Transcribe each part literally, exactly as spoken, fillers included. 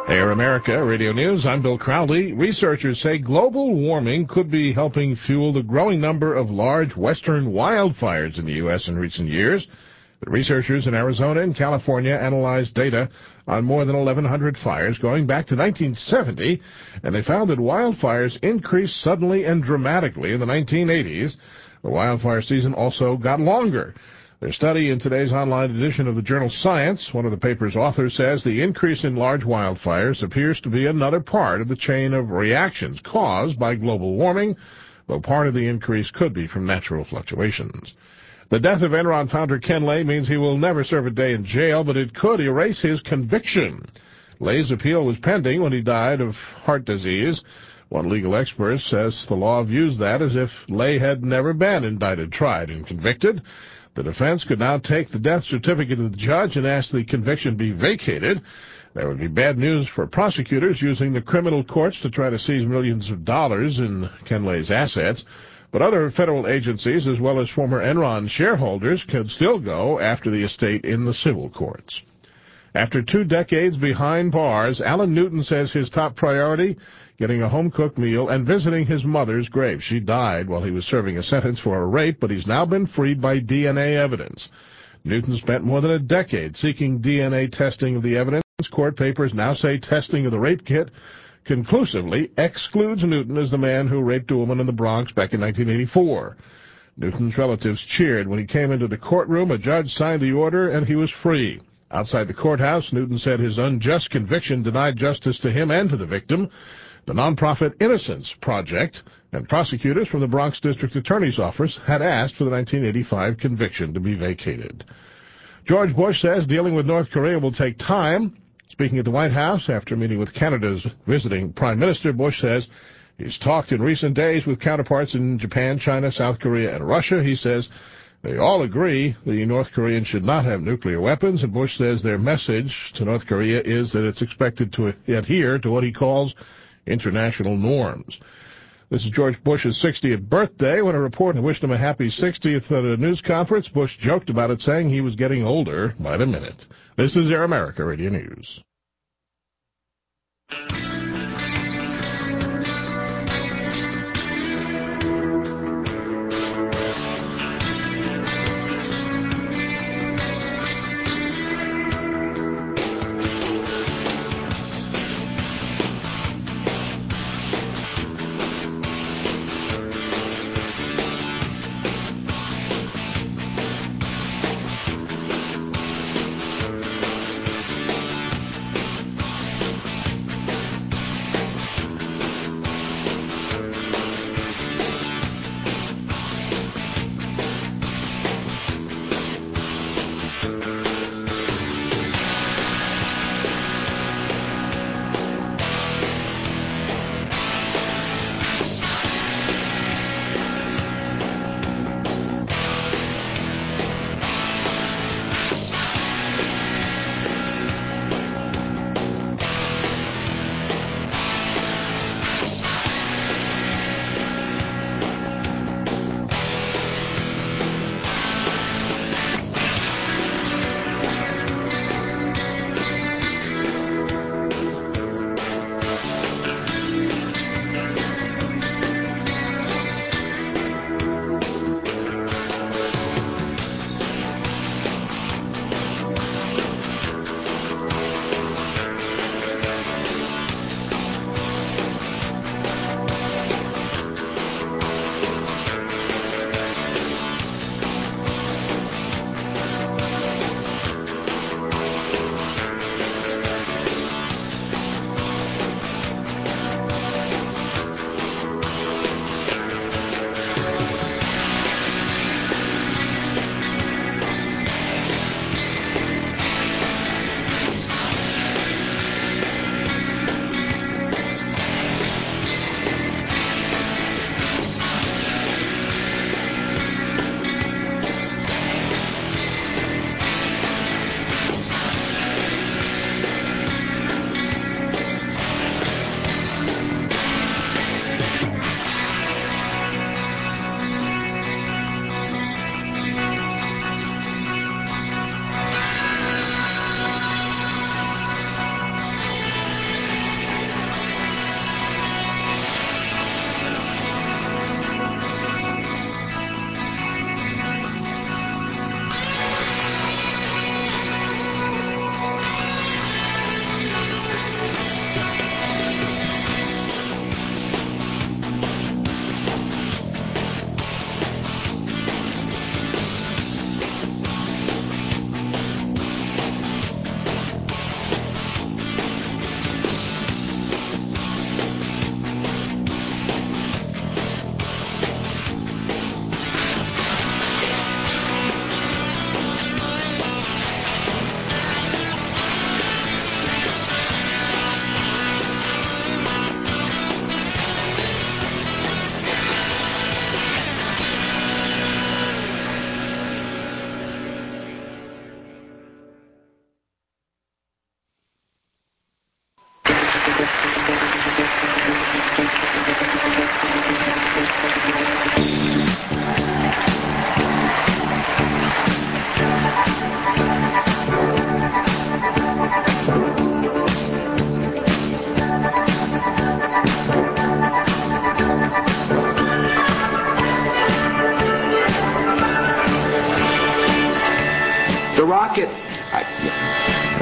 Air America Radio News, I'm Bill Crowley. Researchers say global warming could be helping fuel the growing number of large western wildfires in the U S in recent years. The researchers in Arizona and California analyzed data on more than eleven hundred fires going back to nineteen seventy, and they found that wildfires increased suddenly and dramatically in the nineteen eighties. The wildfire season also got longer. Their study in today's online edition of the journal Science, one of the paper's authors says the increase in large wildfires appears to be another part of the chain of reactions caused by global warming, though part of the increase could be from natural fluctuations. The death of Enron founder Ken Lay means he will never serve a day in jail, but it could erase his conviction. Lay's appeal was pending when he died of heart disease. One legal expert says the law views that as if Lay had never been indicted, tried, and convicted. The defense could now take the death certificate to the judge and ask the conviction be vacated. That would be bad news for prosecutors using the criminal courts to try to seize millions of dollars in Ken Lay's assets. But other federal agencies, as well as former Enron shareholders, could still go after the estate in the civil courts. After two decades behind bars, Alan Newton says his top priority, getting a home-cooked meal and visiting his mother's grave. She died while he was serving a sentence for a rape, but he's now been freed by D N A evidence. Newton spent more than a decade seeking D N A testing of the evidence. Court papers now say testing of the rape kit conclusively excludes Newton as the man who raped a woman in the Bronx back in nineteen eighty-four. Newton's relatives cheered. When he came into the courtroom, a judge signed the order, and he was free. Outside the courthouse, Newton said his unjust conviction denied justice to him and to the victim. The nonprofit Innocence Project and prosecutors from the Bronx District Attorney's Office had asked for the nineteen eighty-five conviction to be vacated. George Bush says dealing with North Korea will take time. Speaking at the White House after meeting with Canada's visiting Prime Minister, Bush says he's talked in recent days with counterparts in Japan, China, South Korea, and Russia. He says they all agree the North Koreans should not have nuclear weapons, and Bush says their message to North Korea is that it's expected to adhere to what he calls international norms. This is George Bush's sixtieth birthday. When a reporter wished him a happy sixtieth at a news conference, Bush joked about it, saying he was getting older by the minute. This is Air America Radio News.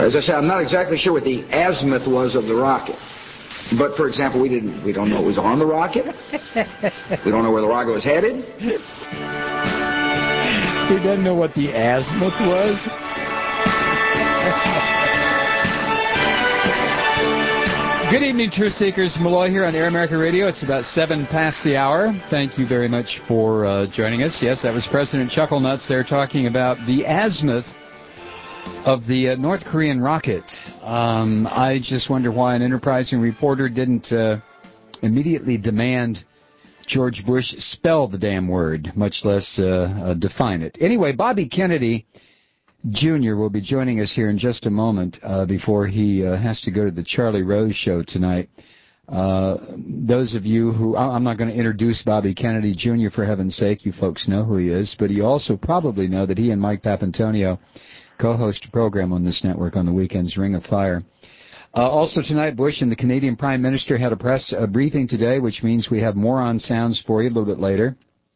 as I said, I'm not exactly sure what the azimuth was of the rocket. But, for example, we didn't. We don't know it was on the rocket. We don't know where the rocket was headed. He doesn't know what the azimuth was? Good evening, Truth Seekers. Malloy here on Air America Radio. It's about seven past the hour. Thank you very much for uh, joining us. Yes, that was President Chucklenuts there talking about the azimuth of the uh, North Korean rocket. Um, I just wonder why an enterprising reporter didn't uh, immediately demand George Bush spell the damn word, much less uh, uh, define it. Anyway, Bobby Kennedy Junior will be joining us here in just a moment uh, before he uh, has to go to the Charlie Rose show tonight. Uh, those of you who, I'm not going to introduce Bobby Kennedy Junior for heaven's sake, you folks know who he is, but you also probably know that he and Mike Papantonio co-host a program on this network on the weekends, Ring of Fire. Uh, also tonight, Bush and the Canadian Prime Minister had a press uh, briefing today, which means we have more on sounds for you a little bit later.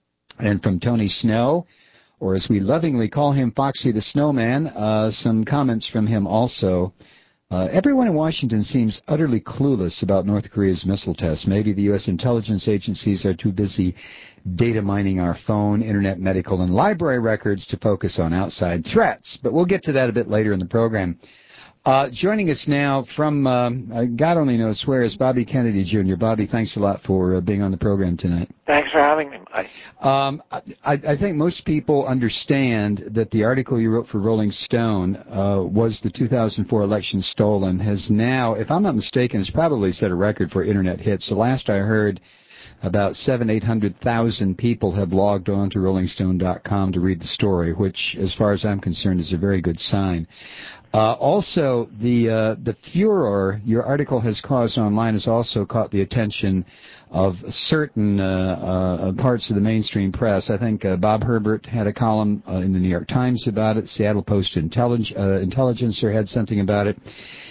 And from Tony Snow, or as we lovingly call him, Foxy the Snowman, uh, some comments from him also. Uh, everyone in Washington seems utterly clueless about North Korea's missile tests. Maybe the U S intelligence agencies are too busy data mining our phone, internet, medical, and library records to focus on outside threats. But we'll get to that a bit later in the program. Uh, joining us now from, um, God only knows where, is Bobby Kennedy Junior Bobby, thanks a lot for uh, being on the program tonight. Thanks for having me, Mike. Um, I, I think most people understand that the article you wrote for Rolling Stone uh, was the two thousand four election stolen, has now, if I'm not mistaken, has probably set a record for internet hits. The last I heard, about seven, eight hundred thousand people have logged on to rolling stone dot com to read the story, which, as far as I'm concerned, is a very good sign. Uh, also, the uh, the furor your article has caused online has also caught the attention of certain uh, uh, parts of the mainstream press. I think uh, Bob Herbert had a column uh, in the New York Times about it. Seattle Post Intellig- uh, Intelligencer had something about it.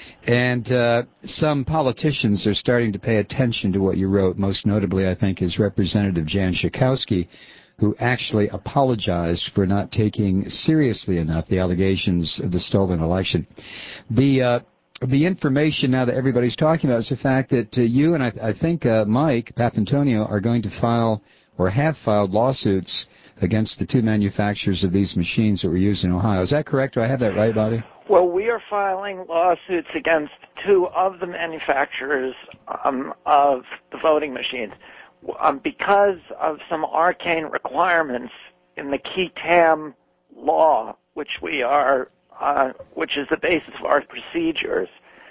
And uh, some politicians are starting to pay attention to what you wrote. Most notably, I think, is Representative Jan Schakowsky, who actually apologized for not taking seriously enough the allegations of the stolen election. The uh, the information now that everybody's talking about is the fact that uh, you and I, I think uh, Mike Papantonio are going to file or have filed lawsuits against the two manufacturers of these machines that were used in Ohio. Is that correct? Do I have that right, Bobby? Well, we are filing lawsuits against two of the manufacturers um, of the voting machines um, because of some arcane requirements in the Qui Tam law, which we are, uh, which is the basis of our procedures.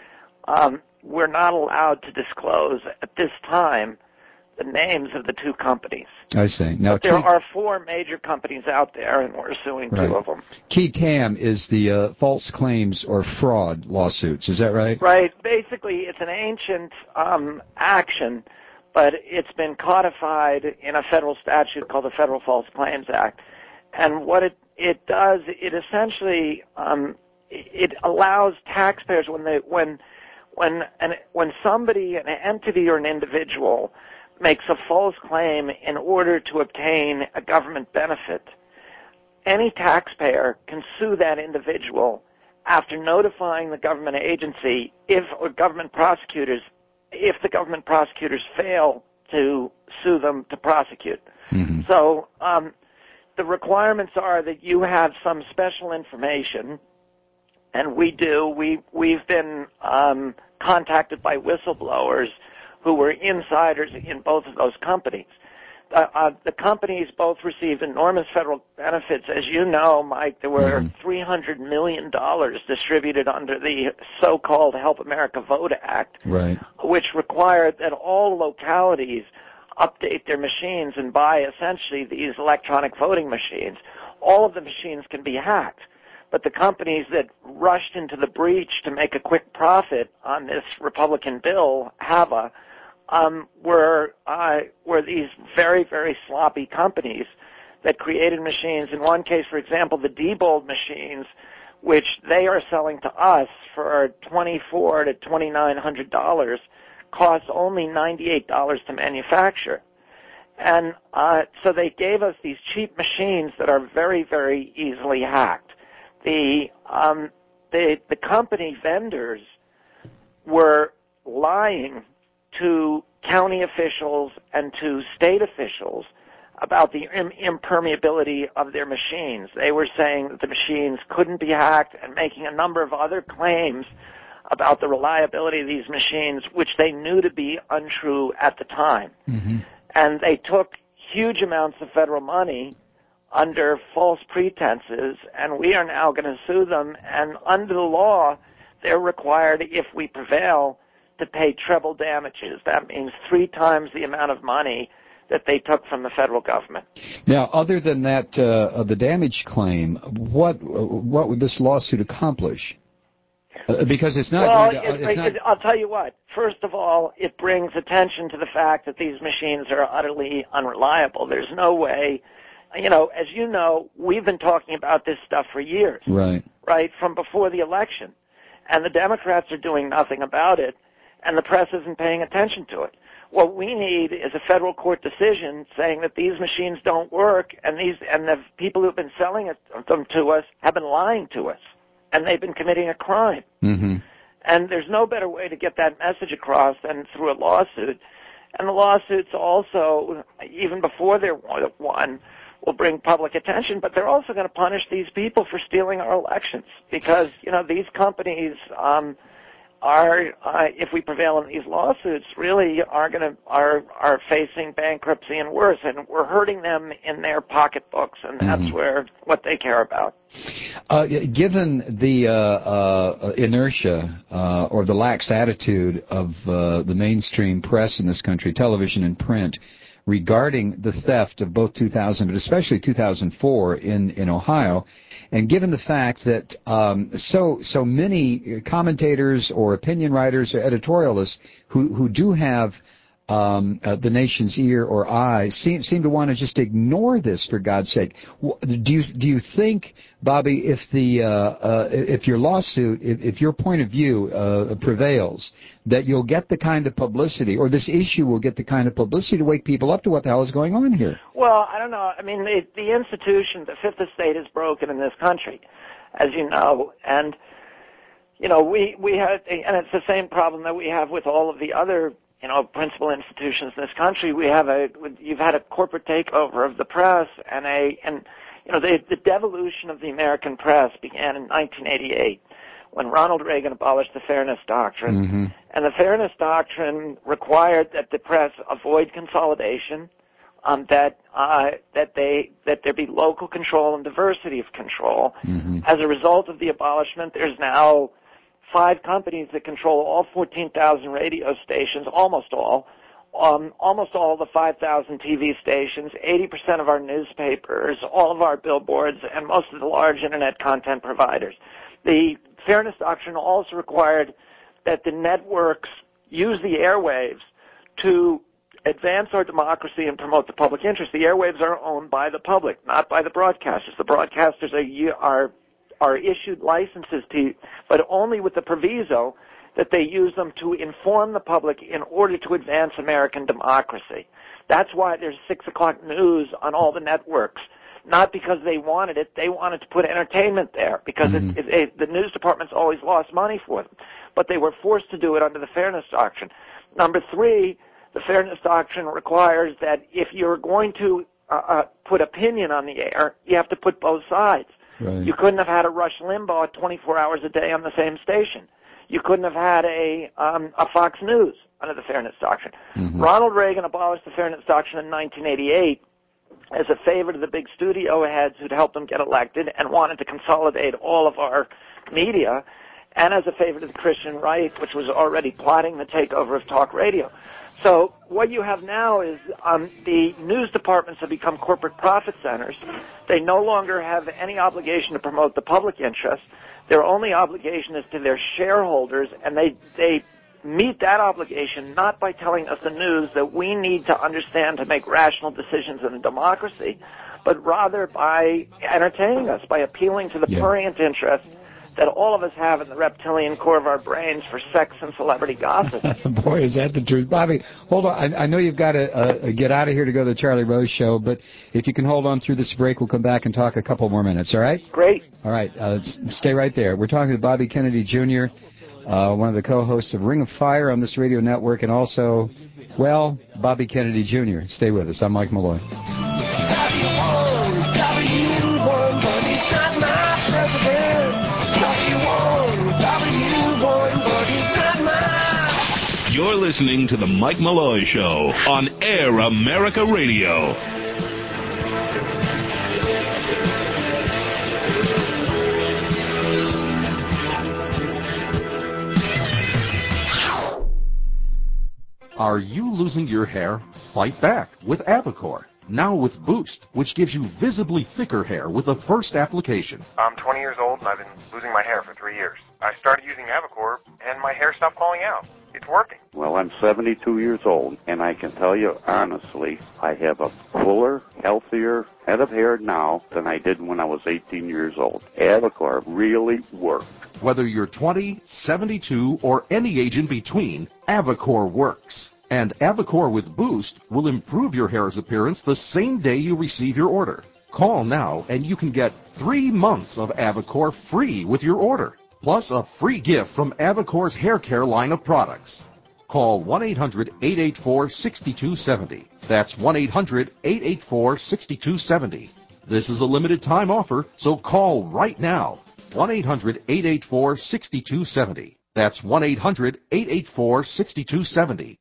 Um, we're not allowed to disclose at this time the names of the two companies. I see. Now, but there Qui- are four major companies out there, and we're suing right. two of them. Qui Tam is the uh, false claims or fraud lawsuits. Is that right? Right. Basically, it's an ancient um, action, but it's been codified in a federal statute called the Federal False Claims Act. And what it, it does, it essentially um, it allows taxpayers when they when when an, when somebody, an entity or an individual makes a false claim in order to obtain a government benefit, any taxpayer can sue that individual after notifying the government agency if or government prosecutors, if the government prosecutors fail to sue them to prosecute. Mm-hmm. So um, the requirements are that you have some special information, and we do. We, we've been um, contacted by whistleblowers who were insiders in both of those companies. Uh, uh, the companies both received enormous federal benefits. As you know, Mike, there were mm-hmm. three hundred million dollars distributed under the so-called Help America Vote Act, right. which required that all localities update their machines and buy essentially these electronic voting machines. All of the machines can be hacked, but the companies that rushed into the breach to make a quick profit on this Republican bill, HAVA, Um, were uh, were these very, very sloppy companies that created machines. In one case, for example, the Diebold machines, which they are selling to us for twenty-four to twenty-nine hundred dollars, cost only ninety-eight dollars to manufacture. And uh, so they gave us these cheap machines that are very, very easily hacked. The um, the, the company vendors were lying to county officials and to state officials about the im- impermeability of their machines. They were saying that the machines couldn't be hacked and making a number of other claims about the reliability of these machines, which they knew to be untrue at the time. Mm-hmm. And they took huge amounts of federal money under false pretenses, and we are now going to sue them. And under the law, they're required, if we prevail, to pay treble damages. That means three times the amount of money that they took from the federal government. Now, other than that, uh, the damage claim, what what would this lawsuit accomplish? Uh, because it's not. Well, going to, uh, it, it's not... it, I'll tell you what. First of all, it brings attention to the fact that these machines are utterly unreliable. There's no way. You know, as you know, we've been talking about this stuff for years. Right. Right, from before the election. And the Democrats are doing nothing about it, and the press isn't paying attention to it. What we need is a federal court decision saying that these machines don't work, and these and the people who've been selling it, them to us have been lying to us, and they've been committing a crime. Mm-hmm. And there's no better way to get that message across than through a lawsuit. And the lawsuits also, even before they're won, will bring public attention, but they're also going to punish these people for stealing our elections because, you know, these companies um, are, uh, if we prevail in these lawsuits, really are going to are are facing bankruptcy and worse, and we're hurting them in their pocketbooks, and that's mm-hmm. where what they care about. Uh, given the uh, uh, inertia uh, or the lax attitude of uh, the mainstream press in this country, television and print, regarding the theft of both two thousand, but especially two thousand four in, in Ohio, and given the fact that um, so so many commentators or opinion writers or editorialists who, who do have um, uh, the nation's ear or eye seem seem to want to just ignore this, for God's sake. Do you do you think, Bobby, if the uh, uh, if your lawsuit, if, if your point of view uh, prevails, that you'll get the kind of publicity, or this issue will get the kind of publicity to wake people up to what the hell is going on here? Well, I don't know. I mean, the, the institution, the fifth estate, is broken in this country, as you know, and you know we we had, and it's the same problem that we have with all of the other, you know, principal institutions in this country. We have a, you've had a corporate takeover of the press, and a, and you know, the, the devolution of the American press began in nineteen eighty-eight when Ronald Reagan abolished the Fairness Doctrine, mm-hmm. and the Fairness Doctrine required that the press avoid consolidation, um, that uh, that they that there be local control and diversity of control. Mm-hmm. As a result of the abolishment, there's now five companies that control all fourteen thousand radio stations, almost all, um, almost all the five thousand T V stations, eighty percent of our newspapers, all of our billboards, and most of the large Internet content providers. The Fairness Doctrine also required that the networks use the airwaves to advance our democracy and promote the public interest. The airwaves are owned by the public, not by the broadcasters. The broadcasters are are are issued licenses to, but only with the proviso that they use them to inform the public in order to advance American democracy. That's why there's six o'clock news on all the networks. Not because they wanted it, they wanted to put entertainment there because mm-hmm. it, it, it, the news departments always lost money for them. But they were forced to do it under the Fairness Doctrine. Number three, the Fairness Doctrine requires that if you're going to uh, uh, put opinion on the air, you have to put both sides. Right. You couldn't have had a Rush Limbaugh twenty-four hours a day on the same station. You couldn't have had a um, a Fox News under the Fairness Doctrine. Mm-hmm. Ronald Reagan abolished the Fairness Doctrine in nineteen eighty-eight as a favor to the big studio heads who'd helped him get elected and wanted to consolidate all of our media, and as a favor to the Christian right, which was already plotting the takeover of talk radio. So what you have now is um, the news departments have become corporate profit centers. They no longer have any obligation to promote the public interest. Their only obligation is to their shareholders, and they they meet that obligation not by telling us the news that we need to understand to make rational decisions in a democracy, but rather by entertaining us, by appealing to the yeah. prurient interest that all of us have in the reptilian core of our brains for sex and celebrity gossip. Boy, is that the truth. Bobby, hold on. I, I know you've got to uh, get out of here to go to the Charlie Rose show, but if you can hold on through this break, we'll come back and talk a couple more minutes, all right? Great. All right, uh, stay right there. We're talking to Bobby Kennedy Junior, uh, one of the co-hosts of Ring of Fire on this radio network, and also, well, Bobby Kennedy Junior Stay with us. I'm Mike Malloy. You're listening to The Mike Malloy Show on Air America Radio. Are you losing your hair? Fight back with Avocor. Now with Boost, which gives you visibly thicker hair with the first application. I'm twenty years old and I've been losing my hair for three years. I started using Avocor and my hair stopped falling out. It's working. Well, I'm seventy-two years old, and I can tell you honestly, I have a fuller, healthier head of hair now than I did when I was eighteen years old. Avocor really worked. Whether you're twenty, seventy-two, or any age in between, Avocor works. And Avocor with Boost will improve your hair's appearance the same day you receive your order. Call now and you can get three months of Avocor free with your order, plus a free gift from Avocor's hair care line of products. Call one eight hundred, eight eight four, six two seven zero. That's one eight hundred, eight eight four, six two seven zero. This is a limited time offer, so call right now. one eight hundred, eight eight four, six two seven zero. That's one eight hundred, eight eight four, six two seven zero.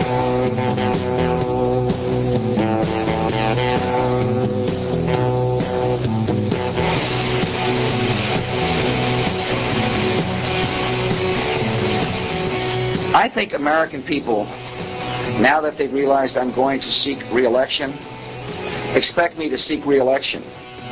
I think American people, now that they've realized I'm going to seek re-election, expect me to seek re-election.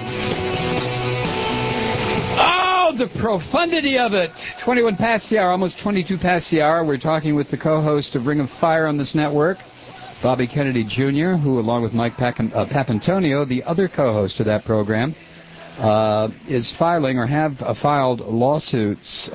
Oh, the profundity of it. twenty-one past the hour, almost twenty-two past the hour. We're talking with the co-host of Ring of Fire on this network, Bobby Kennedy Junior, who, along with Mike Pac- uh, Papantonio, the other co-host of that program, uh, is filing or have uh, filed lawsuits uh,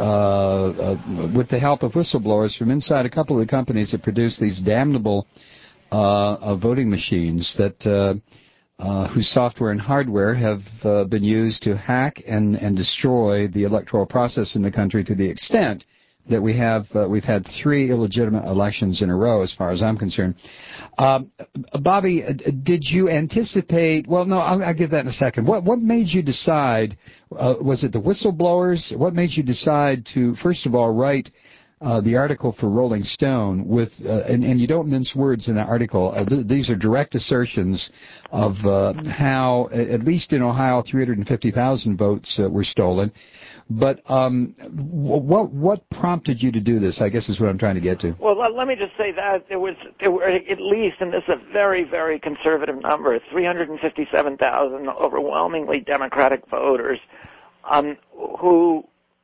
uh, with the help of whistleblowers from inside a couple of the companies that produce these damnable uh, uh, voting machines that uh, uh, whose software and hardware have uh, been used to hack and, and destroy the electoral process in the country to the extent that we have uh, we've had three illegitimate elections in a row, as far as I'm concerned. Um, Bobby, did you anticipate? Well, no, I'll, I'll get that in a second. What what made you decide? Uh, was it the whistleblowers? What made you decide to, first of all, write uh, the article for Rolling Stone with, uh, and, and you don't mince words in the article. Uh, th- these are direct assertions of uh, how, at least in Ohio, three hundred fifty thousand votes uh, were stolen. But um, what what prompted you to do this, I guess, is what I'm trying to get to. Well, let, let me just say that there was there were at least, and this is a very, very conservative number, three hundred fifty-seven thousand overwhelmingly Democratic voters um, who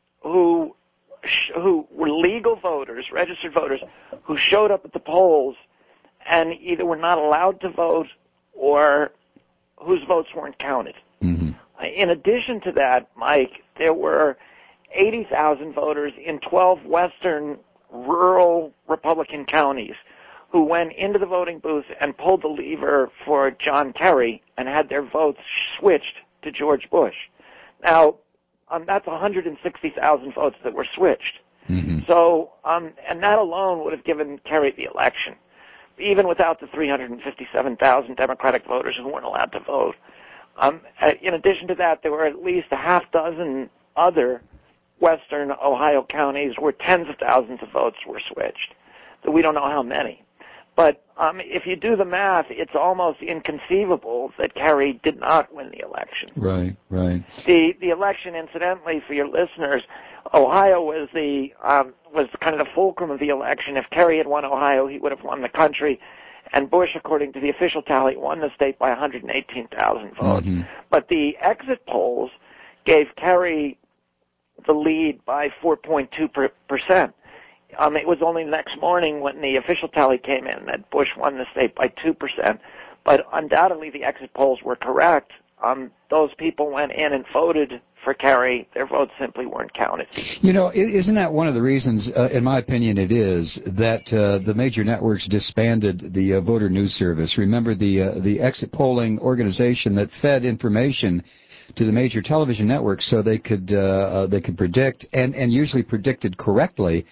who who were legal voters, registered voters, who showed up at the polls and either were not allowed to vote or whose votes weren't counted. Mm-hmm. In addition to that, Mike, there were eighty thousand voters in twelve western rural Republican counties who went into the voting booth and pulled the lever for John Kerry and had their votes switched to George Bush. Now, um, that's one hundred sixty thousand votes that were switched. Mm-hmm. So, um, and that alone would have given Kerry the election, even without the three hundred fifty-seven thousand Democratic voters who weren't allowed to vote. Um, in addition to that, there were at least a half dozen other western Ohio counties where tens of thousands of votes were switched. So we don't know how many. But um, if you do the math, it's almost inconceivable that Kerry did not win the election. Right, right. The the election, incidentally, for your listeners, Ohio was the um, was kind of the fulcrum of the election. If Kerry had won Ohio, he would have won the country. And Bush, according to the official tally, won the state by one hundred eighteen thousand votes. Mm-hmm. But the exit polls gave Kerry the lead by four point two percent. Um, it was only the next morning when the official tally came in that Bush won the state by two percent. But undoubtedly the exit polls were correct. Um, those people went in and voted for Kerry. Their votes simply weren't counted. You know, isn't that one of the reasons, uh, in my opinion it is, that uh, the major networks disbanded the uh, voter news service? Remember the uh, the exit polling organization that fed information to the major television networks so they could uh, uh, they could predict, and, and usually predicted correctly,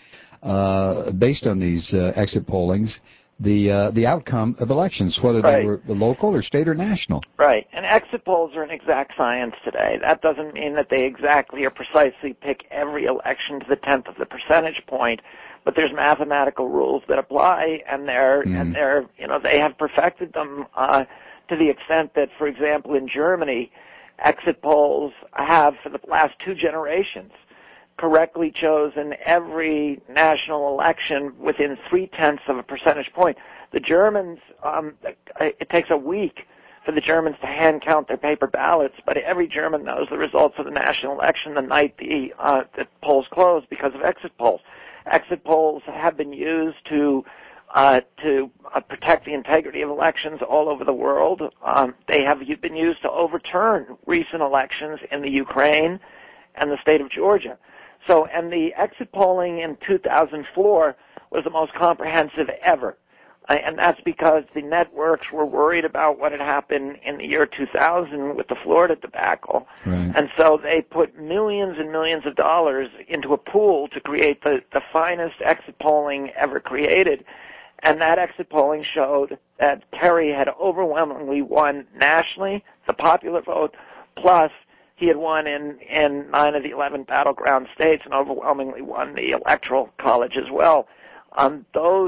uh, based on these uh, exit pollings, the uh, the outcome of elections, whether right. they were local or state or national. Right. And exit polls are an exact science today. That doesn't mean that they exactly or precisely pick every election to the tenth of the percentage point, but there's mathematical rules that apply, and they're mm. and they're you know they have perfected them uh, to the extent that, for example, in Germany, exit polls have for the last two generations correctly chosen every national election within three-tenths of a percentage point. The Germans, um, it takes a week for the Germans to hand count their paper ballots, but every German knows the results of the national election the night the, uh, the polls close because of exit polls. Exit polls have been used to uh, to uh, protect the integrity of elections all over the world. Um, they have been used to overturn recent elections in the Ukraine and the state of Georgia. So, and the exit polling in two thousand four was the most comprehensive ever. Uh, and that's because the networks were worried about what had happened in the year two thousand with the Florida debacle. Right. And so they put millions and millions of dollars into a pool to create the, the finest exit polling ever created. And that exit polling showed that Kerry had overwhelmingly won nationally, the popular vote, plus he had won in, in nine of the eleven battleground states and overwhelmingly won the electoral college as well. Um, those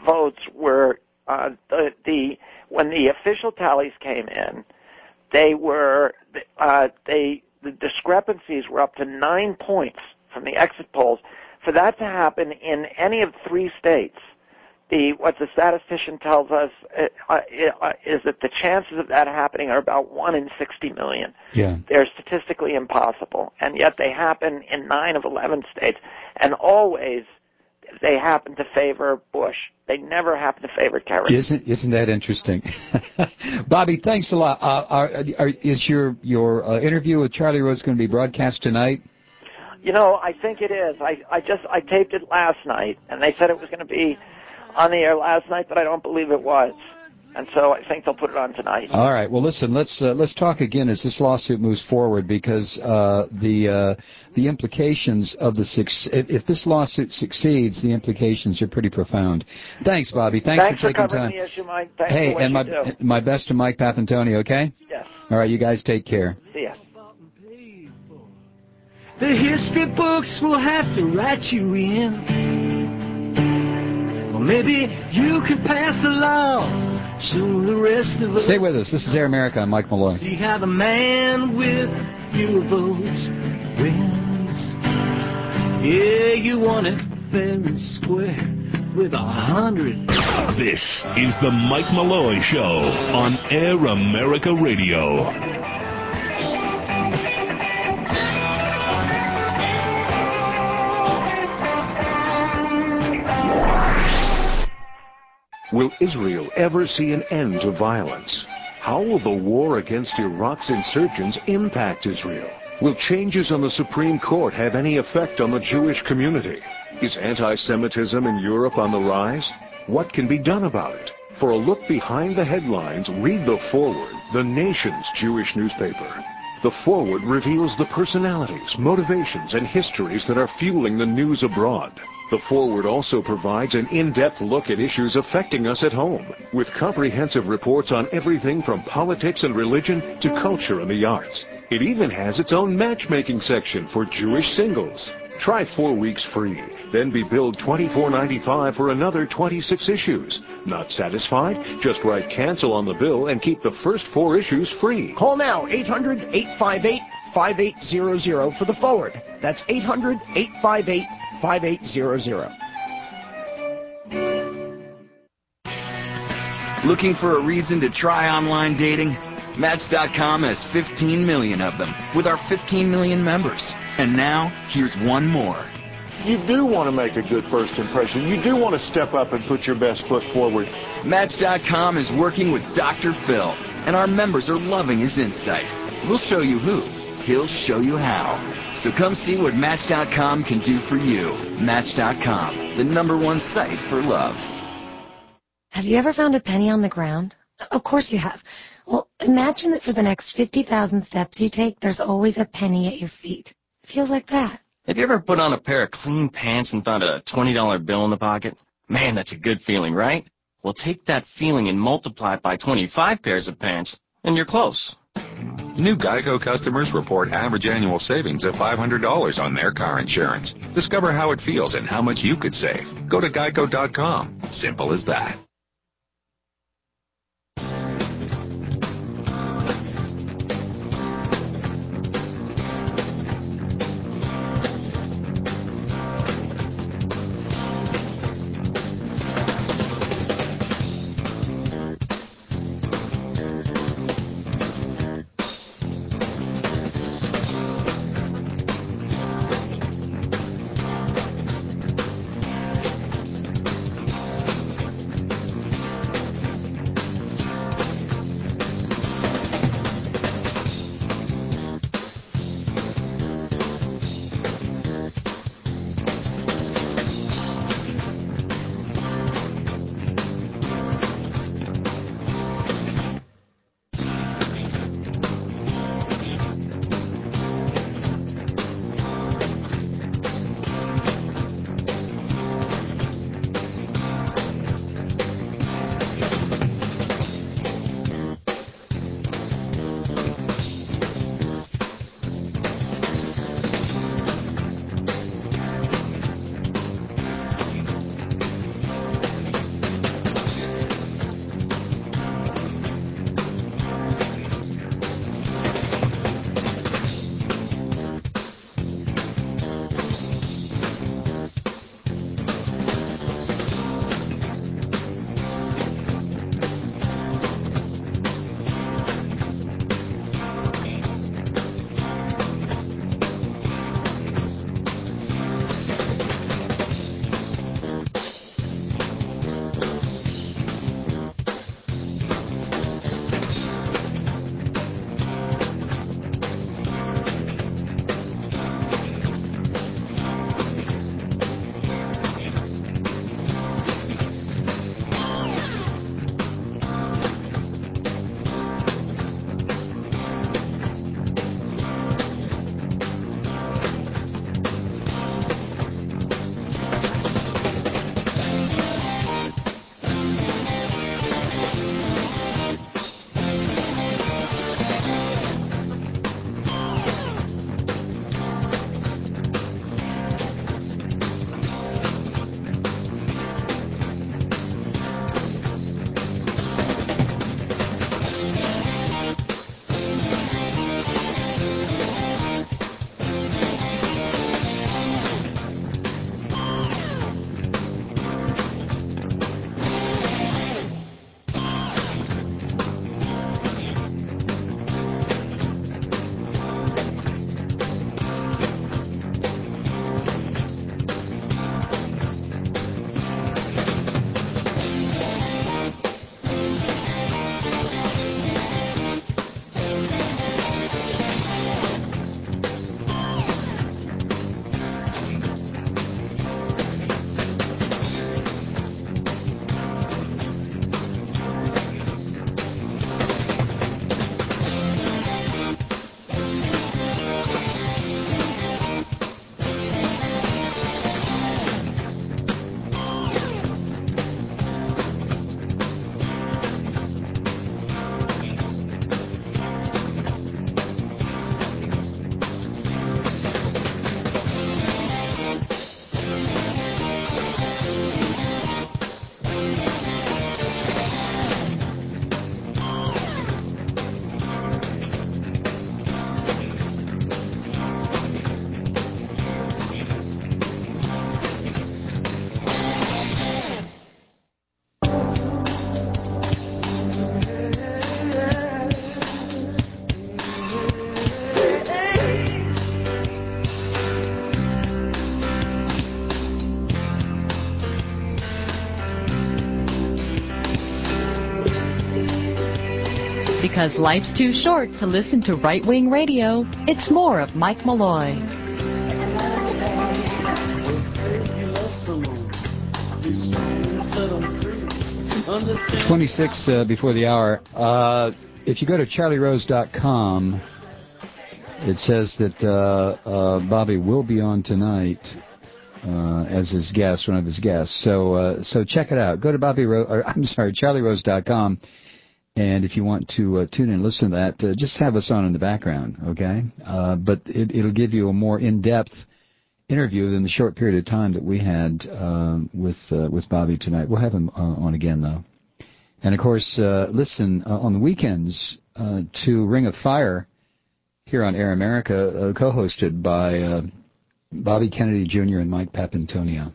votes were uh, the, the when the official tallies came in, they were uh, they the discrepancies were up to nine points from the exit polls. For that to happen in any of three states, the what the statistician tells us uh, uh, is that the chances of that happening are about one in sixty million. Yeah. They're statistically impossible, and yet they happen in nine of eleven states, and always they happen to favor Bush. They never happen to favor Kerry. Isn't isn't that interesting? Bobby, thanks a lot. Uh, are, are, is your your uh, interview with Charlie Rose going to be broadcast tonight? You know, I think it is. I, I just I taped it last night, and they said it was going to be on the air last night, but I don't believe it was. And so I think they'll put it on tonight. All right. Well, listen. Let's uh, let's talk again as this lawsuit moves forward, because uh, the uh, the implications of the six, if, if this lawsuit succeeds, the implications are pretty profound. Thanks, Bobby. Thanks, Thanks for taking for covering time. the issue, Mike. Thanks hey, for what and my you do. my best to Mike Papantonio. Okay. Yes. All right. You guys take care. See ya. The history books will have to write you in. Or maybe you could pass a law so the rest of us. Stay with us. This is Air America. I'm Mike Malloy. See how the man with fewer votes wins. Yeah, you want it fair and square with a hundred. This is the Mike Malloy Show on Air America Radio. Will Israel ever see an end to violence? How will the war against Iraq's insurgents impact Israel? Will changes on the Supreme Court have any effect on the Jewish community? Is anti-Semitism in Europe on the rise? What can be done about it? For a look behind the headlines, read The Forward, the nation's Jewish newspaper. The Forward reveals the personalities, motivations, and histories that are fueling the news abroad. The Forward also provides an in-depth look at issues affecting us at home, with comprehensive reports on everything from politics and religion to culture and the arts. It even has its own matchmaking section for Jewish singles. Try four weeks free, then be billed twenty-four ninety-five for another twenty-six issues. Not satisfied? Just write cancel on the bill and keep the first four issues free. Call now, eight hundred, eight five eight, five eight zero zero for the Forward. That's eight hundred, eight five eight, five eight zero zero. Looking for a reason to try online dating? Match dot com has fifteen million of them with our fifteen million members. And now, here's one more. You do want to make a good first impression. You do want to step up and put your best foot forward. Match dot com is working with Doctor Phil, and our members are loving his insight. We'll show you who. He'll show you how. So come see what Match dot com can do for you. Match dot com, the number one site for love. Have you ever found a penny on the ground? Of course you have. Well, imagine that for the next fifty thousand steps you take, there's always a penny at your feet. It feels like that. Have you ever put on a pair of clean pants and found a twenty dollar bill in the pocket? Man, that's a good feeling, right? Well, take that feeling and multiply it by twenty-five pairs of pants, and you're close. New GEICO customers report average annual savings of five hundred dollars on their car insurance. Discover how it feels and how much you could save. Go to geico dot com. Simple as that. Because life's too short to listen to right-wing radio, it's more of Mike Malloy. twenty-six uh, before the hour. Uh, if you go to charlie rose dot com, it says that uh, uh, Bobby will be on tonight uh, as his guest, one of his guests. So uh, so check it out. Go to Bobby Ro- or, I'm sorry, charlie rose dot com, and if you want to uh, tune in and listen to that, uh, just have us on in the background, okay? Uh, but it, it'll give you a more in-depth interview than the short period of time that we had uh, with uh, with Bobby tonight. We'll have him uh, on again, though. And, of course, uh, listen uh, on the weekends uh, to Ring of Fire here on Air America, uh, co-hosted by uh, Bobby Kennedy Junior and Mike Papantonio.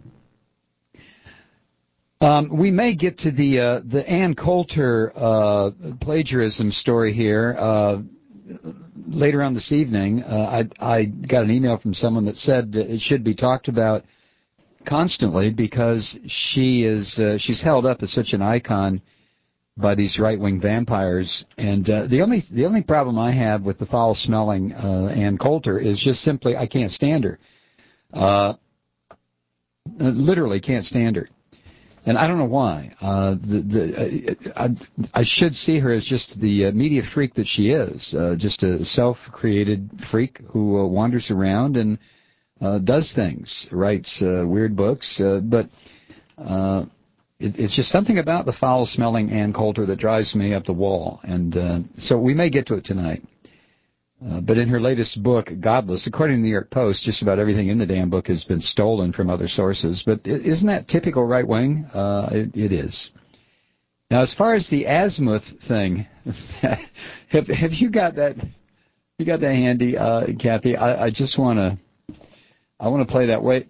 Um, we may get to the uh, the Ann Coulter uh, plagiarism story here uh, later on this evening. Uh, I, I got an email from someone that said it should be talked about constantly because she is uh, she's held up as such an icon by these right-wing vampires. And uh, the only the only problem I have with the foul-smelling uh, Ann Coulter is just simply I can't stand her. Uh, literally can't stand her. And I don't know why. Uh, the, the, I, I should see her as just the uh, media freak that she is, uh, just a self-created freak who uh, wanders around and uh, does things, writes uh, weird books. Uh, but uh, it, it's just something about the foul-smelling Ann Coulter that drives me up the wall. And uh, so we may get to it tonight. Uh, but in her latest book, Godless, according to the New York Post, just about everything in the damn book has been stolen from other sources. But isn't that typical right-wing? Uh, it, it is. Now, as far as the azimuth thing, have, have you got that? You got that handy, uh, Kathy? I, I just want to. I want to play that. Wait.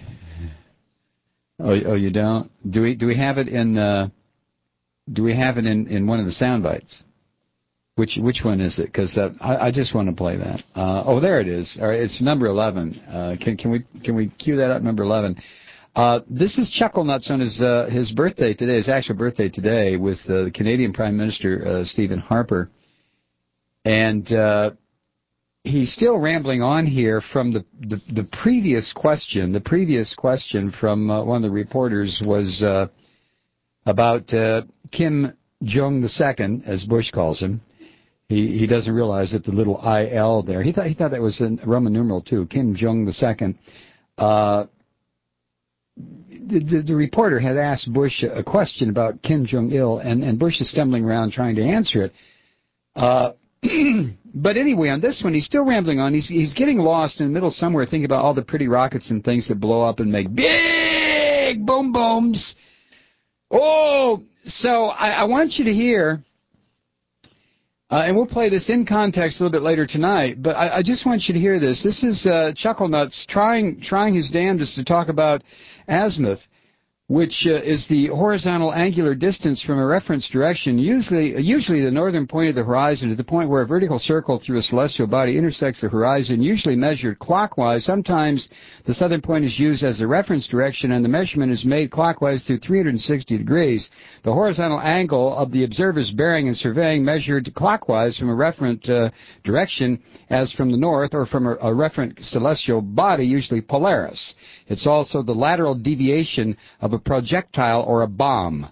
Oh, oh, you don't? Do we? Do we have it in? Uh, do we have it in, in one of the sound bites? Which which one is it? Because uh, I, I just want to play that. Uh, oh, there it is. All right, it's number eleven. Uh, can can we can we cue that up? Number eleven. Uh, this is Chuckle Nuts on his uh, his birthday today. His actual birthday today with uh, the Canadian Prime Minister uh, Stephen Harper, and uh, he's still rambling on here from the, the the previous question. The previous question from uh, one of the reporters was uh, about uh, Kim Jong the Second, as Bush calls him. He he doesn't realize that the little I L there. He thought he thought that was a Roman numeral too. Kim Jong the Second. Uh, the, the the reporter had asked Bush a question about Kim Jong Il, and and Bush is stumbling around trying to answer it. Uh, but anyway, on this one, he's still rambling on. He's he's getting lost in the middle somewhere, thinking about all the pretty rockets and things that blow up and make big boom booms. Oh, so I, I want you to hear. Uh, and we'll play this in context a little bit later tonight, but I, I just want you to hear this. This is uh, Chuckle Nuts trying trying his damnedest to talk about azimuth, which uh, is the horizontal angular distance from a reference direction, usually usually the northern point of the horizon, to the point where a vertical circle through a celestial body intersects the horizon, usually measured clockwise. Sometimes the southern point is used as a reference direction, and the measurement is made clockwise through three hundred sixty degrees. The horizontal angle of the observer's bearing and surveying measured clockwise from a referent uh, direction, as from the north, or from a, a referent celestial body, usually Polaris. It's also the lateral deviation of a projectile or a bomb.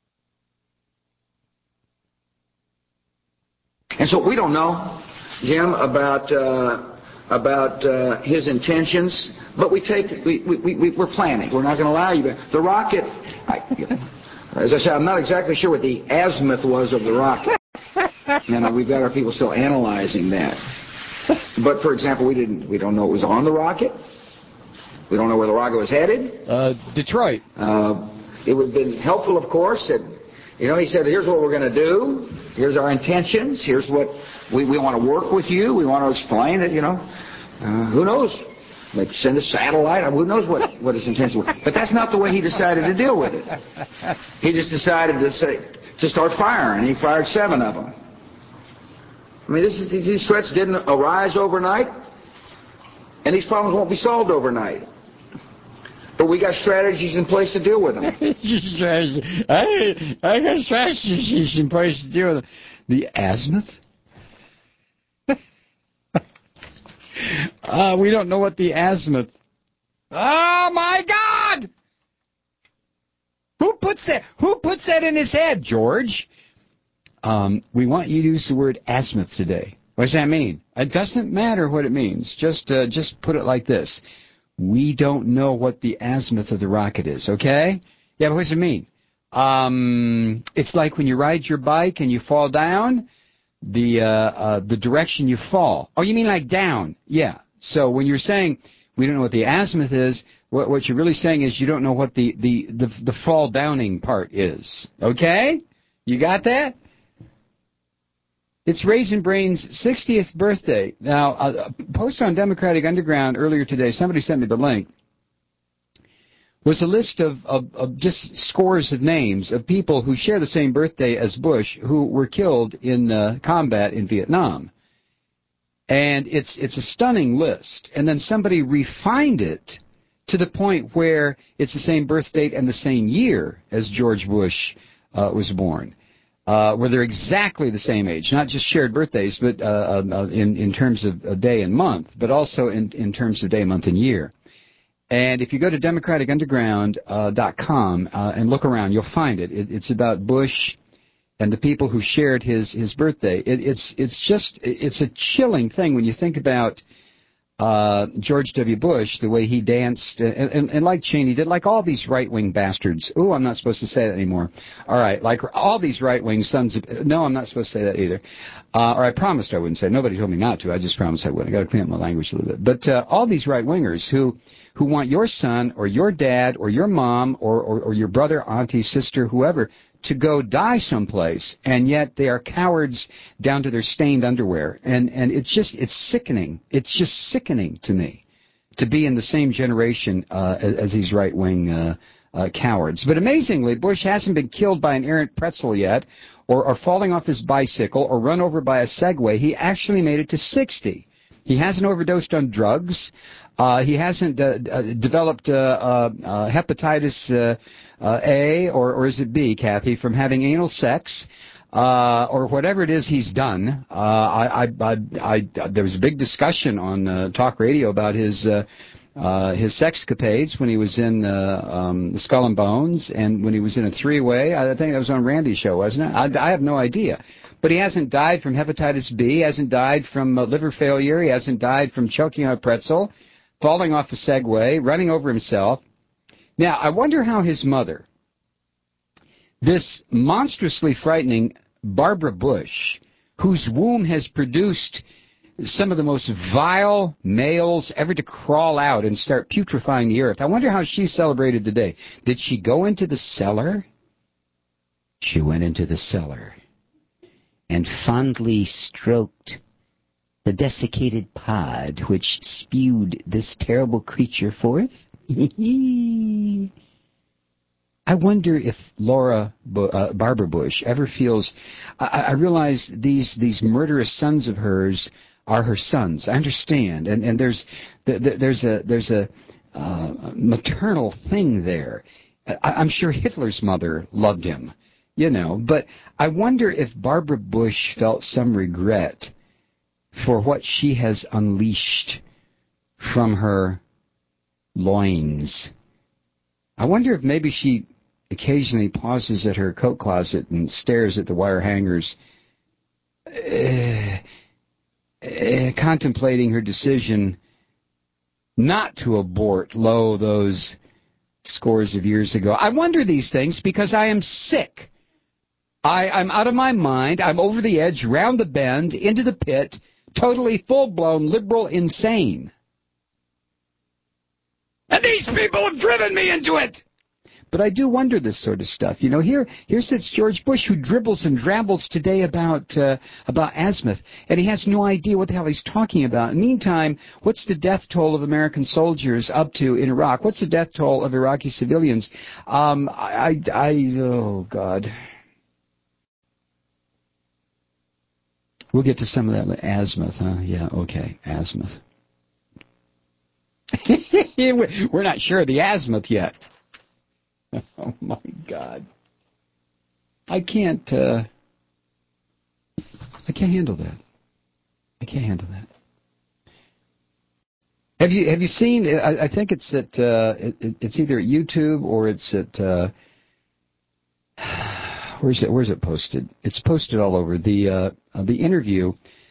And so we don't know, Jim, about uh, about uh, his intentions, but we take we we, we we're planning. We're not going to allow you. The rocket, I, as I said, I'm not exactly sure what the azimuth was of the rocket, and we've got our people still analyzing that. But for example, we didn't we don't know it was on the rocket. We don't know where the rocket was headed. Uh, Detroit. Uh, it would have been helpful, of course, that, you know, he said, here's what we're going to do. Here's our intentions. Here's what we, we want to work with you. We want to explain that, you know, uh, who knows? Maybe send a satellite. Who knows what, what his intention was. But that's not the way he decided to deal with it. He just decided to say, to start firing, and he fired seven of them. I mean, this is, these threats didn't arise overnight, and these problems won't be solved overnight. But we got strategies in place to deal with them. I, I got strategies in place to deal with them. The azimuth? uh, we don't know what the azimuth... Oh, my God! Who puts that, who puts that in his head, George? Um, we want you to use the word azimuth today. What does that mean? It doesn't matter what it means. Just uh, just put it like this. We don't know what the azimuth of the rocket is, okay? Yeah, but what does it mean? Um, it's like when you ride your bike and you fall down, the uh, uh, the direction you fall. Oh, you mean like down? Yeah. So when you're saying we don't know what the azimuth is, what, what you're really saying is you don't know what the, the, the, the fall downing part is. Okay? You got that? It's Raisin Brain's sixtieth birthday. Now, a post on Democratic Underground earlier today, somebody sent me the link, was a list of, of, of just scores of names of people who share the same birthday as Bush who were killed in uh, combat in Vietnam. And it's it's a stunning list. And then somebody refined it to the point where it's the same birth date and the same year as George Bush uh, was born. Uh, where they're exactly the same age, not just shared birthdays, but uh, uh, in, in terms of a day and month, but also in, in terms of day, month, and year. And if you go to democratic underground dot com uh, and look around, you'll find it. it. It's about Bush and the people who shared his, his birthday. It, it's it's just it's a chilling thing when you think about uh, George W. Bush, the way he danced, and, and, and like Cheney did, like all these right-wing bastards. Ooh, I'm not supposed to say that anymore. All right, like all these right-wing sons of... No, I'm not supposed to say that either. Uh, or I promised I wouldn't say it. Nobody told me not to. I just promised I wouldn't. I got to clean up my language a little bit. But uh, all these right-wingers who... who want your son or your dad or your mom or, or, or your brother, auntie, sister, whoever, to go die someplace, and yet they are cowards down to their stained underwear. And, and it's just, it's sickening. It's just sickening to me to be in the same generation uh, as, as these right-wing uh, uh, cowards. But amazingly, Bush hasn't been killed by an errant pretzel yet, or, or falling off his bicycle, or run over by a Segway. He actually made it to sixty. He hasn't overdosed on drugs. Uh, he hasn't uh, uh, developed uh, uh, uh, hepatitis uh, uh, A, or, or is it B, Kathy, from having anal sex, uh, or whatever it is he's done. Uh, I, I, I, I, there was a big discussion on uh, talk radio about his uh, uh, his sexcapades when he was in uh, um, Skull and Bones, and when he was in a three-way. I think that was on Randy's show, wasn't it? I, I have no idea. But he hasn't died from hepatitis B, he hasn't died from uh, liver failure, he hasn't died from choking on a pretzel, falling off a Segway, running over himself. Now, I wonder how his mother, this monstrously frightening Barbara Bush, whose womb has produced some of the most vile males ever to crawl out and start putrefying the earth, I wonder how she celebrated today. Did she go into the cellar? She went into the cellar and fondly stroked the desiccated pod which spewed this terrible creature forth. I wonder if Laura, uh, Barbara Bush, ever feels... I, I realize these these murderous sons of hers are her sons. I understand, and and there's there's a there's a uh, maternal thing there. I, I'm sure Hitler's mother loved him, you know. But I wonder if Barbara Bush felt some regret for what she has unleashed from her loins. I wonder if maybe she occasionally pauses at her coat closet and stares at the wire hangers, uh, uh, contemplating her decision not to abort, lo, those scores of years ago. I wonder these things because I am sick. I, I'm out of my mind. I'm over the edge, round the bend, into the pit, totally full-blown liberal insane. And these people have driven me into it! But I do wonder this sort of stuff. You know, here here sits George Bush, who dribbles and drabbles today about uh, about azimuth, and he has no idea what the hell he's talking about. In the meantime, what's the death toll of American soldiers up to in Iraq? What's the death toll of Iraqi civilians? Um, I, I, I, oh, God. We'll get to some of that azimuth, huh? Yeah, okay, azimuth. We're not sure of the azimuth yet. Oh, my God. I can't, uh... I can't handle that. I can't handle that. Have you have you seen? I, I think it's at uh, it, it's either at YouTube or it's at uh, where's it where's it posted? It's posted all over the uh, uh, the interview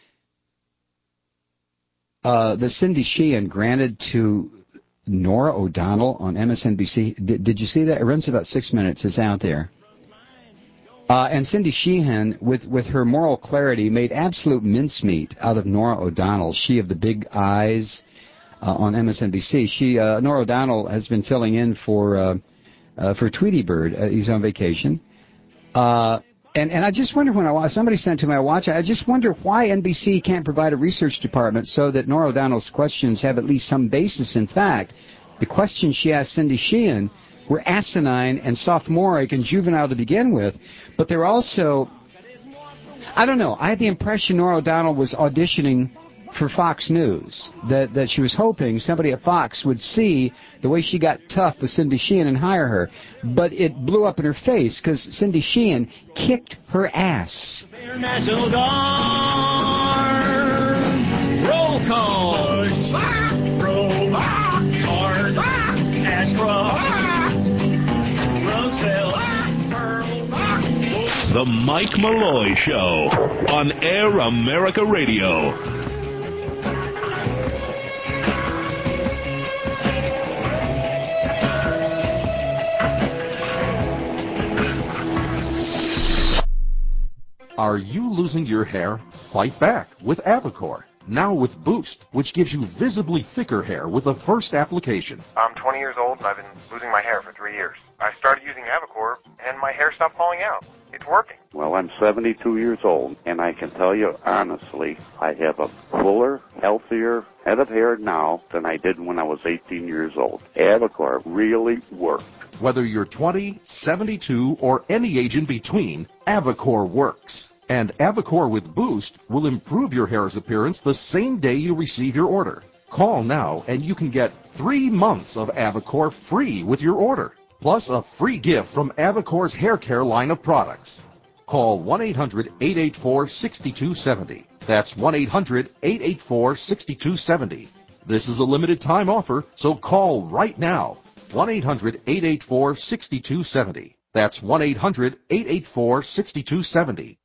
uh, that Cindy Sheehan granted to Norah O'Donnell on M S N B C. Did, did you see that? It runs about six minutes. It's out there. Uh, and Cindy Sheehan, with, with her moral clarity, made absolute mincemeat out of Norah O'Donnell, she of the big eyes, uh, on M S N B C. She, uh, Norah O'Donnell has been filling in for uh, uh, for Tweety Bird. Uh, he's on vacation. Uh, and, and I just wonder when I watch, somebody sent to me, I watch, I just wonder why N B C can't provide a research department so that Norah O'Donnell's questions have at least some basis in fact. The questions she asked Cindy Sheehan were asinine and sophomoric and juvenile to begin with, but they're also, I don't know, I had the impression Norah O'Donnell was auditioning for Fox News, that, that she was hoping somebody at Fox would see the way she got tough with Cindy Sheehan and hire her, but it blew up in her face because Cindy Sheehan kicked her ass. National Guard, roll call, roll card, Ashcroft. The Mike Malloy Show on Air America Radio. Are you losing your hair? Fight back with Avocor. Now with Boost, which gives you visibly thicker hair with the first application. I'm twenty years old and I've been losing my hair for three years. I started using Avocor and my hair stopped falling out. It's working. Well, I'm seventy-two years old, and I can tell you honestly, I have a fuller, healthier head of hair now than I did when I was eighteen years old. Avocor really worked. Whether you're twenty, seventy-two, or any age in between, Avocor works. And Avocor with Boost will improve your hair's appearance the same day you receive your order. Call now and you can get three months of Avocor free with your order, plus a free gift from Avocor's hair care line of products. Call one eight hundred, eight eight four, six two seven zero. That's one eight hundred, eight eight four, six two seven zero. This is a limited time offer, so call right now. one eight hundred, eight eight four, six two seven zero. That's one eight hundred, eight eight four, six two seven zero.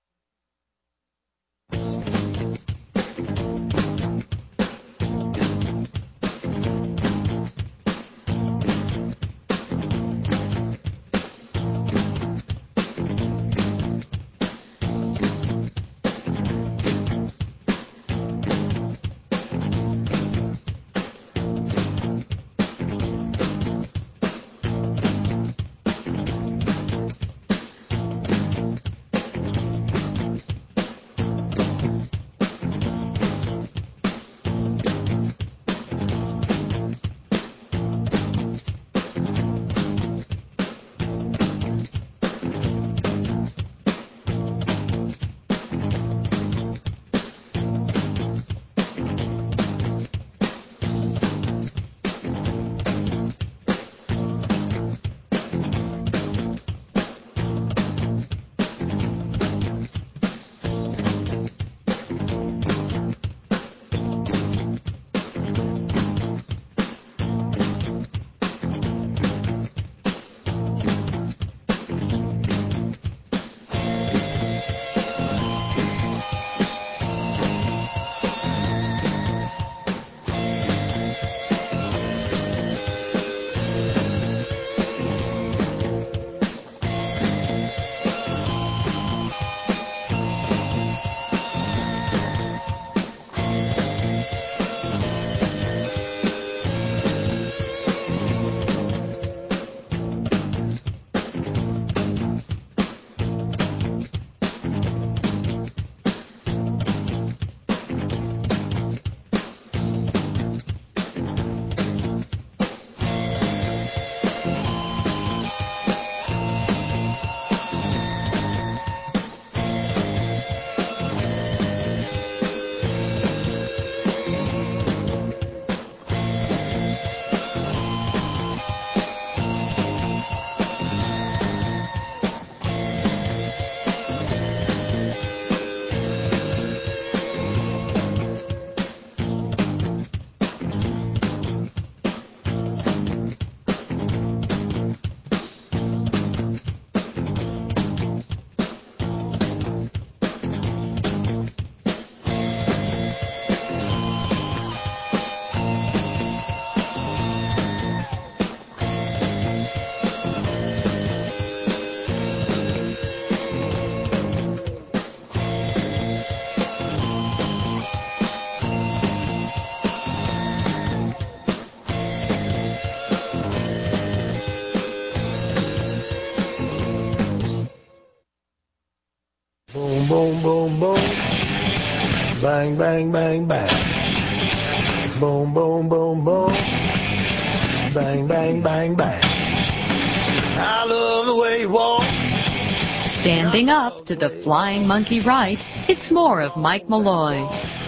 boom, boom, boom. Bang, bang, bang, bang. Boom, boom, boom, boom. Bang, bang, bang, bang. I love the way you walk. Standing up to the Flying Monkey Ride, it's more of Mike Malloy.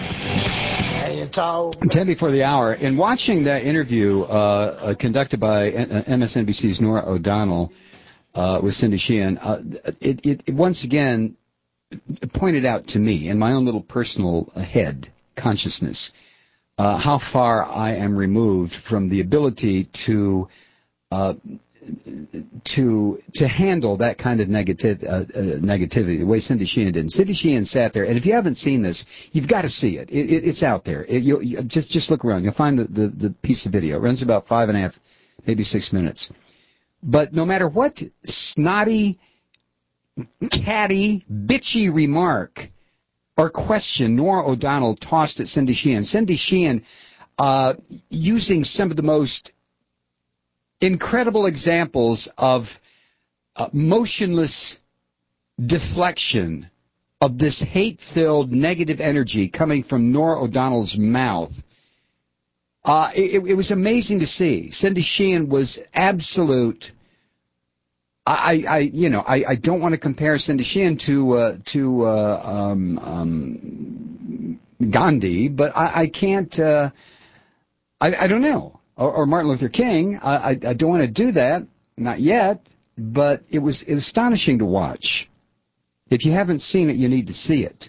ten before the hour. In watching that interview uh, uh, conducted by M S N B C's Norah O'Donnell uh, with Cindy Sheehan, uh, it, it, it once again pointed out to me in my own little personal head consciousness uh, how far I am removed from the ability to uh, to to handle that kind of negative uh, uh, negativity the way Cindy Sheehan did. Cindy Sheehan sat there, and if you haven't seen this, you've got to see it. it, it it's out there. It, you'll, you, just just look around. You'll find the, the, the piece of video. It runs about five and a half, maybe six minutes. But no matter what snotty, catty, bitchy remark or question Norah O'Donnell tossed at Cindy Sheehan, Cindy Sheehan uh, using some of the most incredible examples of uh, motionless deflection of this hate-filled negative energy coming from Norah O'Donnell's mouth. Uh, it, it was amazing to see. Cindy Sheehan was absolute. I, I you know, I, I don't want to compare Cindy Sheehan to uh, to uh, um, um, Gandhi, but I, I can't. Uh, I, I don't know. Or, or Martin Luther King. I, I, I don't want to do that, not yet, but it was, it was astonishing to watch. If you haven't seen it, you need to see it.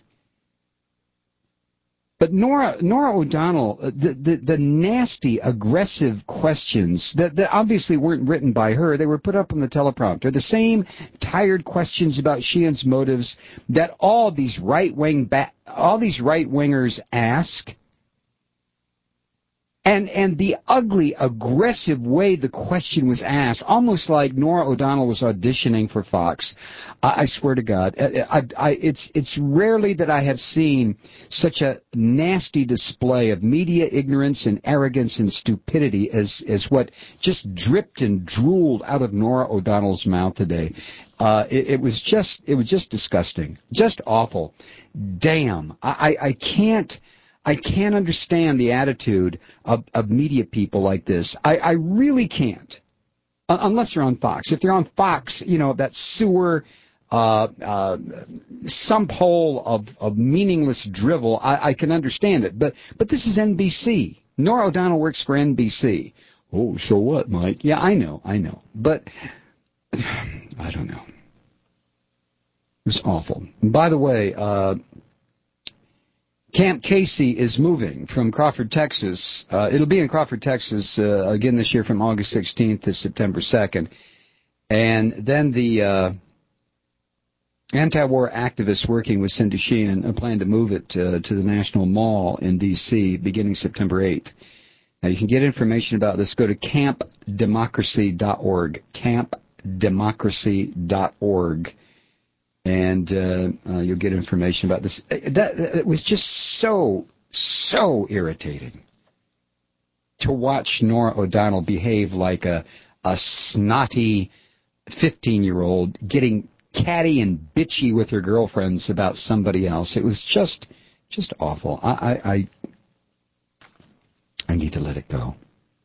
But Norah, Norah O'Donnell, the, the, the nasty, aggressive questions that, that obviously weren't written by her, they were put up on the teleprompter. The same tired questions about Sheehan's motives that all these right-wing, ba- all these right-wingers ask. And and the ugly, aggressive way the question was asked, almost like Norah O'Donnell was auditioning for Fox. I, I swear to God, I, I, I, it's it's rarely that I have seen such a nasty display of media ignorance and arrogance and stupidity as as what just dripped and drooled out of Norah O'Donnell's mouth today. Uh, it, it was just it was just disgusting, just awful. Damn, I, I, I can't. I can't understand the attitude of, of media people like this. I, I really can't. Uh, unless they're on Fox. If they're on Fox, you know, that sewer, uh, uh, sump hole of, of meaningless drivel, I, I can understand it. But, but this is N B C. Norah O'Donnell works for N B C. Oh, so what, Mike? Yeah, I know, I know. But, I don't know. It was awful. And by the way, uh, Camp Casey is moving from Crawford, Texas. Uh, it'll be in Crawford, Texas, uh, again this year from August sixteenth to September second. And then the uh, anti-war activists working with Cindy Sheehan plan to move it uh, to the National Mall in D C beginning September eighth. Now, you can get information about this. Go to camp democracy dot org, camp democracy dot org. And uh, uh, you'll get information about this. That, that it was just so, so irritating to watch Norah O'Donnell behave like a, a snotty fifteen-year-old getting catty and bitchy with her girlfriends about somebody else. It was just, just awful. I, I, I, I need to let it go.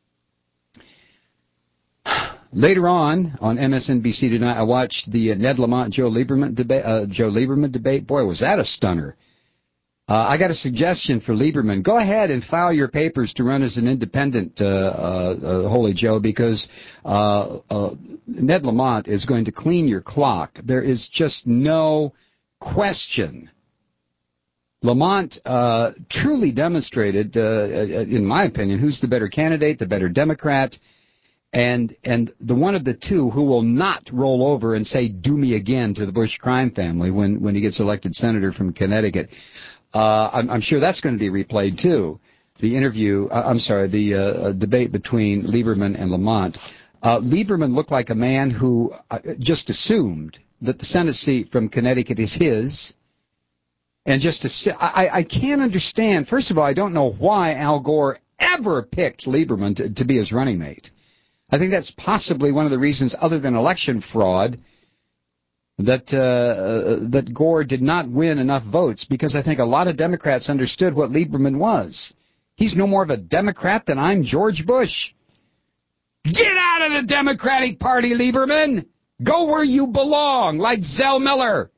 Later on, on M S N B C tonight, I watched the uh, Ned Lamont Joe Lieberman debate. Uh, Joe Lieberman debate. Boy, was that a stunner! Uh, I got a suggestion for Lieberman. Go ahead and file your papers to run as an independent, uh, uh, uh, Holy Joe, because uh, uh, Ned Lamont is going to clean your clock. There is just no question. Lamont uh, truly demonstrated, uh, in my opinion, who's the better candidate, the better Democrat. And and the one of the two who will not roll over and say, do me again to the Bush crime family when, when he gets elected senator from Connecticut. Uh, I'm, I'm sure that's going to be replayed, too. The interview, uh, I'm sorry, the uh, debate between Lieberman and Lamont. Uh, Lieberman looked like a man who uh, just assumed that the Senate seat from Connecticut is his. And just to, I, I can't understand. First of all, I don't know why Al Gore ever picked Lieberman to, to be his running mate. I think that's possibly one of the reasons, other than election fraud, that uh, that Gore did not win enough votes because I think a lot of Democrats understood what Lieberman was. He's no more of a Democrat than I'm George Bush. Get out of the Democratic Party, Lieberman! Go where you belong, like Zell Miller.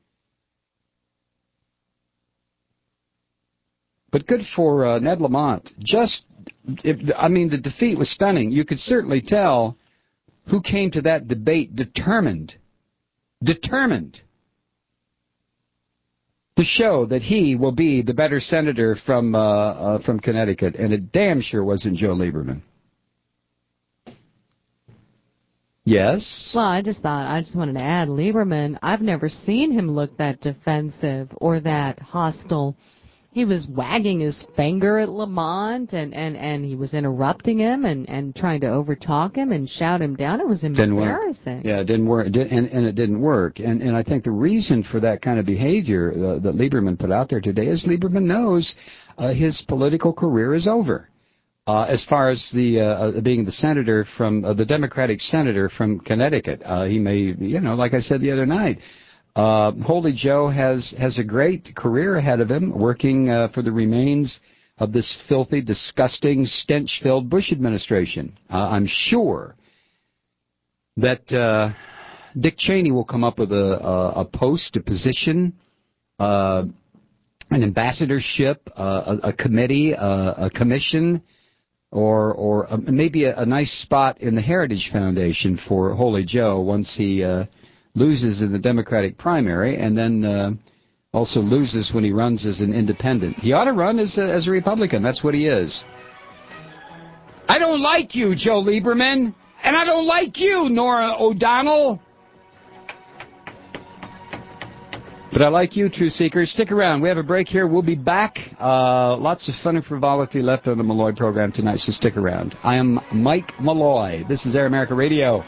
But good for uh, Ned Lamont. Just, if, I mean, the defeat was stunning. You could certainly tell who came to that debate determined, determined to show that he will be the better senator from uh, uh, from Connecticut, and it damn sure wasn't Joe Lieberman. Yes? Well, I just thought, I just wanted to add, Lieberman, I've never seen him look that defensive or that hostile. He was wagging his finger at Lamont, and, and, and he was interrupting him and, and trying to overtalk him and shout him down. It was embarrassing. Yeah, it didn't work, and, and it didn't work. And, and I think the reason for that kind of behavior uh, that Lieberman put out there today is Lieberman knows uh, his political career is over. Uh, as far as the uh, uh, being the senator from uh, the Democratic senator from Connecticut, uh, he may, you know, like I said the other night, uh, Holy Joe has has a great career ahead of him, working uh, for the remains of this filthy, disgusting, stench-filled Bush administration. Uh, I'm sure that uh, Dick Cheney will come up with a a, a post, a position, uh, an ambassadorship, uh, a, a committee, uh, a commission. Or, or uh, maybe a, a nice spot in the Heritage Foundation for Holy Joe once he uh, loses in the Democratic primary, and then uh, also loses when he runs as an independent. He ought to run as a, as a Republican. That's what he is. I don't like you, Joe Lieberman, and I don't like you, Nora O'Donnell. But I like you, Truth Seekers. Stick around. We have a break here. We'll be back. Uh, lots of fun and frivolity left on the Malloy program tonight, so stick around. I am Mike Malloy. This is Air America Radio.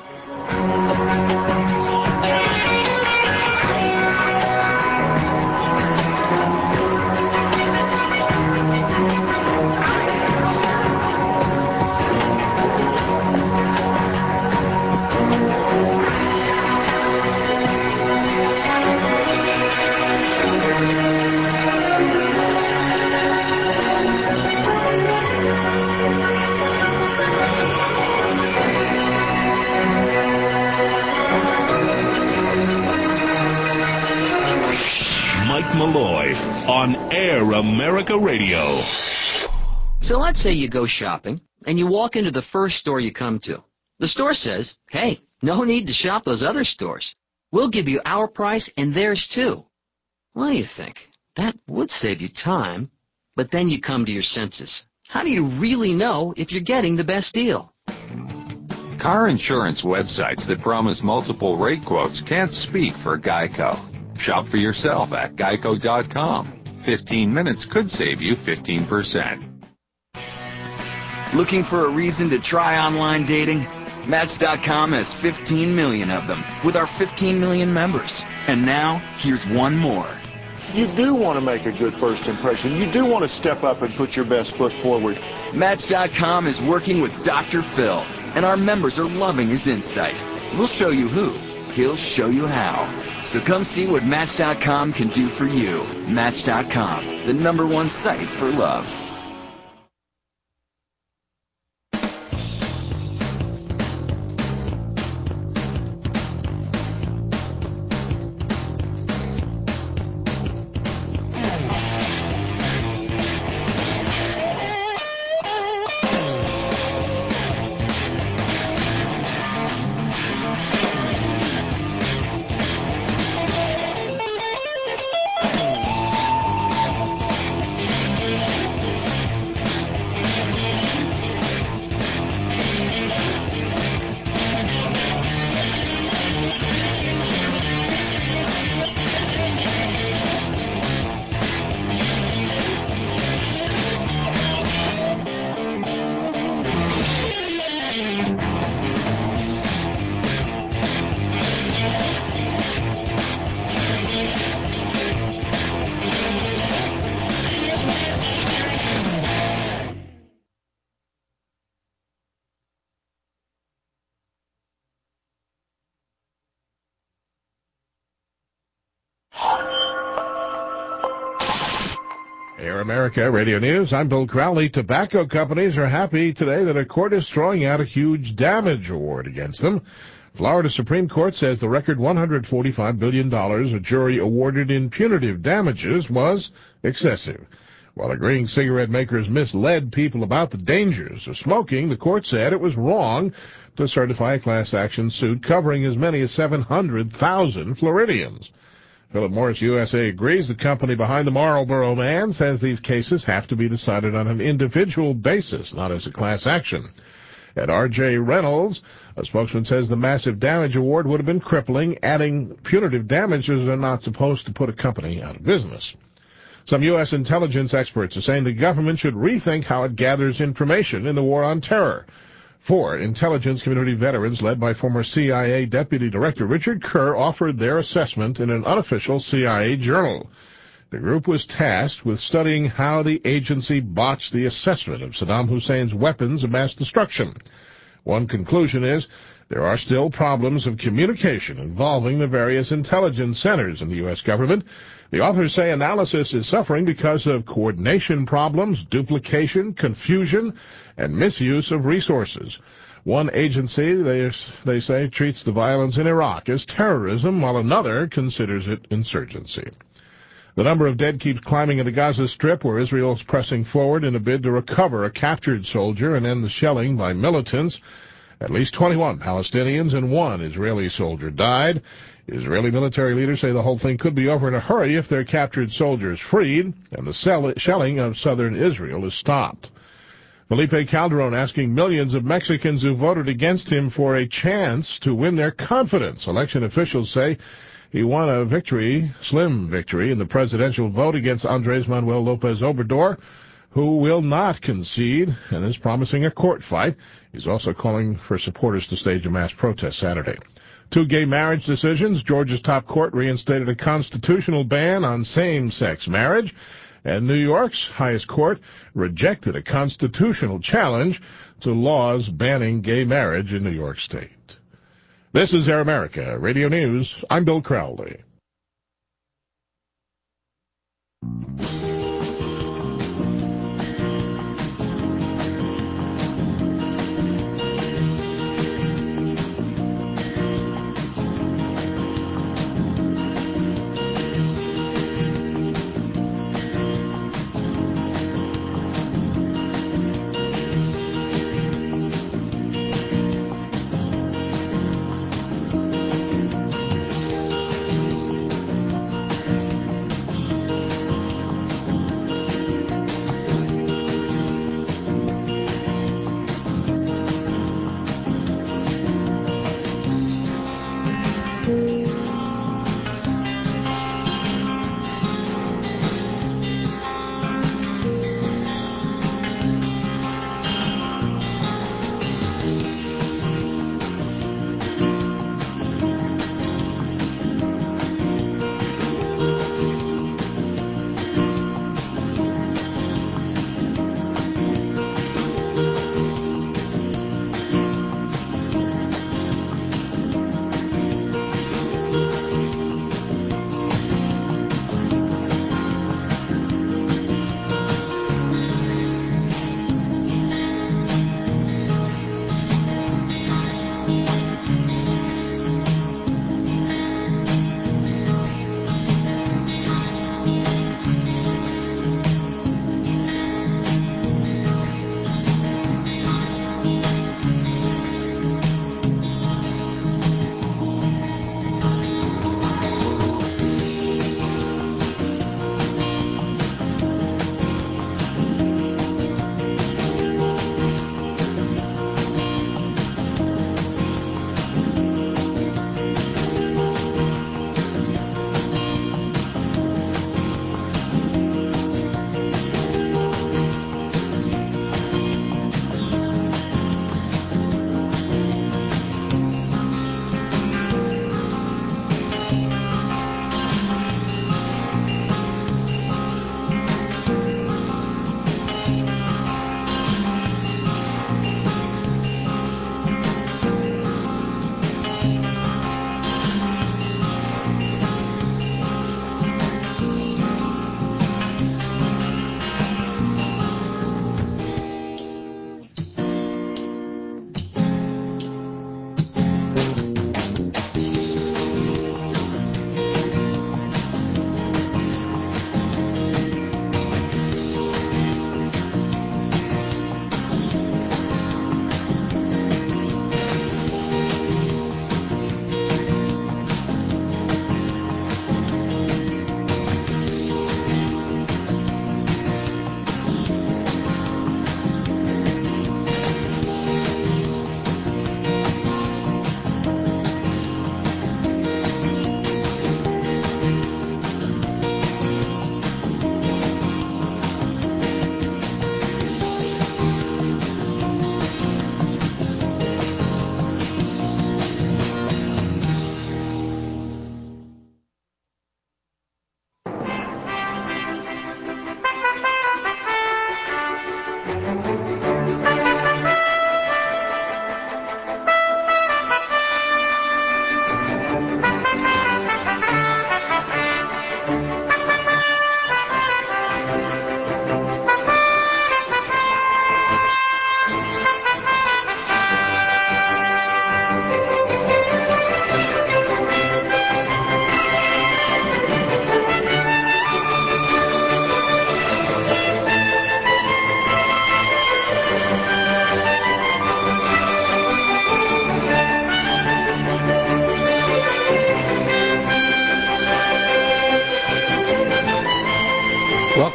Malloy on Air America Radio. So let's say you go shopping and you walk into the first store you come to. The store says, hey, no need to shop those other stores. We'll give you our price and theirs too. Well, you think, that would save you time, but then you come to your senses. How do you really know if you're getting the best deal? Car insurance websites that promise multiple rate quotes can't speak for Geico. Shop for yourself at geico dot com. fifteen minutes could save you fifteen percent. Looking for a reason to try online dating? Match dot com has fifteen million of them with our fifteen million members. And now, here's one more. You do want to make a good first impression. You do want to step up and put your best foot forward. Match dot com is working with Doctor Phil, and our members are loving his insight. We'll show you who. He'll show you how. So come see what Match dot com can do for you. Match dot com, the number one site for love. Air America Radio News. I'm Bill Crowley. Tobacco companies are happy today that a court is throwing out a huge damage award against them. Florida Supreme Court says the record one hundred forty-five billion dollars a jury awarded in punitive damages was excessive. While agreeing cigarette makers misled people about the dangers of smoking, the court said it was wrong to certify a class action suit covering as many as seven hundred thousand Floridians. Philip Morris U S A agrees. The company behind the Marlboro Man says these cases have to be decided on an individual basis, not as a class action. At R J Reynolds, a spokesman says the massive damage award would have been crippling. Adding punitive damages are not supposed to put a company out of business. Some U S intelligence experts are saying the government should rethink how it gathers information in the war on terror. Four intelligence community veterans led by former C I A Deputy Director Richard Kerr offered their assessment in an unofficial C I A journal. The group was tasked with studying how the agency botched the assessment of Saddam Hussein's weapons of mass destruction. One conclusion is there are still problems of communication involving the various intelligence centers in the U S government. The authors say analysis is suffering because of coordination problems, duplication, confusion, and misuse of resources. One agency, they, they say, treats the violence in Iraq as terrorism, while another considers it insurgency. The number of dead keeps climbing in the Gaza Strip, where Israel is pressing forward in a bid to recover a captured soldier and end the shelling by militants. At least twenty-one Palestinians and one Israeli soldier died. Israeli military leaders say the whole thing could be over in a hurry if their captured soldiers freed and the shelling of southern Israel is stopped. Felipe Calderon asking millions of Mexicans who voted against him for a chance to win their confidence. Election officials say he won a victory, slim victory, in the presidential vote against Andres Manuel Lopez Obrador, who will not concede and is promising a court fight. He's also calling for supporters to stage a mass protest Saturday. Two gay marriage decisions. Georgia's top court reinstated a constitutional ban on same-sex marriage, and New York's highest court rejected a constitutional challenge to laws banning gay marriage in New York State. This is Air America Radio News. I'm Bill Crowley.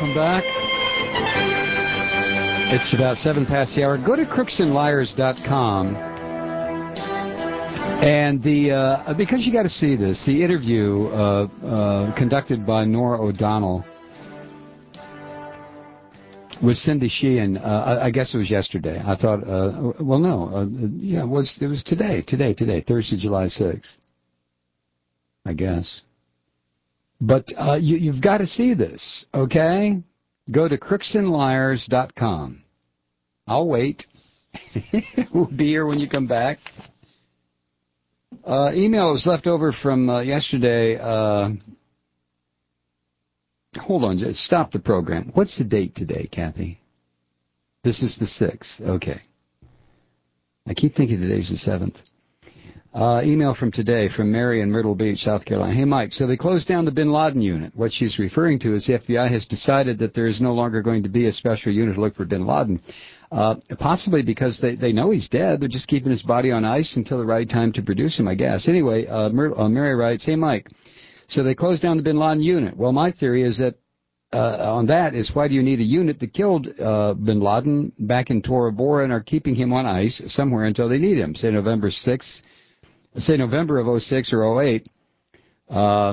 Welcome back. It's about seven past the hour. Go to crooks and liars dot com. And the uh, because you got to see this, the interview uh, uh, conducted by Norah O'Donnell with Cindy Sheehan, uh, I guess it was yesterday. I thought, uh, well, no, uh, yeah, it was it was today, today, today, Thursday, July sixth, I guess. But uh, you, you've got to see this, okay? Go to crooks and liars dot com. I'll wait. We'll be here when you come back. Uh, email was left over from uh, yesterday. Uh, hold on, just stop the program. What's the date today, Kathy? This is the sixth. Okay. I keep thinking today's the seventh. Uh, email from today from Mary in Myrtle Beach, South Carolina. Hey, Mike, so they closed down the bin Laden unit. What she's referring to is the F B I has decided that there is no longer going to be a special unit to look for bin Laden. Uh, possibly because they, they know he's dead. They're just keeping his body on ice until the right time to produce him, I guess. Anyway, uh, Mer- uh, Mary writes, hey, Mike, so they closed down the bin Laden unit. Well, my theory is that uh, on that is why do you need a unit that killed uh, bin Laden back in Tora Bora and are keeping him on ice somewhere until they need him, say November sixth, say November of oh six or oh eight. Uh,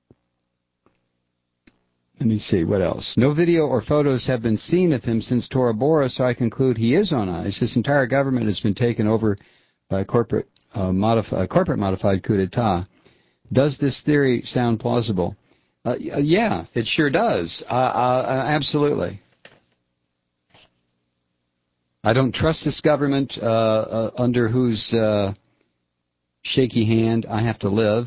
Let me see, what else? No video or photos have been seen of him since Tora Bora, so I conclude he is on ice. His entire government has been taken over by a corporate, uh, modif- a corporate modified coup d'etat. Does this theory sound plausible? Uh, yeah, it sure does. Uh, uh, absolutely. I don't trust this government uh, uh, under whose uh, shaky hand I have to live.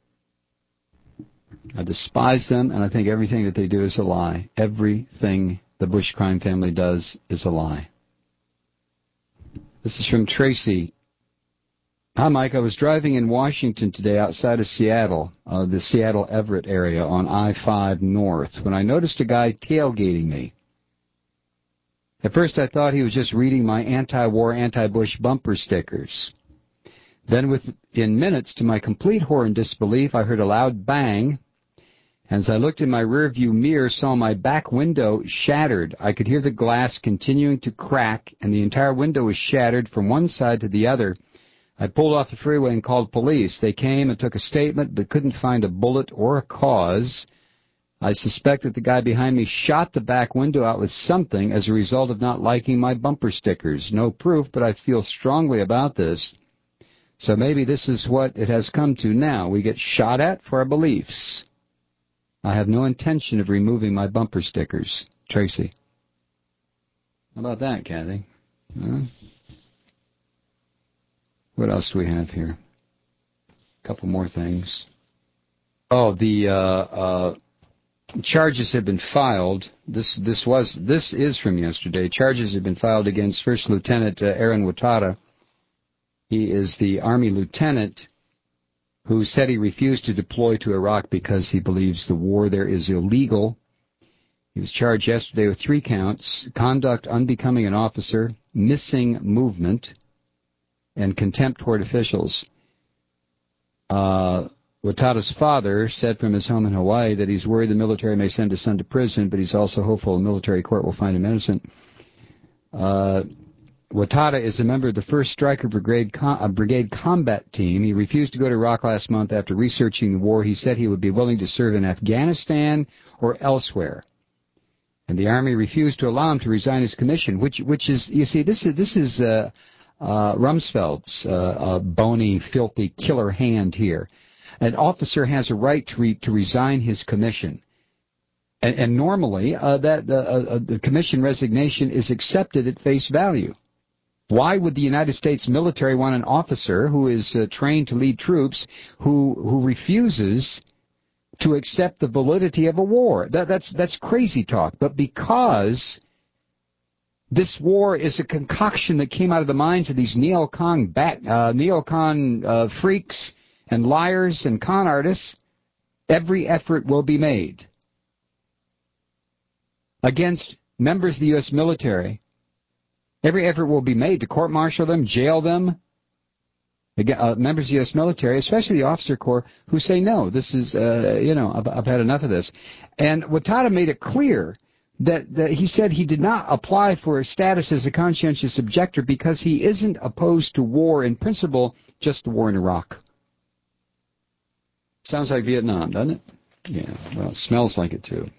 I despise them, and I think everything that they do is a lie. Everything the Bush crime family does is a lie. This is from Tracy. Hi, Mike. I was driving in Washington today outside of Seattle, uh, the Seattle-Everett area on I five North, when I noticed a guy tailgating me. At first, I thought he was just reading my anti-war, anti-Bush bumper stickers. Then, within minutes, to my complete horror and disbelief, I heard a loud bang. As I looked in my rearview mirror, saw my back window shattered. I could hear the glass continuing to crack, and the entire window was shattered from one side to the other. I pulled off the freeway and called police. They came and took a statement, but couldn't find a bullet or a cause. I suspect that the guy behind me shot the back window out with something as a result of not liking my bumper stickers. No proof, but I feel strongly about this. So maybe this is what it has come to now. We get shot at for our beliefs. I have no intention of removing my bumper stickers. Tracy. How about that, Kathy? Huh? What else do we have here? A couple more things. Oh, the uh, uh, charges have been filed. This this was this is from yesterday. Charges have been filed against First Lieutenant uh, Aaron Watata. He is the Army lieutenant who said he refused to deploy to Iraq because he believes the war there is illegal. He was charged yesterday with three counts: conduct unbecoming an officer, missing movement, and contempt toward officials. Uh, Watada's father said from his home in Hawaii that he's worried the military may send his son to prison, but he's also hopeful a military court will find him innocent. Uh, Watada is a member of the first Stryker Brigade, com- uh, Brigade combat team. He refused to go to Iraq last month after researching the war. He said he would be willing to serve in Afghanistan or elsewhere. And the Army refused to allow him to resign his commission, which which is, you see, this is, this is uh, uh, Rumsfeld's uh, uh, bony, filthy killer hand here. An officer has a right to, re- to resign his commission. And, and normally, uh, that uh, uh, the commission resignation is accepted at face value. Why would the United States military want an officer who is uh, trained to lead troops who who refuses to accept the validity of a war? That, that's that's crazy talk. But because this war is a concoction that came out of the minds of these neocon bat, uh, neocon uh, freaks and liars and con artists, every effort will be made against members of the U S military. Every effort will be made to court-martial them, jail them, uh, members of the U S military, especially the officer corps, who say, no, this is, uh, you know, I've, I've had enough of this. And Watada made it clear that, that he said he did not apply for a status as a conscientious objector because he isn't opposed to war in principle, just the war in Iraq. Sounds like Vietnam, doesn't it? Yeah, well, it smells like it, too.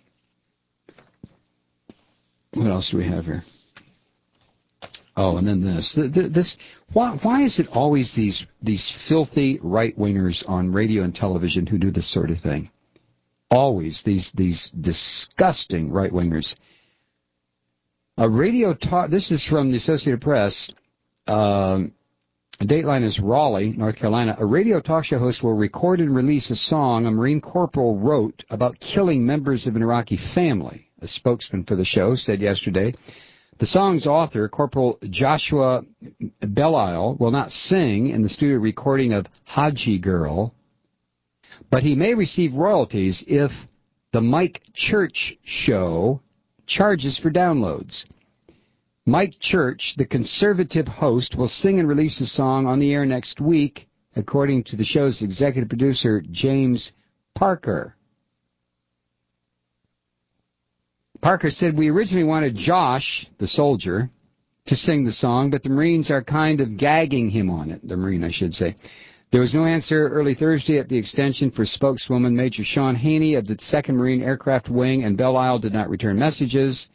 What else do we have here? Oh, and then this. This why, why is it always these these filthy right-wingers on radio and television who do this sort of thing? Always these these disgusting right-wingers. A radio talk. This is from the Associated Press. Um, Dateline is Raleigh, North Carolina. A radio talk show host will record and release a song a Marine corporal wrote about killing members of an Iraqi family. A spokesman for the show said yesterday. The song's author, Corporal Joshua Belisle, will not sing in the studio recording of Haji Girl, but he may receive royalties if the Mike Church Show charges for downloads. Mike Church, the conservative host, will sing and release the song on the air next week, according to the show's executive producer, James Parker. Parker said, we originally wanted Josh, the soldier, to sing the song, but the Marines are kind of gagging him on it. The Marine, I should say. There was no answer early Thursday at the extension for spokeswoman Major Sean Haney of the second Marine Aircraft Wing, and Belisle did not return messages.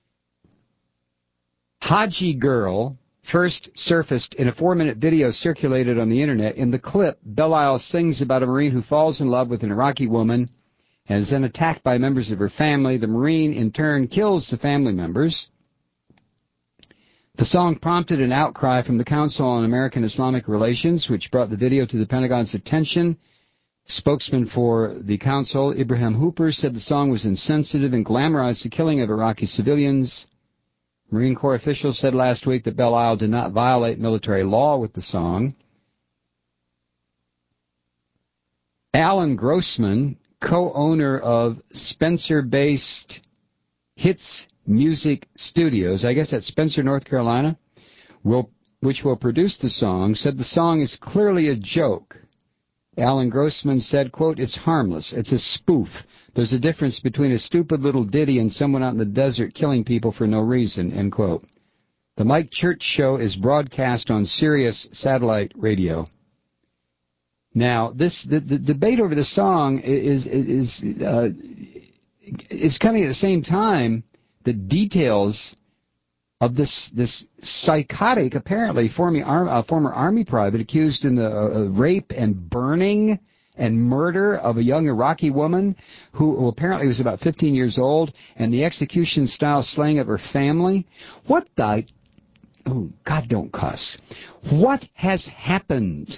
Haji Girl first surfaced in a four-minute video circulated on the Internet. In the clip, Belisle sings about a Marine who falls in love with an Iraqi woman and is then attacked by members of her family. The Marine, in turn, kills the family members. The song prompted an outcry from the Council on American Islamic Relations, which brought the video to the Pentagon's attention. Spokesman for the Council, Ibrahim Hooper, said the song was insensitive and glamorized the killing of Iraqi civilians. Marine Corps officials said last week that Belisle did not violate military law with the song. Alan Grossman, co-owner of Spencer-based Hits Music Studios, I guess that's Spencer, North Carolina, will, which will produce the song, said the song is clearly a joke. Alan Grossman said, quote, it's harmless. It's a spoof. There's a difference between a stupid little ditty and someone out in the desert killing people for no reason, end quote. The Mike Church Show is broadcast on Sirius satellite radio. Now, this the, the debate over the song is is uh, is coming at the same time. The details of this this psychotic, apparently former uh, former Army private accused in the uh, rape and burning and murder of a young Iraqi woman who, who apparently was about fifteen years old, and the execution-style slaying of her family. What the? Oh, God, don't cuss. What has happened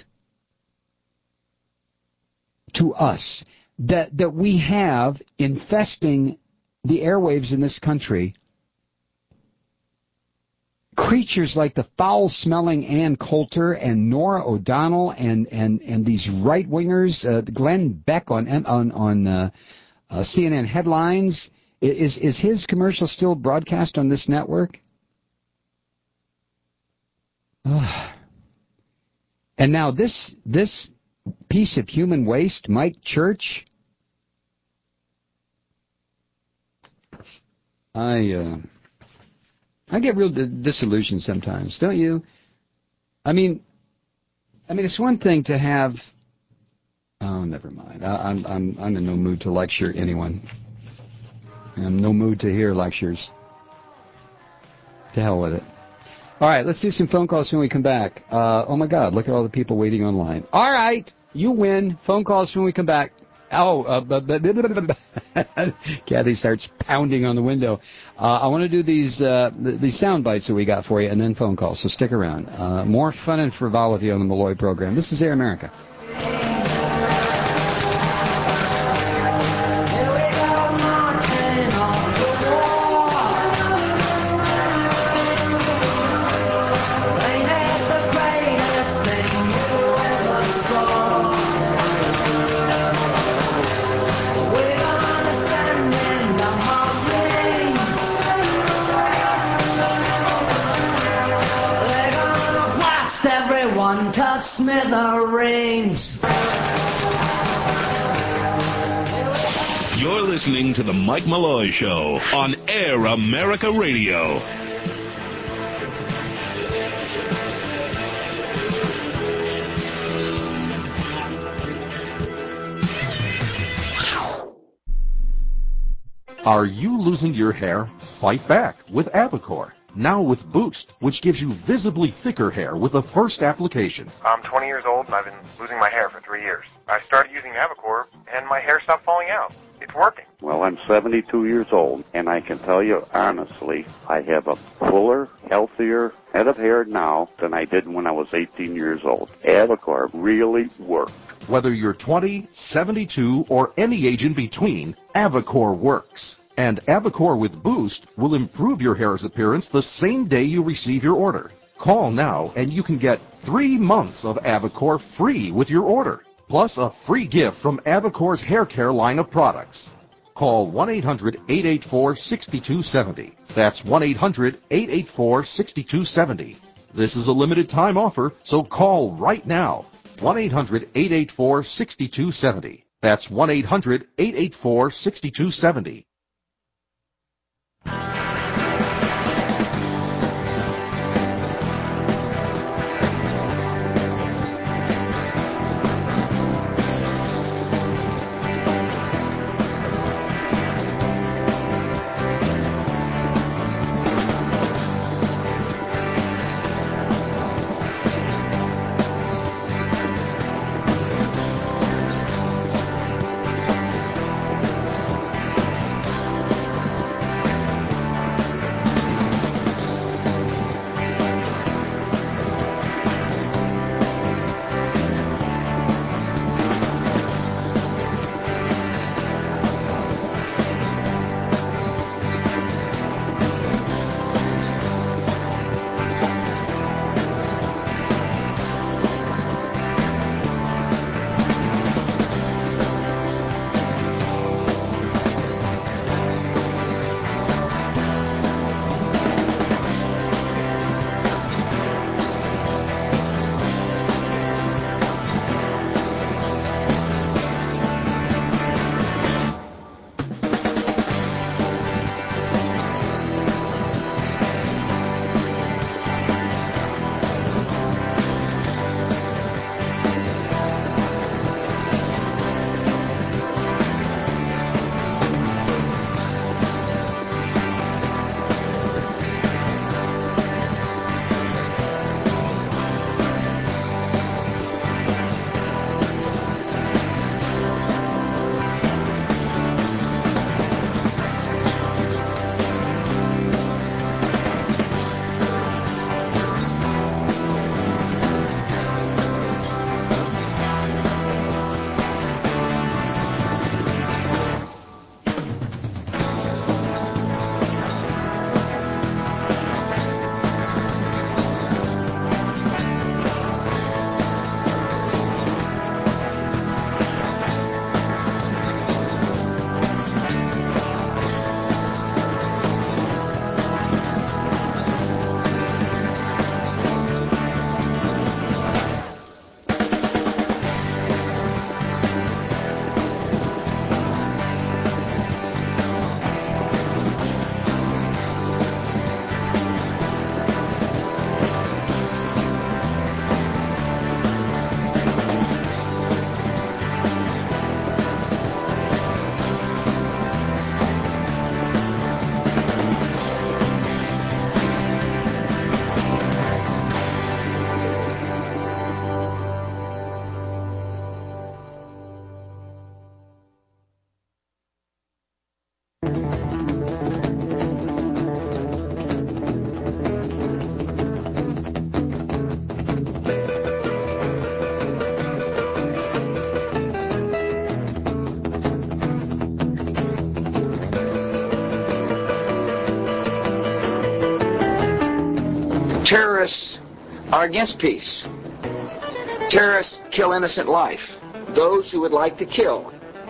to us that that we have infesting the airwaves in this country creatures like the foul-smelling Ann Coulter and Nora O'Donnell and and and these right-wingers, uh, Glenn Beck on on on uh, uh, C N N headlines? Is is his commercial still broadcast on this network? And now this this. piece of human waste, Mike Church. I uh, I get real disillusioned sometimes, don't you? I mean, I mean, it's one thing to have. Oh, never mind. I, I'm I'm I'm in no mood to lecture anyone. I'm in no mood to hear lectures. To hell with it. All right, let's do some phone calls when we come back. Uh, oh, my God, look at all the people waiting online. All right, you win. Phone calls when we come back. Oh, uh, Kathy starts pounding on the window. Uh, I want to do these uh, these sound bites that we got for you, and then phone calls, so stick around. Uh, more fun and frivolity on the Malloy program. This is Air America. To smithereens. You're listening to The Mike Malloy Show on Air America Radio. Are you losing your hair? Fight back with Avacor. Now with Boost, which gives you visibly thicker hair with the first application. I'm twenty years old and I've been losing my hair for three years. I started using Avacor and my hair stopped falling out. It's working. Well, I'm seventy-two years old, and I can tell you honestly, I have a fuller, healthier head of hair now than I did when I was eighteen years old. Avacor really worked. Whether you're twenty, seventy-two, or any age in between, Avacor works. And Avacor with Boost will improve your hair's appearance the same day you receive your order. Call now and you can get three months of Avacor free with your order, plus a free gift from Avacor's hair care line of products. Call one eight hundred, eight eight four, six two seven zero. That's one eight hundred, eight eight four, six two seven zero. This is a limited time offer, so call right now. one eight hundred, eight eight four, six two seven zero. That's one eight hundred, eight eight four, six two seven zero. Terrorists are against peace. Terrorists kill innocent life. Those who would like to kill,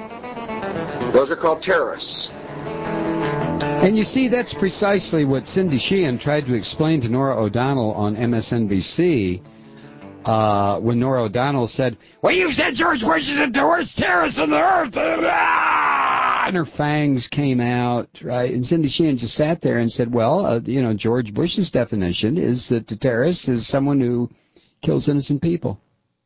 those are called terrorists. And you see, that's precisely what Cindy Sheehan tried to explain to Norah O'Donnell on M S N B C uh, when Norah O'Donnell said, well, you said George Bush is the worst terrorist on the earth. and her fangs came out, right? And Cindy Sheehan just sat there and said, well, uh, you know, George Bush's definition is that a terrorist is someone who kills innocent people.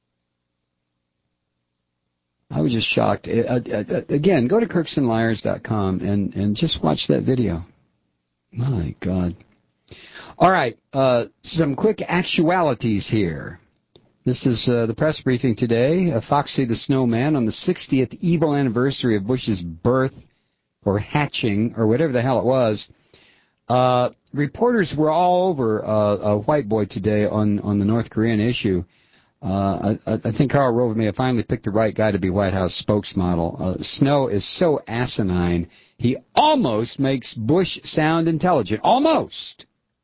I was just shocked. Uh, uh, again, go to Crooks and Liars dot com and, and just watch that video. My God. All right, uh, some quick actualities here. This is uh, the press briefing today. Uh, Foxy the Snowman on the sixtieth evil anniversary of Bush's birth or hatching or whatever the hell it was. Uh, reporters were all over uh, a white boy today on, on the North Korean issue. Uh, I, I think Karl Rove may have finally picked the right guy to be White House spokesmodel. Uh, Snow is so asinine, he almost makes Bush sound intelligent. Almost.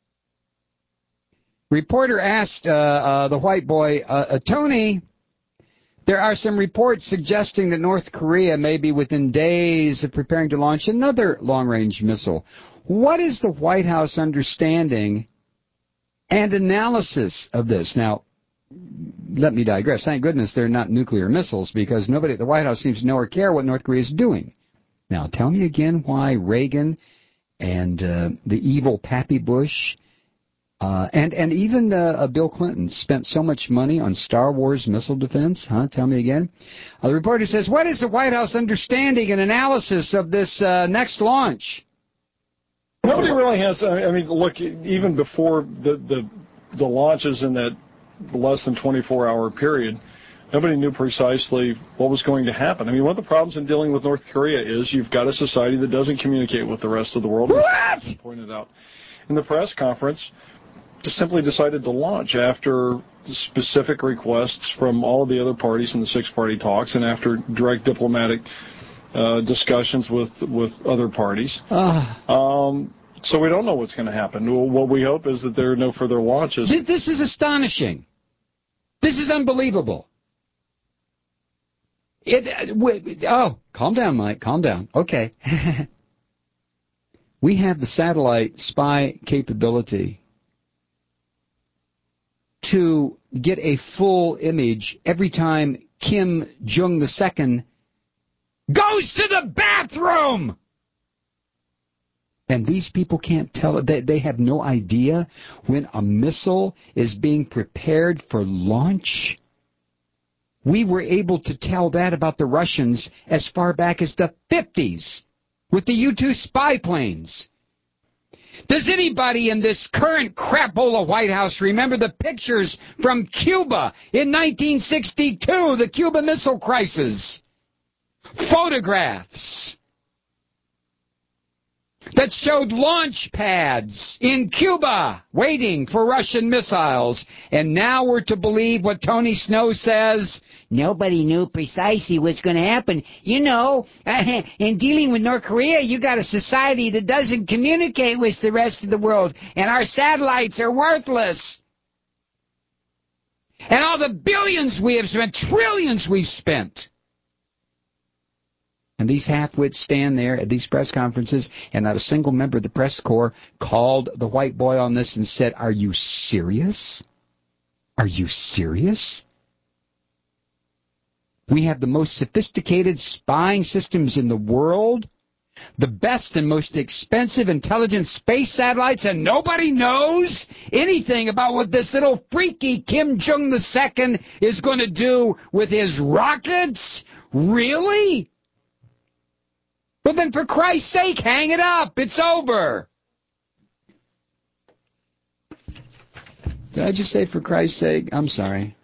Reporter asked uh, uh, the white boy, uh, uh, Tony, there are some reports suggesting that North Korea may be within days of preparing to launch another long-range missile. What is the White House understanding and analysis of this? Now, let me digress. Thank goodness they're not nuclear missiles, because nobody at the White House seems to know or care what North Korea is doing. Now, tell me again why Reagan and uh, the evil Pappy Bush uh, and, and even uh, uh, Bill Clinton spent so much money on Star Wars missile defense. Huh? Tell me again. Uh, the reporter says, what is the White House understanding and analysis of this uh, next launch? Nobody really has. I mean, look, even before the, the, the launches in that less than twenty-four hour period, nobody knew precisely what was going to happen. I mean, one of the problems in dealing with North Korea is you've got a society that doesn't communicate with the rest of the world. What? Pointed out in the press conference, just simply decided to launch after specific requests from all of the other parties in the six-party talks and after direct diplomatic uh, discussions with with other parties. Uh. Um, So we don't know what's going to happen. What we hope is that there are no further launches. This is astonishing. This is unbelievable. It, wait, oh, calm down, Mike. Calm down. Okay. We have the satellite spy capability to get a full image every time Kim Jong the Second goes to the bathroom. And these people can't tell it. They, they have no idea when a missile is being prepared for launch. We were able to tell that about the Russians as far back as the fifties with the U two spy planes. Does anybody in this current crapola White House remember the pictures from Cuba in nineteen sixty-two, the Cuba Missile Crisis? Photographs that showed launch pads in Cuba waiting for Russian missiles. And now we're to believe what Tony Snow says. Nobody knew precisely what's going to happen. You know, in dealing with North Korea, you got a society that doesn't communicate with the rest of the world, and our satellites are worthless. And all the billions we have spent, trillions we've spent. And these half-wits stand there at these press conferences, and not a single member of the press corps called the white boy on this and said, are you serious? Are you serious? We have the most sophisticated spying systems in the world, the best and most expensive intelligent space satellites, and nobody knows anything about what this little freaky Kim Jong the Second is going to do with his rockets? Really? Well, then, for Christ's sake, hang it up. It's over. Did I just say for Christ's sake? I'm sorry.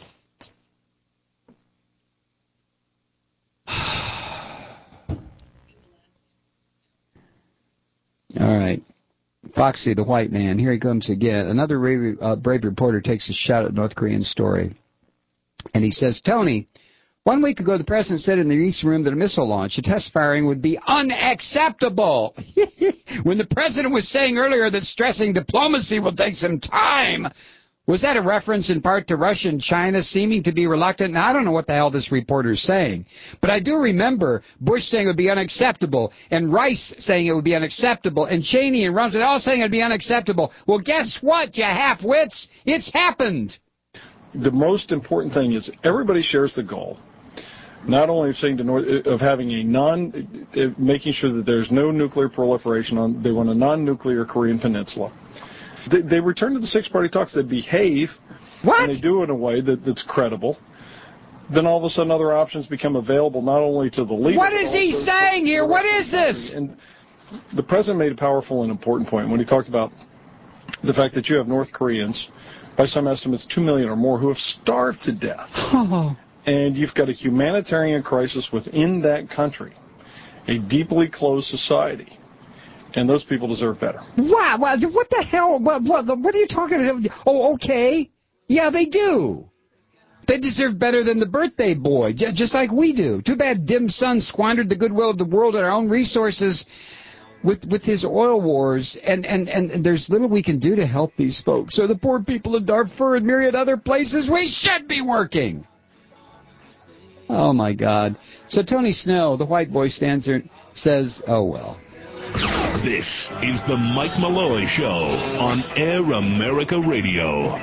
All right. Foxy, the white man. Here he comes again. Another brave, uh, brave reporter takes a shot at North Korean story. And he says, Tony, one week ago, the president said in the East Room that a missile launch, a test firing, would be unacceptable. When the president was saying earlier that stressing diplomacy will take some time, was that a reference in part to Russia and China seeming to be reluctant? Now, I don't know what the hell this reporter is saying, but I do remember Bush saying it would be unacceptable, and Rice saying it would be unacceptable, and Cheney and Rumsfeld all saying it would be unacceptable. Well, guess what, you half-wits? It's happened. The most important thing is everybody shares the goal. not only of saying to North, of having a non, uh, making sure that there's no nuclear proliferation on, they want a non-nuclear Korean peninsula. They, they return to the six-party talks. They behave, what? and they do it in a way that, that's credible. Then all of a sudden other options become available not only to the leader. What is he saying here? What is this? And the president made a powerful and important point when he talked about the fact that you have North Koreans, by some estimates two million or more, who have starved to death. Oh. And you've got a humanitarian crisis within that country, a deeply closed society. And those people deserve better. Wow, well, what the hell? What, what, what are you talking about? Oh, okay. Yeah, they do. They deserve better than the birthday boy, just like we do. Too bad Dim Sun squandered the goodwill of the world and our own resources with with his oil wars, and, and, and there's little we can do to help these folks. So the poor people of Darfur and myriad other places, we should be working. Oh, my God. So Tony Snell, the white boy, stands there and says, oh, well. This is the Mike Malloy Show on Air America Radio.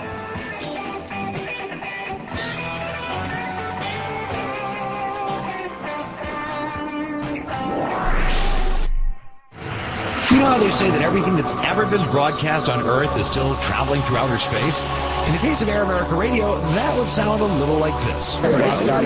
You know how they say that everything that's ever been broadcast on Earth is still traveling through outer space? In the case of Air America Radio, that would sound a little like this. Well,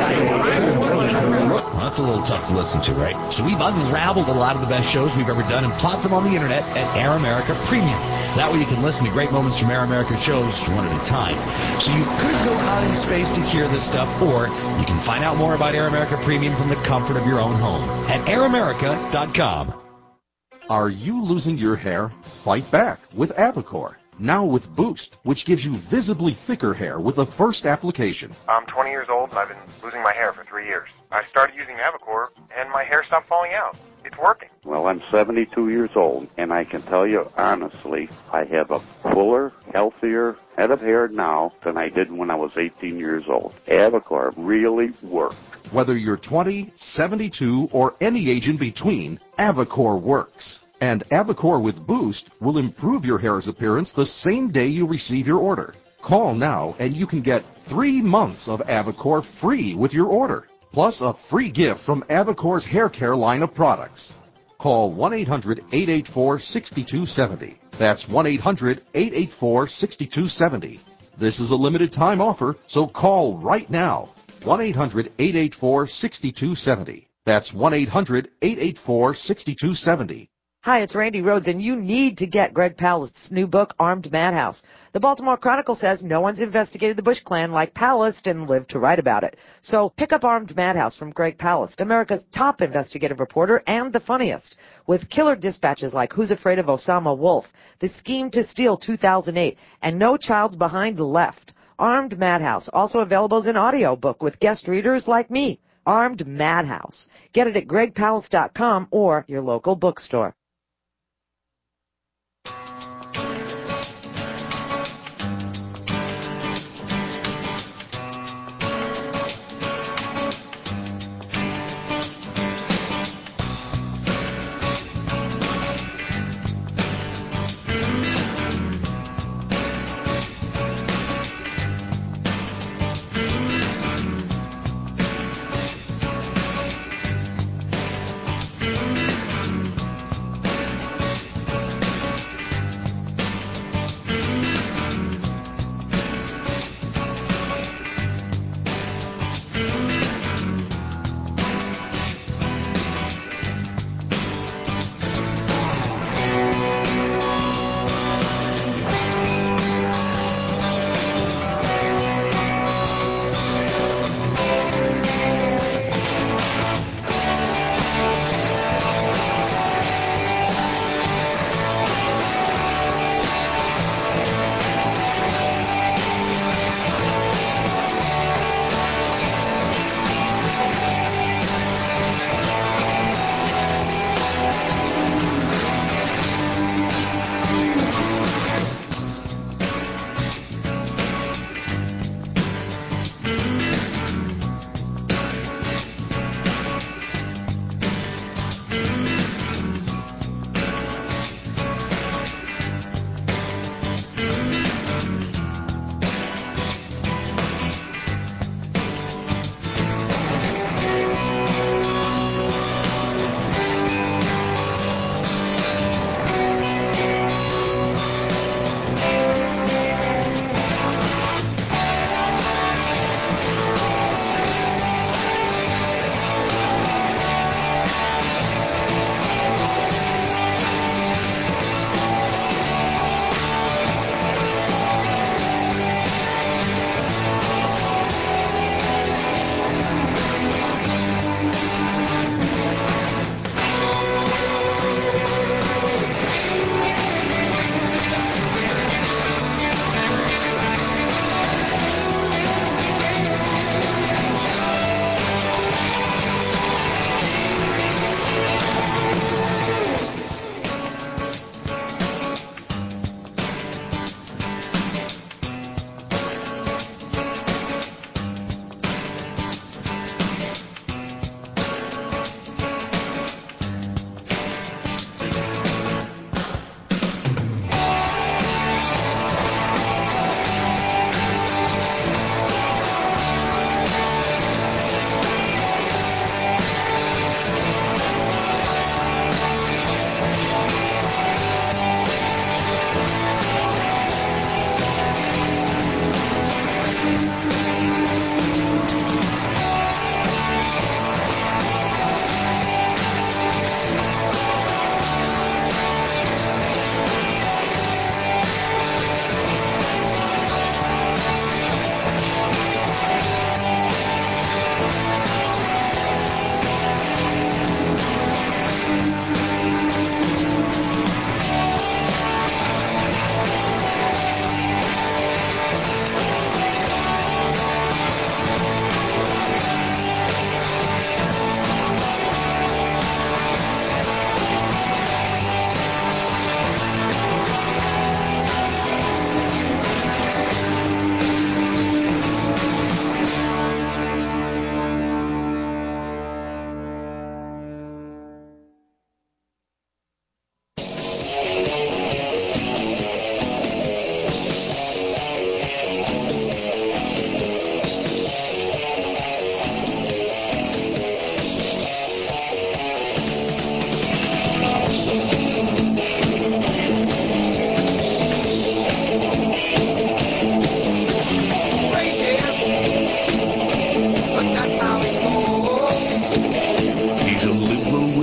that's a little tough to listen to, right? So we've unraveled a lot of the best shows we've ever done and plot them on the internet at Air America Premium. That way you can listen to great moments from Air America shows one at a time. So you could go out in space to hear this stuff, or you can find out more about Air America Premium from the comfort of your own home at air america dot com. Are you losing your hair? Fight back with Avacor. Now with Boost, which gives you visibly thicker hair with the first application. I'm twenty years old and I've been losing my hair for three years. I started using Avacor and my hair stopped falling out. It's working. Well, I'm seventy-two years old, and I can tell you honestly, I have a fuller, healthier head of hair now than I did when I was eighteen years old. Avacor really worked. Whether you're twenty, seventy-two, or any age in between, Avacor works. And Avacor with Boost will improve your hair's appearance the same day you receive your order. Call now and you can get three months of Avacor free with your order, plus a free gift from Avacor's hair care line of products. Call one eight hundred, eight eight four, six two seven zero. That's one eight hundred, eight eight four, six two seven zero. This is a limited time offer, so call right now. one eight hundred, eight eight four, six two seven zero. That's one eight hundred, eight eight four, six two seven zero. Hi, it's Randy Rhodes, and you need to get Greg Palast's new book, Armed Madhouse. The Baltimore Chronicle says no one's investigated the Bush Klan like Palast and lived to write about it. So pick up Armed Madhouse from Greg Palast, America's top investigative reporter and the funniest, with killer dispatches like Who's Afraid of Osama Wolf, The Scheme to Steal two thousand eight, and No Child's Behind Left. Armed Madhouse, also available as an audiobook with guest readers like me. Armed Madhouse. Get it at greg palast dot com or your local bookstore.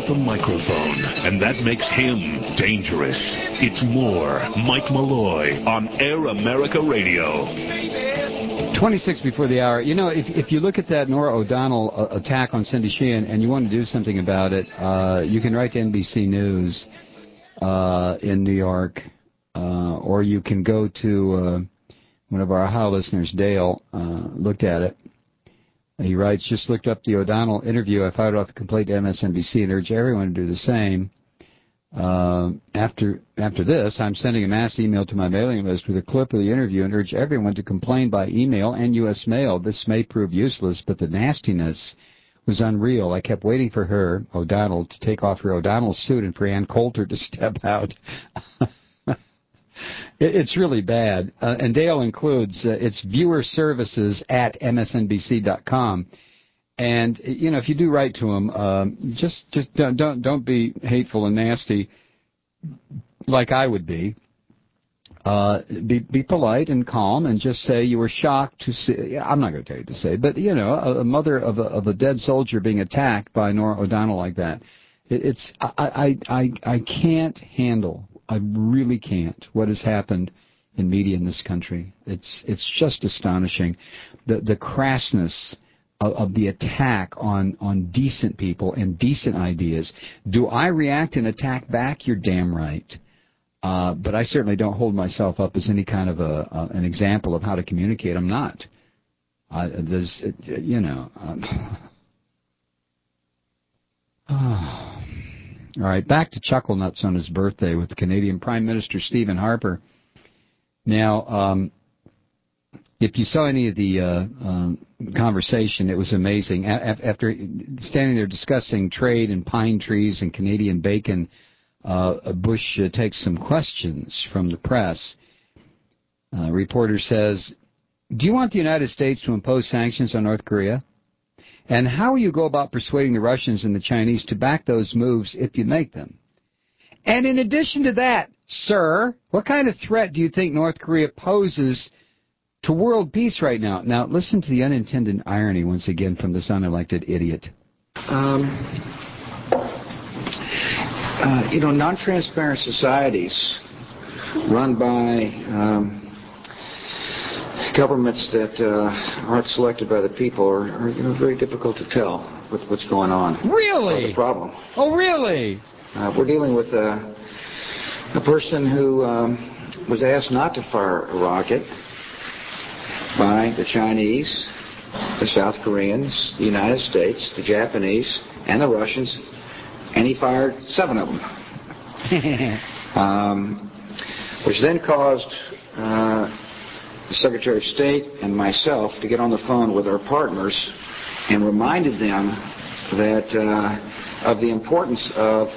the microphone, and that makes him dangerous. It's more Mike Malloy on Air America Radio. twenty-six before the hour. You know, if if you look at that Norah O'Donnell uh, attack on Cindy Sheehan and you want to do something about it, uh, you can write to N B C News uh, in New York, uh, or you can go to uh, one of our Ohio listeners, Dale, uh, looked at it. He writes, just looked up the O'Donnell interview. I fired off the complaint to M S N B C and urge everyone to do the same. Uh, after after this, I'm sending a mass email to my mailing list with a clip of the interview and urge everyone to complain by email and U S mail. This may prove useless, but the nastiness was unreal. I kept waiting for her, O'Donnell, to take off her O'Donnell suit and for Ann Coulter to step out. It's really bad. Uh, and Dale includes, uh, it's viewer services at M S N B C dot com. And, you know, if you do write to him, um, just just don't, don't don't be hateful and nasty like I would be. Uh, be be polite and calm and just say you were shocked to see, I'm not going to tell you to say, but, you know, a, a mother of a, of a dead soldier being attacked by Norah O'Donnell like that. It, it's, I, I, I, I can't handle I really can't. What has happened in media in this country? It's it's just astonishing. The the crassness of, of the attack on on decent people and decent ideas. Do I react and attack back? You're damn right. Uh, but I certainly don't hold myself up as any kind of a, a an example of how to communicate. I'm not. I, there's you know. Um, oh. All right, back to Chuckle Nuts on his birthday with Canadian Prime Minister Stephen Harper. Now, um, if you saw any of the uh, um, conversation, it was amazing. A- after standing there discussing trade and pine trees and Canadian bacon, uh, Bush uh, takes some questions from the press. Uh, reporter says, do you want the United States to impose sanctions on North Korea? And how will you go about persuading the Russians and the Chinese to back those moves if you make them? And in addition to that, sir, what kind of threat do you think North Korea poses to world peace right now? Now, listen to the unintended irony once again from this unelected idiot. Um, uh, you know, non-transparent societies run by um, governments that uh, aren't selected by the people are, are you know, very difficult to tell with what's going on. Really? That's the problem. Oh, really? Uh, we're dealing with a, a person who um, was asked not to fire a rocket by the Chinese, the South Koreans, the United States, the Japanese, and the Russians, and he fired seven of them. um, which then caused uh, the Secretary of State and myself to get on the phone with our partners and reminded them that uh, of the importance of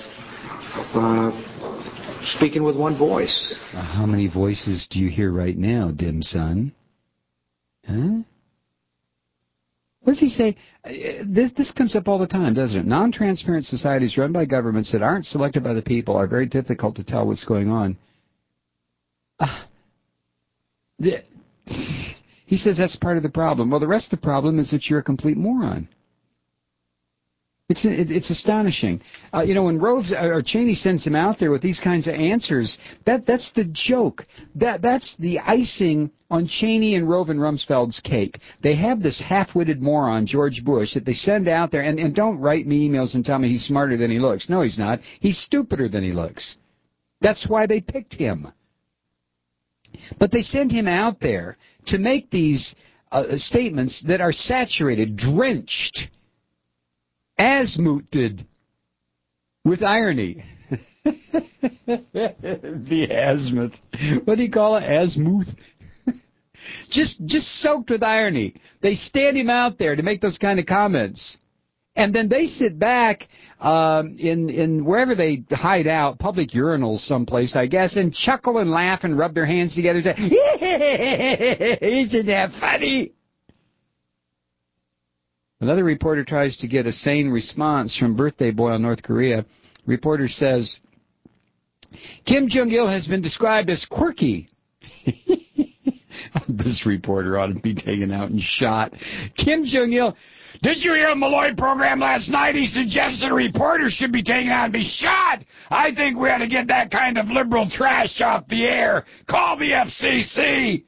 uh, speaking with one voice. Uh, how many voices do you hear right now, dim son? Huh? What does he say? Uh, this this comes up all the time, doesn't it? Non-transparent societies run by governments that aren't selected by the people are very difficult to tell what's going on. Uh, the, he says that's part of the problem. Well, the rest of the problem is that you're a complete moron. It's it, it's astonishing. Uh, you know, when Rove or Cheney sends him out there with these kinds of answers, that that's the joke. That that's the icing on Cheney and Rove and Rumsfeld's cake. They have this half-witted moron, George Bush, that they send out there, and, and don't write me emails and tell me he's smarter than he looks. No, he's not. He's stupider than he looks. That's why they picked him. But they send him out there to make these uh, statements that are saturated, drenched, azimuted with irony. The azimuth. What do you call it? Azimuth? just, just soaked with irony. They stand him out there to make those kind of comments. And then they sit back um, in in wherever they hide out, public urinals someplace, I guess, and chuckle and laugh and rub their hands together and say, isn't that funny? Another reporter tries to get a sane response from birthday boy in North Korea. Reporter says, Kim Jong-il has been described as quirky. This reporter ought to be taken out and shot. Kim Jong-il Did you hear the Malloy program last night? He suggested a reporter should be taken out and be shot. I think we ought to get that kind of liberal trash off the air. Call the F C C.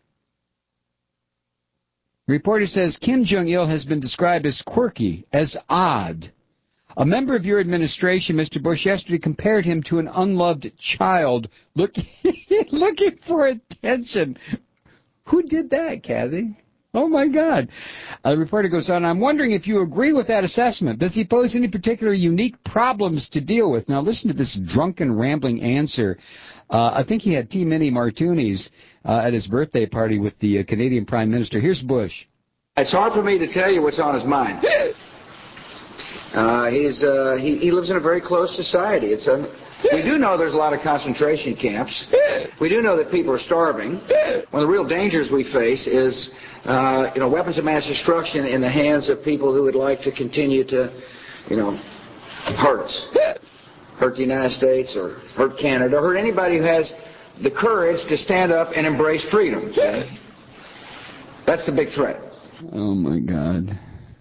Reporter says Kim Jong-il has been described as quirky, as odd. A member of your administration, Mister Bush, yesterday compared him to an unloved child looking, looking for attention. Who did that, Kathy? Oh, my God. The reporter goes on, I'm wondering if you agree with that assessment. Does he pose any particular unique problems to deal with? Now, listen to this drunken, rambling answer. Uh, I think he had too many martinis uh, at his birthday party with the uh, Canadian Prime Minister. Here's Bush. It's hard for me to tell you what's on his mind. Uh, he's, uh, he, he lives in a very closed society. It's a, we do know there's a lot of concentration camps. We do know that people are starving. One of the real dangers we face is uh, you know, weapons of mass destruction in the hands of people who would like to continue to, you know, hurt us. Hurt the United States or hurt Canada, or hurt anybody who has the courage to stand up and embrace freedom. Okay? That's the big threat. Oh, my God.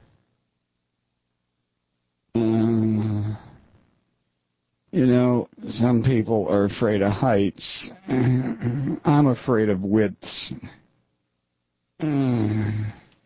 Um, you know, some people are afraid of heights. I'm afraid of widths. Uh,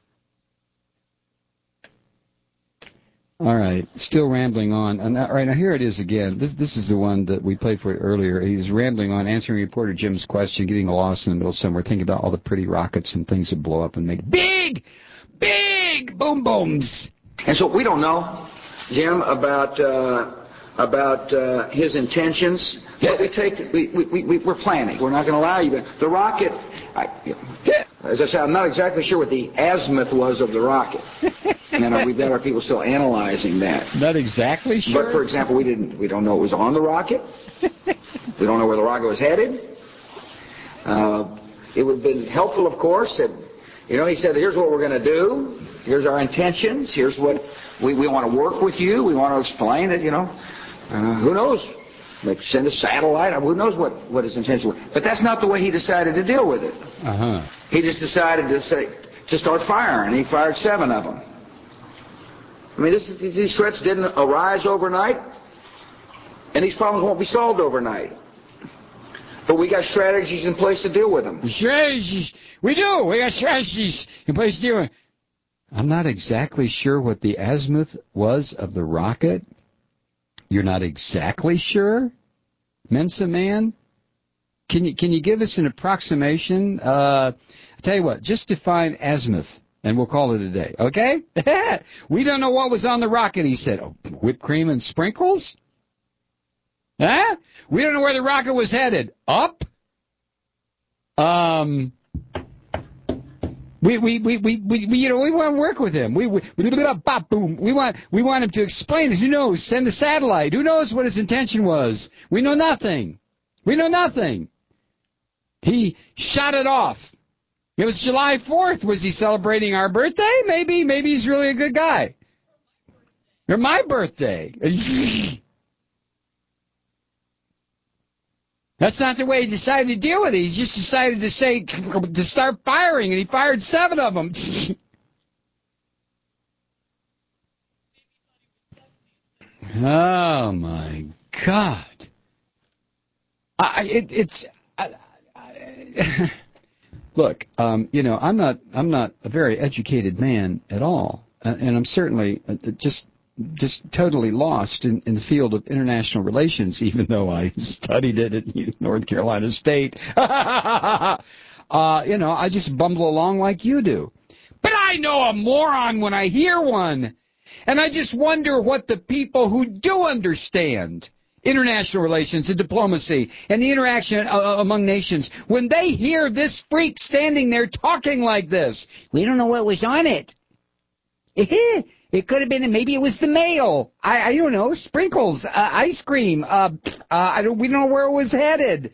all right, still rambling on. And that, right now, here it is again. This this is the one that we played for you earlier. He's rambling on, answering reporter Jim's question, getting lost in the middle somewhere, thinking about all the pretty rockets and things that blow up and make big, big boom booms. And so we don't know, Jim, about uh, about uh, his intentions. But we take we we we we're planning. We're not going to allow you. The rocket. I, as I said, I'm not exactly sure what the azimuth was of the rocket. And uh, we've got our people still analyzing that. Not exactly sure. But for example, we didn't. We don't know what was on the rocket. We don't know where the rocket was headed. Uh, it would have been helpful, of course. That, you know, he said, "Here's what we're going to do. Here's our intentions. Here's what we we want to work with you. We want to explain that. You know, uh, who knows? Maybe send a satellite. Who knows what, what his intention was. But that's not the way he decided to deal with it. Uh-huh. He just decided to say to start firing. He fired seven of them. I mean, this, these threats didn't arise overnight, and these problems won't be solved overnight. But we got strategies in place to deal with them. Strategies. We do. We got strategies in place to deal with them. I'm not exactly sure what the azimuth was of the rocket. You're not exactly sure, Mensa man? Can you can you give us an approximation? Uh, I'll tell you what, just define azimuth, and we'll call it a day, okay? We don't know what was on the rocket, he said. Oh, whipped cream and sprinkles? Huh? We don't know where the rocket was headed. Up? Um... We we, we, we, we, we you know we want to work with him. We we we, boom. we want we want him to explain it. Who knows? Send a satellite. Who knows what his intention was? We know nothing. We know nothing. He shot it off. It was July fourth. Was he celebrating our birthday? Maybe. Maybe he's really a good guy. Or my birthday. That's not the way he decided to deal with it. He just decided to say, to start firing, and he fired seven of them. Oh, my God. I, it, it's, I, I, look, um, you know, I'm not, I'm not a very educated man at all, uh, and I'm certainly uh, just... just totally lost in, in the field of international relations, even though I studied it at North Carolina State. uh, you know, I just bumble along like you do. But I know a moron when I hear one. And I just wonder what the people who do understand international relations and diplomacy and the interaction uh, among nations, when they hear this freak standing there talking like this, we don't know what was on it. It could have been, maybe it was the mail. I, I don't know, sprinkles, uh, ice cream. Uh, uh, I don't, we don't know where it was headed.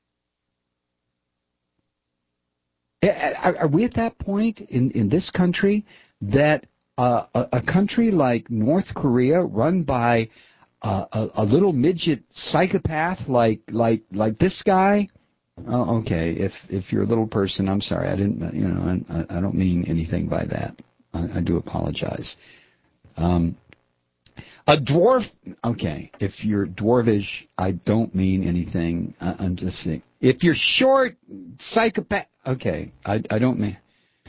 Are, are we at that point in, in this country that uh, a, a country like North Korea, run by uh, a, a little midget psychopath like like like this guy? Oh, okay, if if you're a little person, I'm sorry, I didn't, you know, I, I don't mean anything by that. I, I do apologize. Um, a dwarf, okay, if you're dwarvish, I don't mean anything. I, I'm just saying. If you're short, psychopath, okay, I, I don't mean.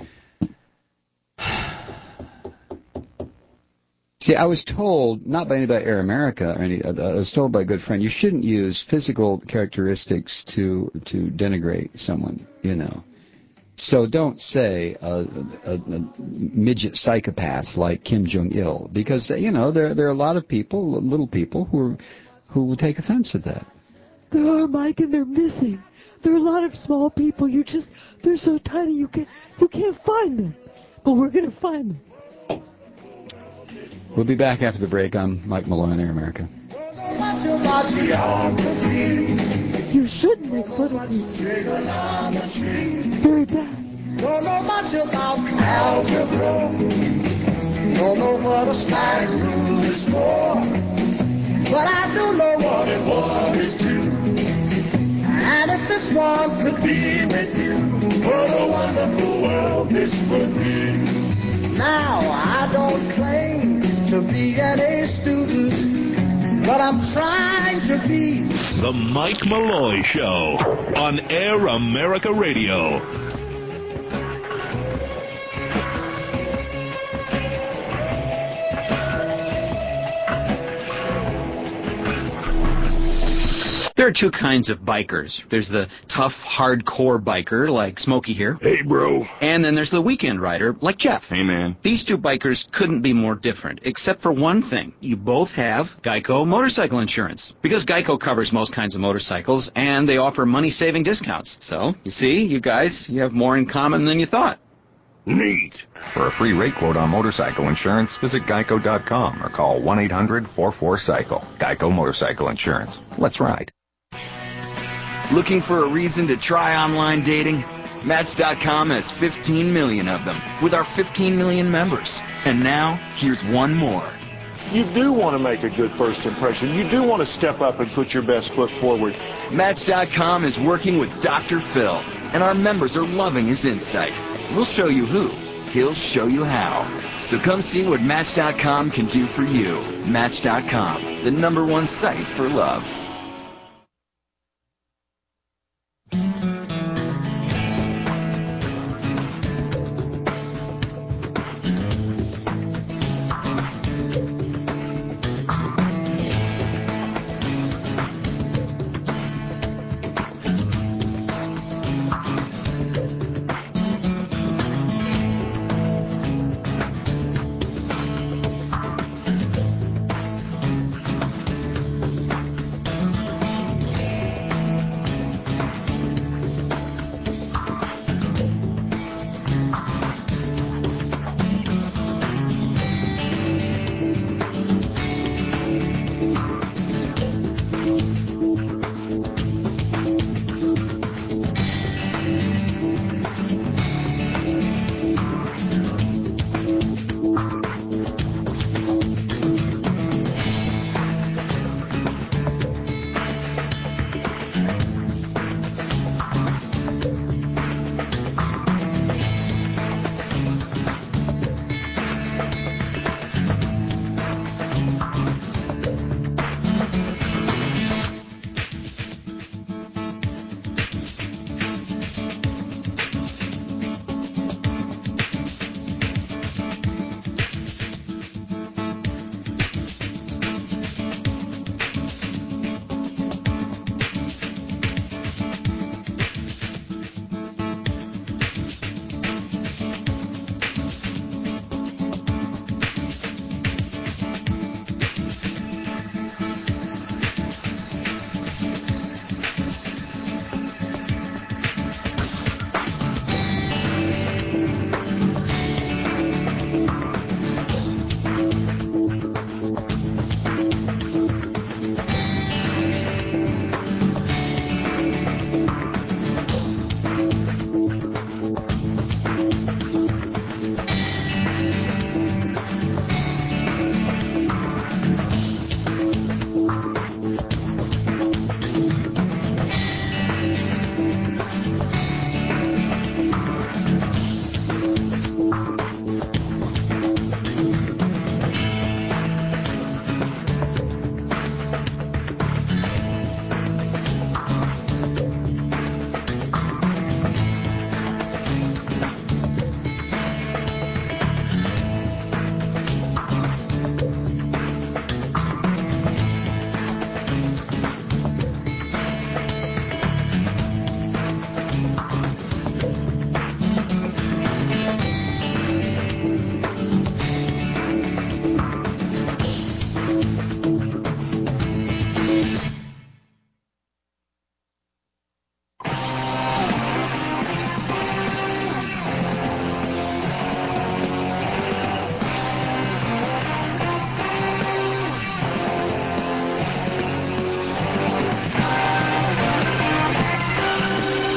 See, I was told, not by anybody at Air America, or any, I was told by a good friend, you shouldn't use physical characteristics to to denigrate someone, you know. So don't say a, a, a midget psychopath like Kim Jong-il, because, you know, there there are a lot of people, little people, who are, who will take offense at that. There are, Mike, and they're missing. There are a lot of small people. You just, they're so tiny you can't, you can't find them. But we're going to find them. We'll be back after the break. I'm Mike Malloy on Air America. You shouldn't make fun of me. Very bad. Don't know much about algebra. Don't know what a slide rule is for. But I do know one and one is two. And if this one could be with you, what a wonderful world this would be. Now, I don't claim to be an A student, but I'm trying to be. The Mike Malloy Show on Air America Radio. There are two kinds of bikers. There's the tough, hardcore biker like Smokey here. Hey, bro. And then there's the weekend rider like Jeff. Hey, man. These two bikers couldn't be more different, except for one thing. You both have Geico motorcycle insurance. Because Geico covers most kinds of motorcycles, and they offer money-saving discounts. So, you see, you guys, you have more in common than you thought. Neat. For a free rate quote on motorcycle insurance, visit geico dot com or call one eight hundred four four cycle. Geico Motorcycle Insurance. Let's ride. Looking for a reason to try online dating? Match dot com has fifteen million of them, with our fifteen million members. And now, here's one more. You do want to make a good first impression. You do want to step up and put your best foot forward. Match dot com is working with Doctor Phil, and our members are loving his insight. We'll show you who. He'll show you how. So come see what Match dot com can do for you. Match dot com, the number one site for love.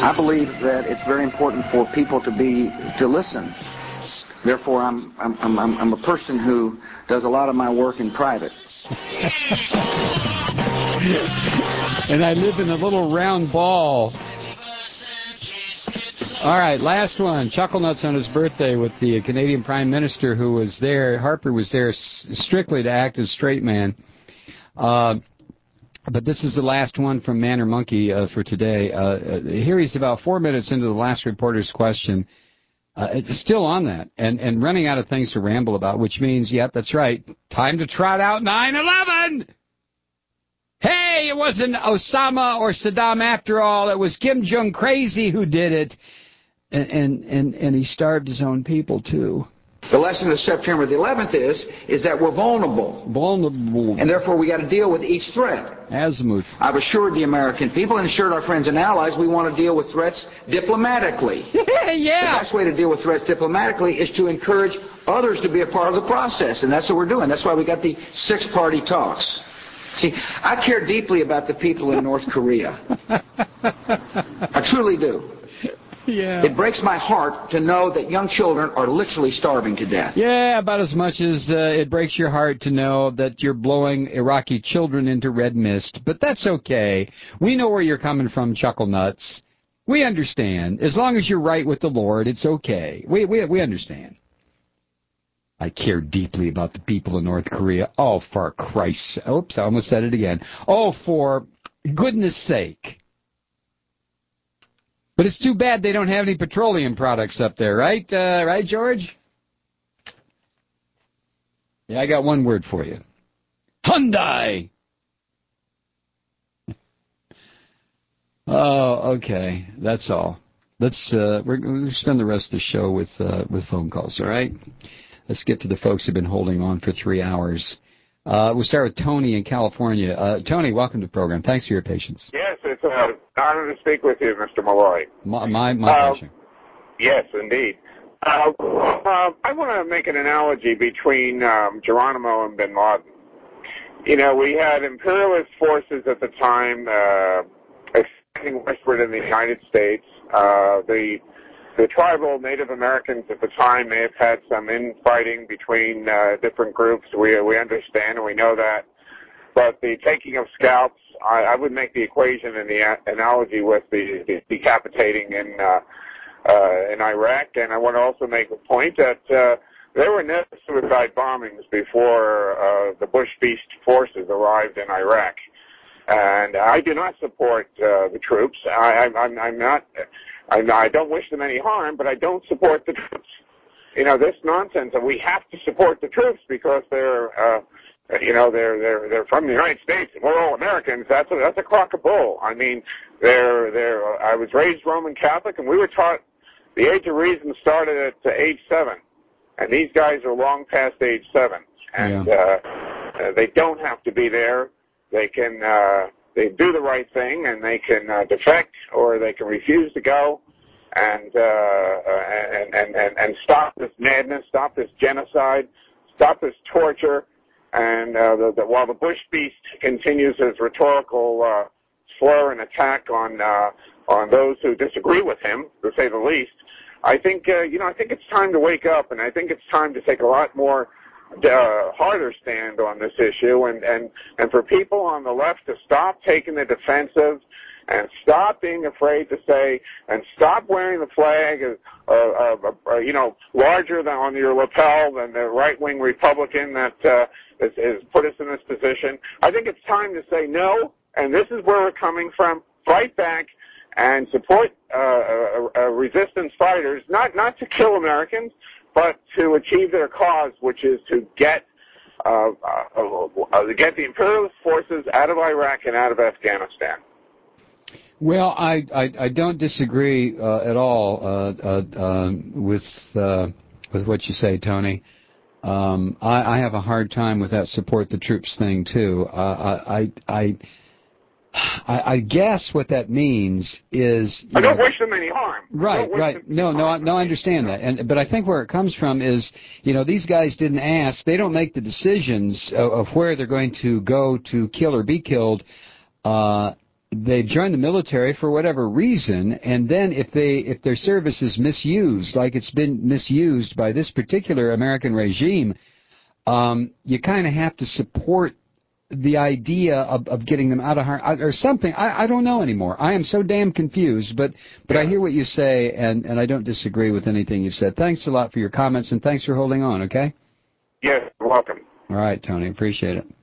I believe that it's very important for people to be to listen. Therefore, I'm I'm I'm I'm a person who does a lot of my work in private. And I live in a little round ball. All right, last one. Chuckle Nuts on his birthday with the Canadian Prime Minister who was there. Harper was there strictly to act as straight man. Uh, but this is the last one from Man or Monkey uh, for today. Uh, here he's about four minutes into the last reporter's question. Uh, it's still on that and, and running out of things to ramble about, which means, yep, that's right, time to trot out nine eleven! Hey, it wasn't Osama or Saddam after all. It was Kim Jong Crazy who did it. And, and, and, and he starved his own people, too. The lesson of September the eleventh is, is that we're vulnerable. Vulnerable. And therefore we got to deal with each threat. Azimuth. I've assured the American people and assured our friends and allies we want to deal with threats diplomatically. Yeah. The best way to deal with threats diplomatically is to encourage others to be a part of the process. And that's what we're doing. That's why we got the six-party talks. See, I care deeply about the people in North Korea. I truly do. Yeah. It breaks my heart to know that young children are literally starving to death. Yeah, about as much as uh, it breaks your heart to know that you're blowing Iraqi children into red mist. But that's okay. We know where you're coming from, Chuckle Nuts. We understand. As long as you're right with the Lord, it's okay. We we we understand. I care deeply about the people in North Korea. Oh, for Christ's sake. Oops, I almost said it again. Oh, for goodness sake. But it's too bad they don't have any petroleum products up there, right? Uh, right, George? Yeah, I got one word for you. Hyundai! Oh, okay. That's all. Let's uh, we're going to spend the rest of the show with uh, with phone calls, all right? Let's get to the folks who've been holding on for three hours. Uh, we'll start with Tony in California. Uh, Tony, welcome to the program. Thanks for your patience. Yes, it's an honor to speak with you, Mister Malloy. My, my, my uh, pleasure. Yes, indeed. Uh, uh, I want to make an analogy between um, Geronimo and Bin Laden. You know, we had imperialist forces at the time uh, expanding westward in the United States. Uh, the The tribal Native Americans at the time may have had some infighting between uh, different groups. We we understand and we know that. But the taking of scalps, I, I would make the equation and the a- analogy with the, the decapitating in uh, uh, in Iraq. And I want to also make a point that uh, there were no suicide bombings before uh, the Bush Beast forces arrived in Iraq. And I do not support uh, the troops. I, I'm, I'm not. I, I don't wish them any harm, but I don't support the troops. You know, this nonsense, and we have to support the troops because they're, uh, you know, they're they're they're from the United States and we're all Americans. That's a that's a crock of bull. I mean, they're they're. I was raised Roman Catholic, and we were taught the age of reason started at uh, age seven, and these guys are long past age seven, and Yeah. uh, they don't have to be there. They can. Uh, They do the right thing, and they can uh, defect, or they can refuse to go, and, uh, and and and and stop this madness, stop this genocide, stop this torture, and uh, the, the, while the Bush Beast continues his rhetorical uh, slur and attack on uh, on those who disagree with him, to say the least, I think uh, you know I think it's time to wake up, and I think it's time to take a lot more. Uh, harder stand on this issue, and, and, and for people on the left to stop taking the defensive and stop being afraid to say, and stop wearing the flag, uh, uh, uh, you know, larger than on your lapel than the right-wing Republican that uh, has, has put us in this position. I think it's time to say no, and this is where we're coming from. Fight back and support uh, uh, uh, resistance fighters, not not to kill Americans, but to achieve their cause, which is to get uh, uh, uh, get the imperialist forces out of Iraq and out of Afghanistan. Well, I, I, I don't disagree uh, at all uh, uh, uh, with uh, with what you say, Tony. Um, I, I have a hard time with that support the troops thing too. Uh, I, I I I guess what that means is you I don't know, wish them any harm. Right, right. No, no, I, no. I understand that, and but I think where it comes from is, you know, these guys didn't ask. They don't make the decisions of, of where they're going to go to kill or be killed. Uh, they join the military for whatever reason, and then if they if their service is misused, like it's been misused by this particular American regime, um, you kind of have to support the idea of, of getting them out of harm or something. I, I don't know anymore. I am so damn confused, but but I hear what you say, and, and I don't disagree with anything you've said. Thanks a lot for your comments, and thanks for holding on, okay? Yes, you're welcome. All right, Tony, appreciate it.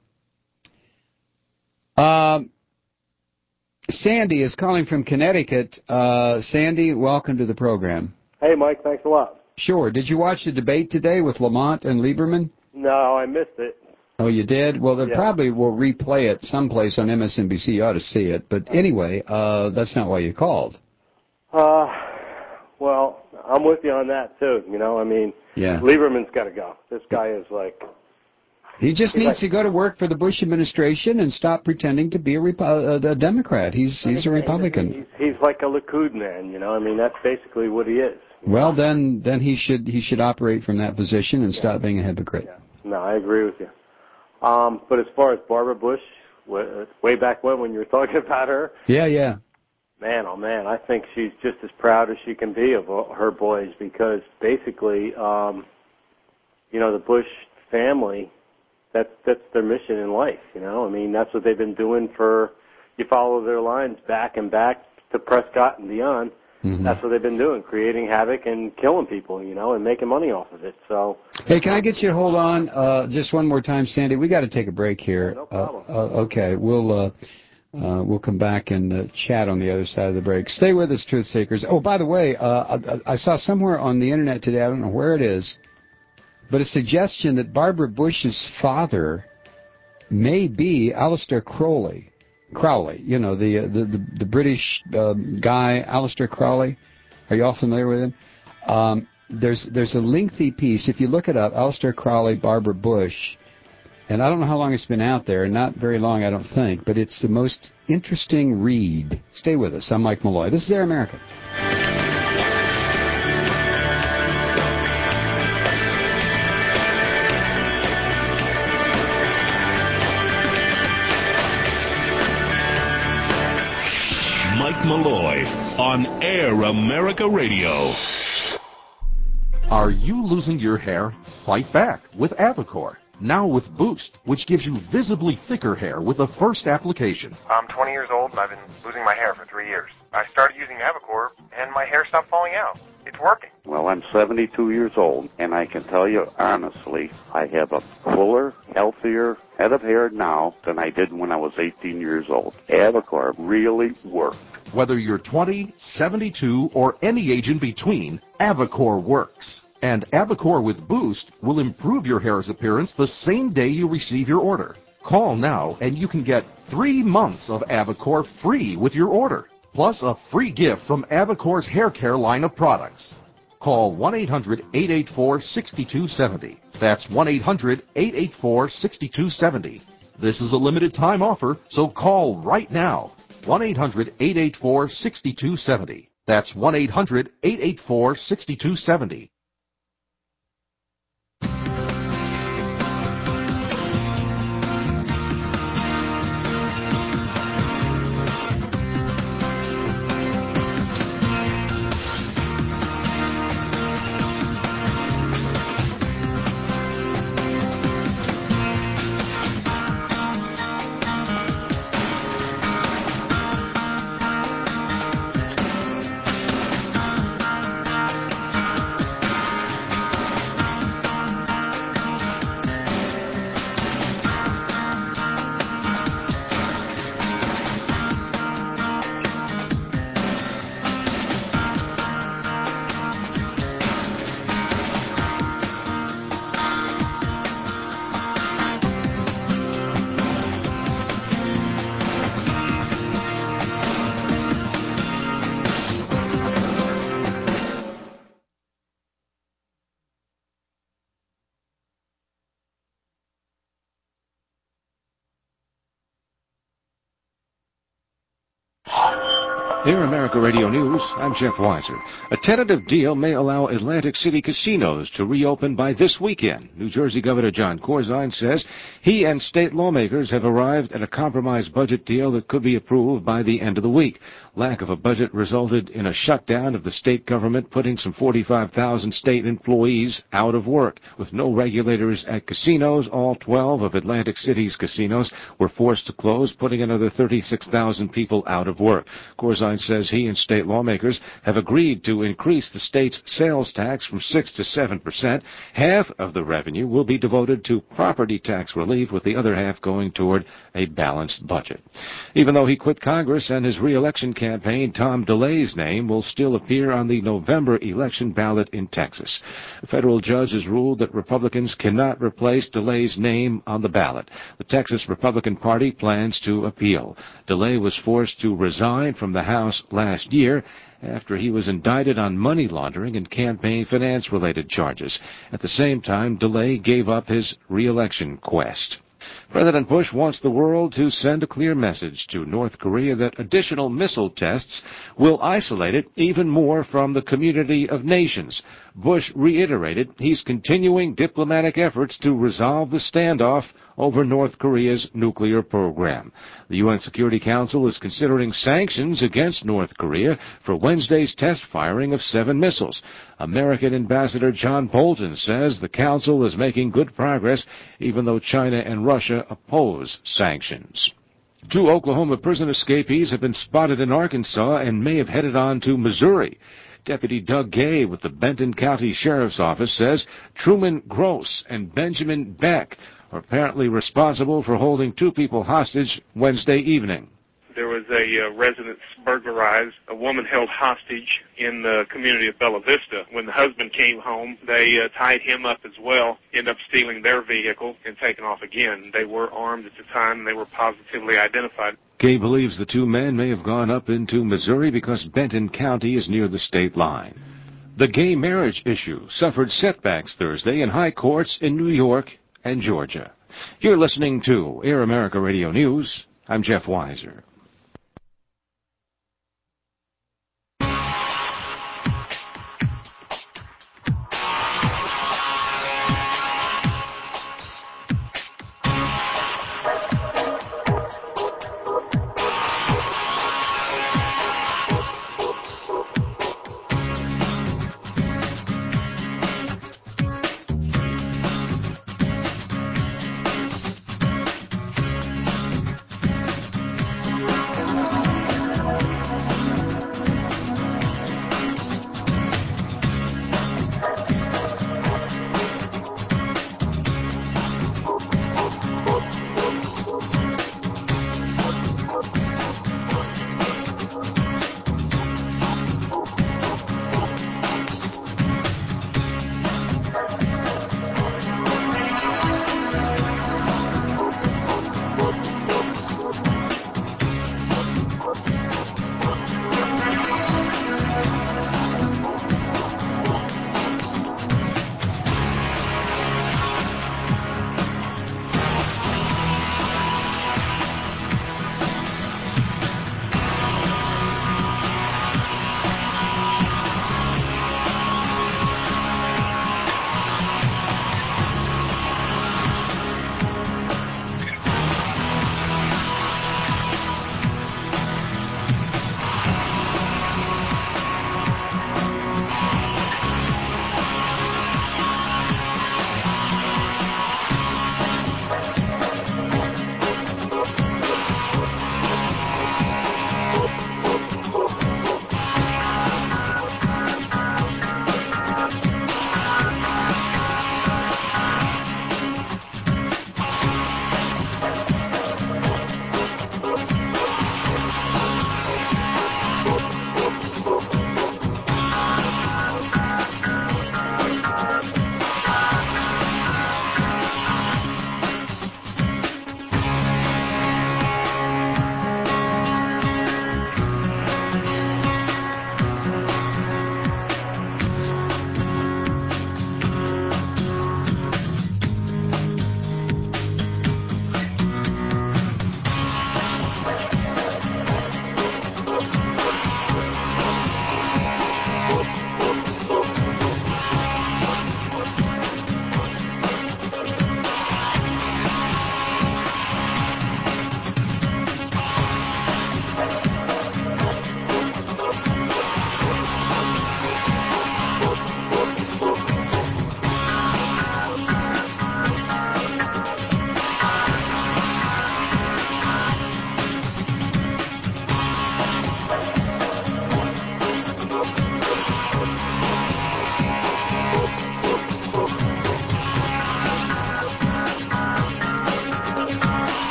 Um, Sandy is calling from Connecticut. Uh, Sandy, welcome to the program. Hey, Mike, thanks a lot. Sure. Did you watch the debate today with Lamont and Lieberman? No, I missed it. Oh, you did? Well, they Yeah. probably will replay it someplace on M S N B C. You ought to see it. But anyway, uh, that's not why you called. Uh, well, I'm with you on that, too. You know, I mean, Yeah. Lieberman's got to go. This guy is like... He just He's needs like- to go to work for the Bush administration and stop pretending to be a, Repo- a Democrat. He's he's a Republican. He's, he's like a Likud man, you know? I mean, that's basically what he is. Well, then then he should he should operate from that position and stop being a hypocrite. No, I agree with you. Um, but as far as Barbara Bush, wa- way back when, when you were talking about her, Yeah, yeah. man, oh man, I think she's just as proud as she can be of all her boys because basically, um, you know, the Bush family, that's that's their mission in life. You know, I mean, that's what they've been doing for. You follow their lines back and back to Prescott and beyond. Mm-hmm. That's what they've been doing, creating havoc and killing people, you know, and making money off of it. So, Hey, can I get you to hold on uh, just one more time, Sandy? We got to take a break here. no problem. Uh, uh, okay, we'll uh, uh, we'll come back and uh, chat on the other side of the break. Stay with us, Truth Seekers. Oh, by the way, uh, I, I saw somewhere on the internet today, I don't know where it is, but a suggestion that Barbara Bush's father may be Aleister Crowley. Crowley, you know, the uh, the, the the British um, guy, Aleister Crowley. Are you all familiar with him? Um, there's there's a lengthy piece. If you look it up, Aleister Crowley, Barbara Bush, and I don't know how long it's been out there. Not very long, I don't think. But it's the most interesting read. Stay with us. I'm Mike Malloy. This is Air America. Mike Malloy on Air America Radio. Are you losing your hair? Fight back with Avacor. Now with Boost, which gives you visibly thicker hair with a first application. I'm twenty years old and I've been losing my hair for three years. I started using Avacor and my hair stopped falling out. It's working. Well, I'm seventy-two years old, and I can tell you honestly, I have a fuller, healthier head of hair now than I did when I was eighteen years old. Avacor really worked. Whether you're twenty, seventy-two, or any age in between, Avacor works. And Avacor with Boost will improve your hair's appearance the same day you receive your order. Call now and you can get three months of Avacor free with your order, plus a free gift from Avacor's hair care line of products. Call one eight hundred, eight eight four, six two seven zero. That's one eight hundred, eight eight four, six two seven zero. This is a limited time offer, so call right now. one eight hundred, eight eight four, six two seven zero. That's one eight hundred, eight eight four, six two seven zero. Air America Radio News, I'm Jeff Weiser. A tentative deal may allow Atlantic City casinos to reopen by this weekend. New Jersey Governor Jon Corzine says he and state lawmakers have arrived at a compromise budget deal that could be approved by the end of the week. Lack of a budget resulted in a shutdown of the state government, putting some forty-five thousand state employees out of work. With no regulators at casinos, all twelve of Atlantic City's casinos were forced to close, putting another thirty-six thousand people out of work. Corzine says he and state lawmakers have agreed to increase the state's sales tax from six to seven percent. Half of the revenue will be devoted to property tax relief, with the other half going toward a balanced budget. Even though he quit Congress and his re-election campaign, Tom DeLay's name will still appear on the November election ballot in Texas. A federal judge has ruled that Republicans cannot replace DeLay's name on the ballot. The Texas Republican Party plans to appeal. DeLay was forced to resign from the House last year after he was indicted on money laundering and campaign finance-related charges. At the same time, DeLay gave up his re-election quest. President Bush wants the world to send a clear message to North Korea that additional missile tests will isolate it even more from the community of nations. Bush reiterated he's continuing diplomatic efforts to resolve the standoff over North Korea's nuclear program. The U N Security Council is considering sanctions against North Korea for Wednesday's test firing of seven missiles. American Ambassador John Bolton says the Council is making good progress, even though China and Russia oppose sanctions. Two Oklahoma prison escapees have been spotted in Arkansas and may have headed on to Missouri. Deputy Doug Gay with the Benton County Sheriff's Office says Truman Gross and Benjamin Beck are apparently responsible for holding two people hostage Wednesday evening. There was a uh, residence burglarized, a woman held hostage in the community of Bella Vista. When the husband came home, they uh, tied him up as well, ended up stealing their vehicle and taking off again. They were armed at the time, and they were positively identified. Gay believes the two men may have gone up into Missouri because Benton County is near the state line. The gay marriage issue suffered setbacks Thursday in high courts in New York and Georgia. You're listening to Air America Radio News. I'm Jeff Weiser.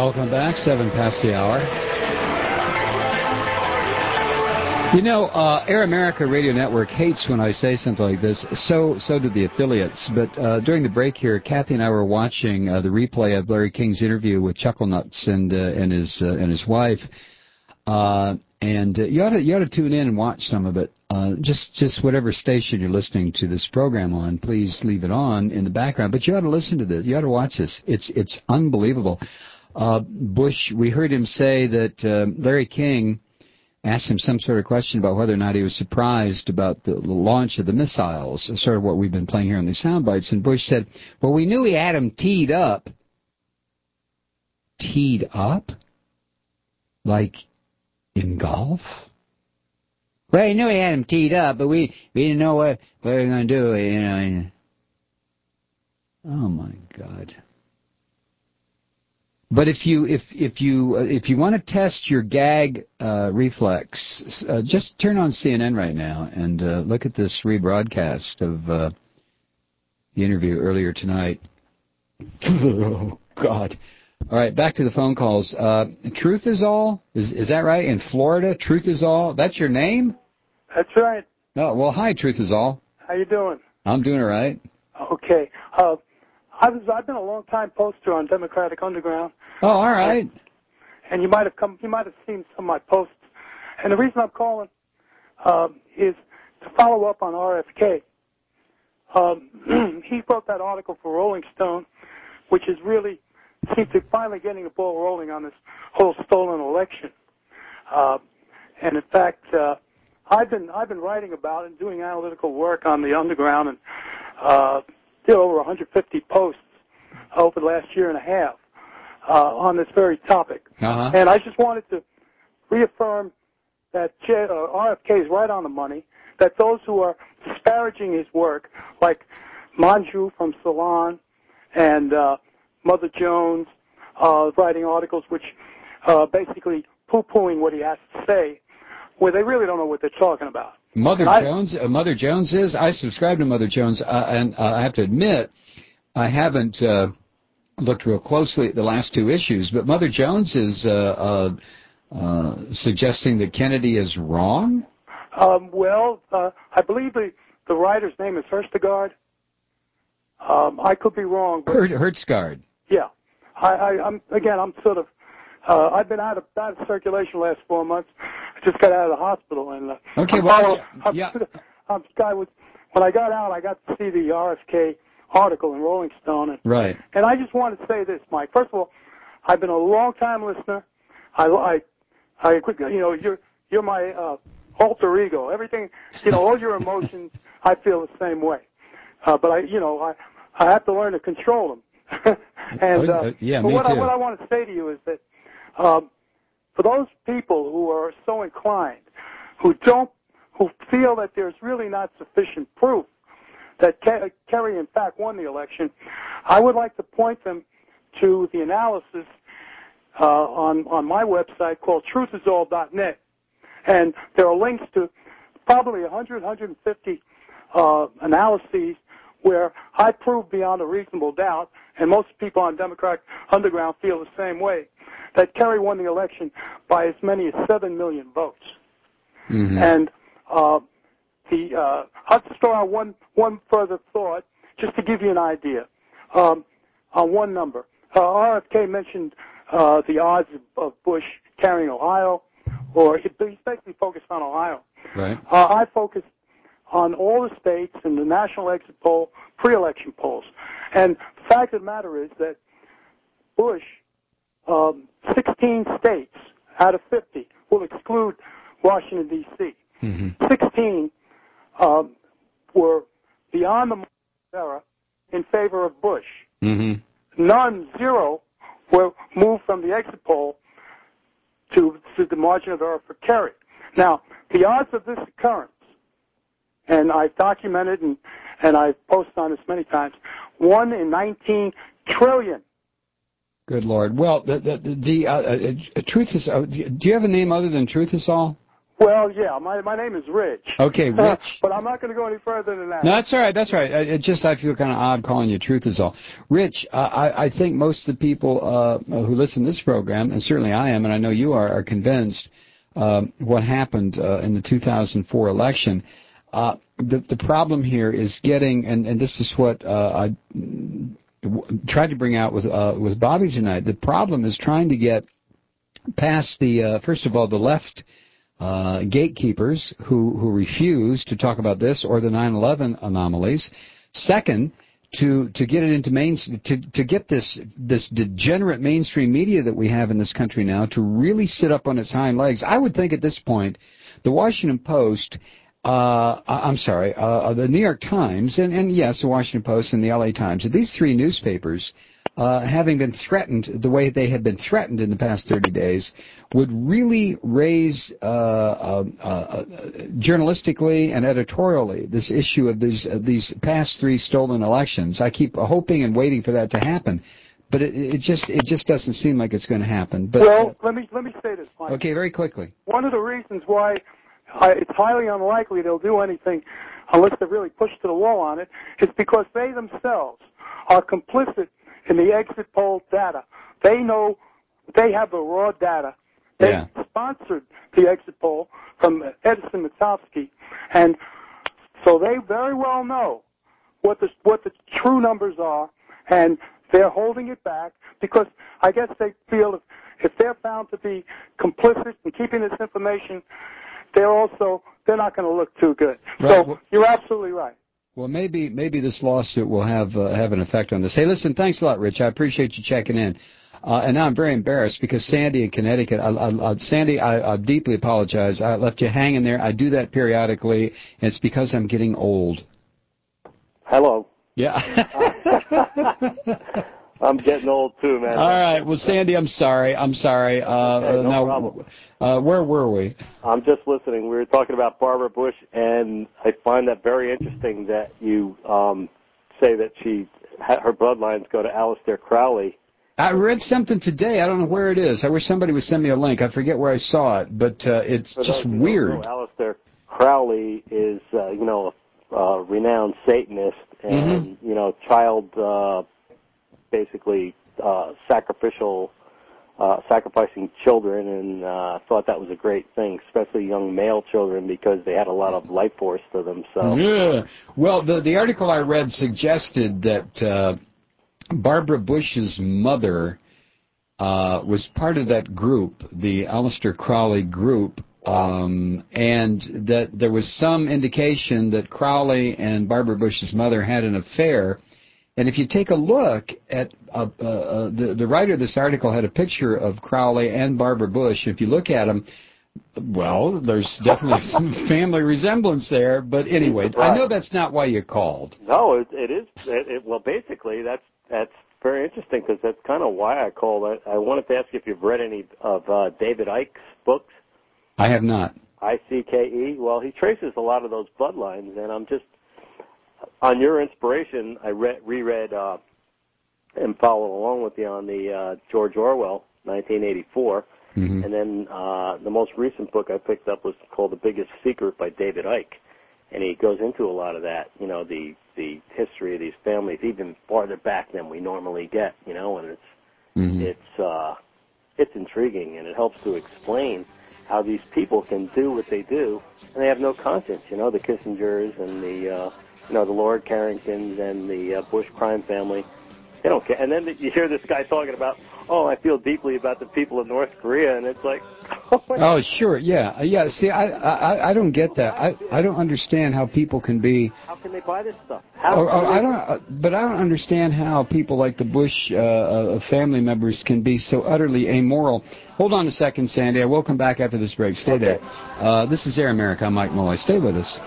Welcome back, seven past the hour. You know, uh, Air America Radio Network hates when I say something like this. So so do the affiliates. But uh, during the break here, Kathy and I were watching uh, the replay of Larry King's interview with Chuckle Nuts and uh, and his uh, and his wife. Uh, and uh, you ought to you ought to tune in and watch some of it. Uh, just just whatever station you're listening to this program on, please leave it on in the background. But you ought to listen to this. You ought to watch this. It's it's unbelievable. Uh, Bush, we heard him say that uh, Larry King asked him some sort of question about whether or not he was surprised about the, the launch of the missiles, sort of what we've been playing here on these sound bites. And Bush said, well, we knew he had them teed up. Teed up? Like in golf? Well, he knew he had them teed up, but we, we didn't know what, what we were going to do, you know. Oh, my God. But if you if if you uh, if you want to test your gag uh, reflex, uh, just turn on C N N right now and uh, look at this rebroadcast of uh, the interview earlier tonight. Oh God! All right, back to the phone calls. Uh, Truth is all. Is is that right? In Florida, Truth is all. That's your name? That's right. No. Well, hi, Truth is all. How you doing? I'm doing all right. Okay. Uh, I was I've been a long time poster on Democratic Underground. Oh, all right. And you might have come, you might have seen some of my posts. And the reason I'm calling um, is to follow up on R F K. Um, he wrote that article for Rolling Stone, which is really seems to finally getting the ball rolling on this whole stolen election. Uh, and in fact, uh, I've been I've been writing about it and doing analytical work on the underground, and uh, did over one hundred fifty posts over the last year and a half. Uh, on this very topic. Uh-huh. And I just wanted to reaffirm that J- uh, R F K is right on the money, that those who are disparaging his work, like Manju from Salon and uh, Mother Jones, uh, writing articles which uh, basically poo-pooing what he has to say, where they really don't know what they're talking about. Mother I, Jones, uh, Mother Jones is, I subscribe to Mother Jones, uh, and uh, I have to admit, I haven't... Uh, looked real closely at the last two issues, but Mother Jones is uh, uh, uh, suggesting that Kennedy is wrong? Um, well, uh, I believe the, the writer's name is Herstagard. Um, I could be wrong. But, Hertzgard. Yeah. I, I, I'm again, I'm sort of, uh, I've been out of, out of circulation the last four months. I just got out of the hospital. and uh, Okay, I'm well, follow, I'm, yeah. I'm, I was, when I got out, I got to see the R F K article in Rolling Stone. And, right. And I just wanted to say this, Mike. First of all, I've been a long-time listener. I, I, I, you know, you're you're my uh, alter ego. Everything, you know, all your emotions, I feel the same way. Uh, but I, you know, I, I have to learn to control them. and uh, uh, yeah, but me what too. I, what I want to say to you is that um, for those people who are so inclined, who don't, who feel that there's really not sufficient proof that Kerry, in fact, won the election, I would like to point them to the analysis uh, on, on my website called truth is all dot net. And there are links to probably one hundred, one hundred fifty uh, analyses where I prove beyond a reasonable doubt, and most people on Democratic Underground feel the same way, that Kerry won the election by as many as seven million votes. Mm-hmm. And uh, the uh, I'll just throw out one, one further thought, just to give you an idea, um, on one number. Uh, R F K mentioned uh, the odds of, of Bush carrying Ohio, or he, he's basically focused on Ohio. Right. Uh, I focused on all the states and the national exit poll, pre-election polls. And the fact of the matter is that Bush, um, sixteen states out of fifty, will exclude Washington, D C Mm-hmm. sixteen um, were beyond the era in favor of Bush. Mm-hmm. None, zero, were moved from the exit poll to, to the margin of error for Kerry. Now, the odds of this occurrence, and I've documented and, and I've posted on this many times, one in nineteen trillion. Good Lord. Well, the the, the uh, uh, Truth is. Uh, do you have a name other than Truth is all? Well, yeah, my my name is Rich. Okay, Rich. But I'm not going to go any further than that. No, that's all right. That's all right. It just I feel kind of odd calling you Truth is all. Rich, uh, I I think most of the people uh, who listen to this program, and certainly I am, and I know you are, are convinced um, what happened uh, in the two thousand four election. Uh, the the problem here is getting, and and this is what uh, I w- tried to bring out with uh, with Bobby tonight. The problem is trying to get past the uh, first of all the left. Uh, gatekeepers who, who refuse to talk about this or the nine eleven anomalies. Second, to to get it into main to to get this this degenerate mainstream media that we have in this country now to really sit up on its hind legs. I would think at this point, the Washington Post, uh, I'm sorry, uh, the New York Times, and, and yes, the Washington Post and the L A Times, these three newspapers. Uh, having been threatened the way they have been threatened in the past thirty days, would really raise uh, uh, uh, journalistically and editorially this issue of these uh, these past three stolen elections. I keep hoping and waiting for that to happen, but it, it just it just doesn't seem like it's going to happen. But well, uh, let me let me say this, Mike. Okay, very quickly. One of the reasons why I, it's highly unlikely they'll do anything unless they're really pushed to the wall on it is because they themselves are complicit in the exit poll data. They know, they have the raw data. They yeah. sponsored the exit poll from Edison Matovsky, and so they very well know what the what the true numbers are, and they're holding it back because I guess they feel if, if they're found to be complicit in keeping this information, they're also they're not going to look too good. Right. So you're absolutely right. Well, maybe maybe this lawsuit will have uh, have an effect on this. Hey, listen, thanks a lot, Rich. I appreciate you checking in. Uh, and now I'm very embarrassed because Sandy in Connecticut, I, I, I, Sandy, I, I deeply apologize. I left you hanging there. I do that periodically, and it's because I'm getting old. Hello. Yeah. I'm getting old too, man. All right. Well, Sandy, I'm sorry. I'm sorry. Uh, okay, no now, problem. Uh, where were we? I'm just listening. We were talking about Barbara Bush, and I find that very interesting that you um, say that she her bloodlines go to Aleister Crowley. I read something today. I don't know where it is. I wish somebody would send me a link. I forget where I saw it, but uh, it's For just those who weird. Don't know, Aleister Crowley is, uh, you know, a, a renowned Satanist and, Mm-hmm. you know, child, uh, basically uh, sacrificial, uh, sacrificing children, and uh, thought that was a great thing, especially young male children, because they had a lot of life force to them. So. Yeah. Well, the the article I read suggested that uh, Barbara Bush's mother uh, was part of that group, the Aleister Crowley group, um, and that there was some indication that Crowley and Barbara Bush's mother had an affair. And if you take a look at uh, uh, the the writer of this article had a picture of Crowley and Barbara Bush. If you look at them, well, there's definitely family resemblance there. But anyway, I know that's not why you called. No, it, it is. It, it, well, basically, that's that's very interesting because that's kind of why I called. I, I wanted to ask you if you've read any of uh, David Icke's books. I have not. I C K E. Well, he traces a lot of those bloodlines, and I'm just on your inspiration. I read, reread uh, and followed along with you on the uh, George Orwell, nineteen eighty-four. Mm-hmm. And then uh, the most recent book I picked up was called The Biggest Secret by David Icke. And he goes into a lot of that, you know, the, the history of these families, even farther back than we normally get, you know, and it's mm-hmm. it's uh, it's intriguing, and it helps to explain how these people can do what they do, and they have no conscience, you know, the Kissingers and the, uh, you know, the Lord Carringtons and the uh, Bush crime family. They don't care. And then you hear this guy talking about, oh, I feel deeply about the people of North Korea, and it's like, oh, my oh sure, yeah, yeah. See, I, I, I don't get that. I, I don't understand how people can be. How can they buy this stuff? How Or, or can I they- don't, uh, but I don't understand how people like the Bush uh, uh, family members can be so utterly amoral. Hold on a second, Sandy. I will come back after this break. Stay Okay. there. Uh, this is Air America. I'm Mike Malloy. Stay with us.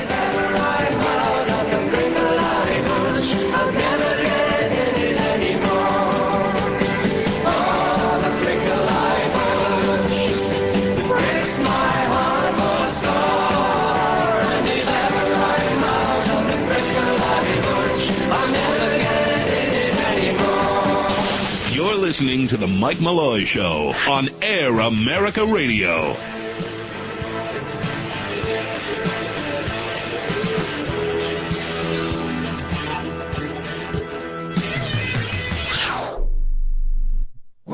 You're listening to The Mike Malloy Show on Air America Radio.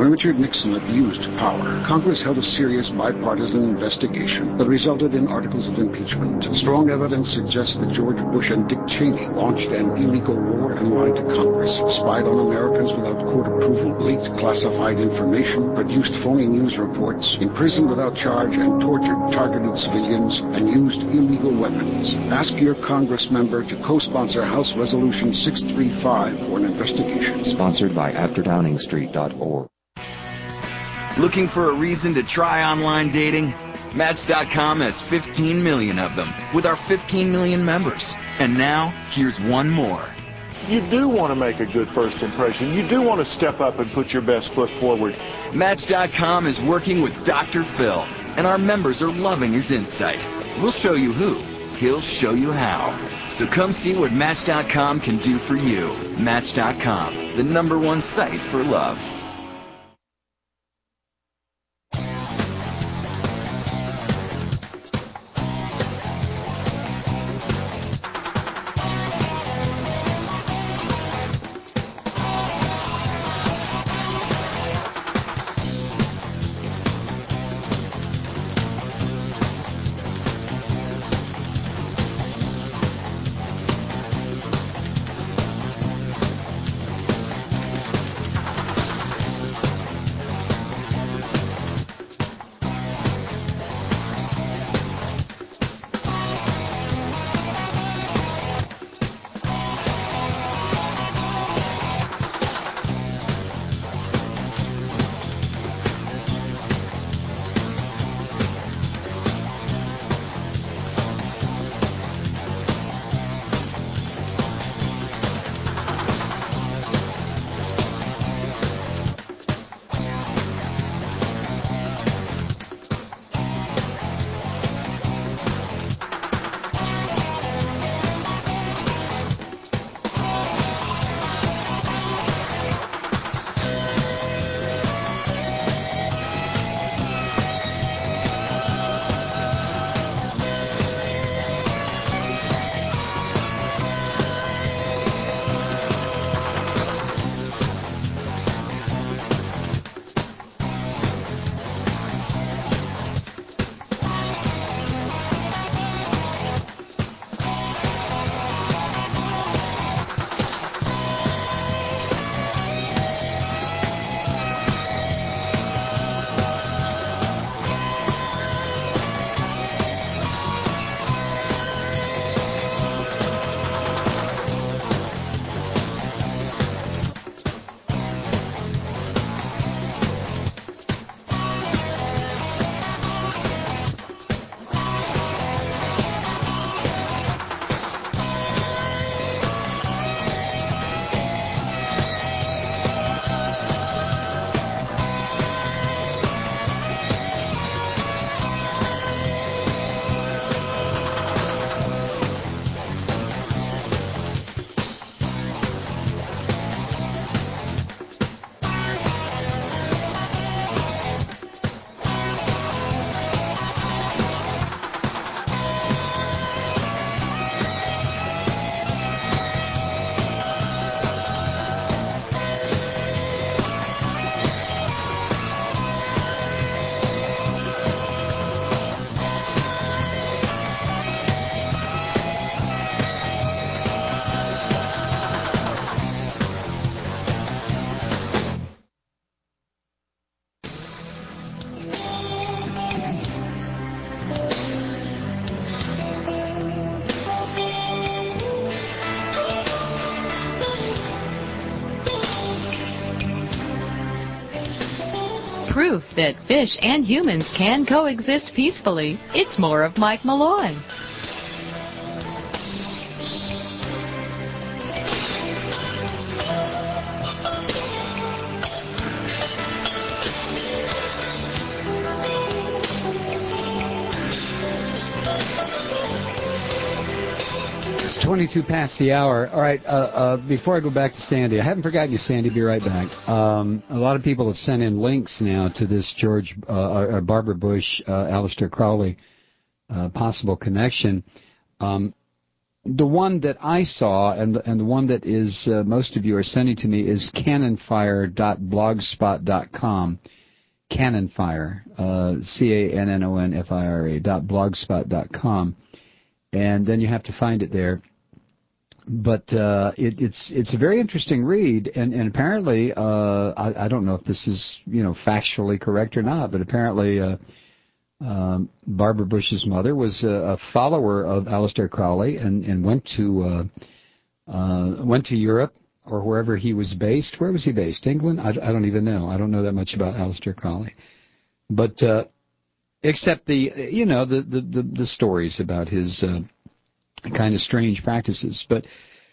when Richard Nixon abused power, Congress held a serious bipartisan investigation that resulted in articles of impeachment. Strong evidence suggests that George Bush and Dick Cheney launched an illegal war and lied to Congress, spied on Americans without court approval, leaked classified information, produced phony news reports, imprisoned without charge and tortured targeted civilians, and used illegal weapons. Ask your Congress member to co-sponsor House Resolution six thirty-five for an investigation. Sponsored by after downing street dot org. Looking for a reason to try online dating? Match dot com has fifteen million of them, with our fifteen million members. And now, here's one more. You do want to make a good first impression. You do want to step up and put your best foot forward. Match dot com is working with Doctor Phil, and our members are loving his insight. We'll show you who. He'll show you how. So come see what Match dot com can do for you. Match dot com, the number one site for love. Proof that fish and humans can coexist peacefully. It's more of Mike Malloy. It's twenty-two past the hour. All right, uh, uh, before I go back to Sandy, I haven't forgotten you, Sandy. Be right back. Um, a lot of people have sent in links now to this George uh, or Barbara Bush, uh, Aleister Crowley uh, possible connection. Um, the one that I saw, and and the one that is uh, most of you are sending to me is cannonfire dot blogspot dot com. Cannonfire, uh, C A N N O N F I R A dot blogspot dot com, and then you have to find it there. But uh, it, it's it's a very interesting read, and, and apparently, uh, I, I don't know if this is you know factually correct or not, but apparently uh, um, Barbara Bush's mother was a, a follower of Aleister Crowley and, and went to uh, uh, went to Europe or wherever he was based. Where was he based? England? I, I don't even know. I don't know that much about Aleister Crowley, but uh, except the you know the the, the, the stories about his. Uh, kind of strange practices, but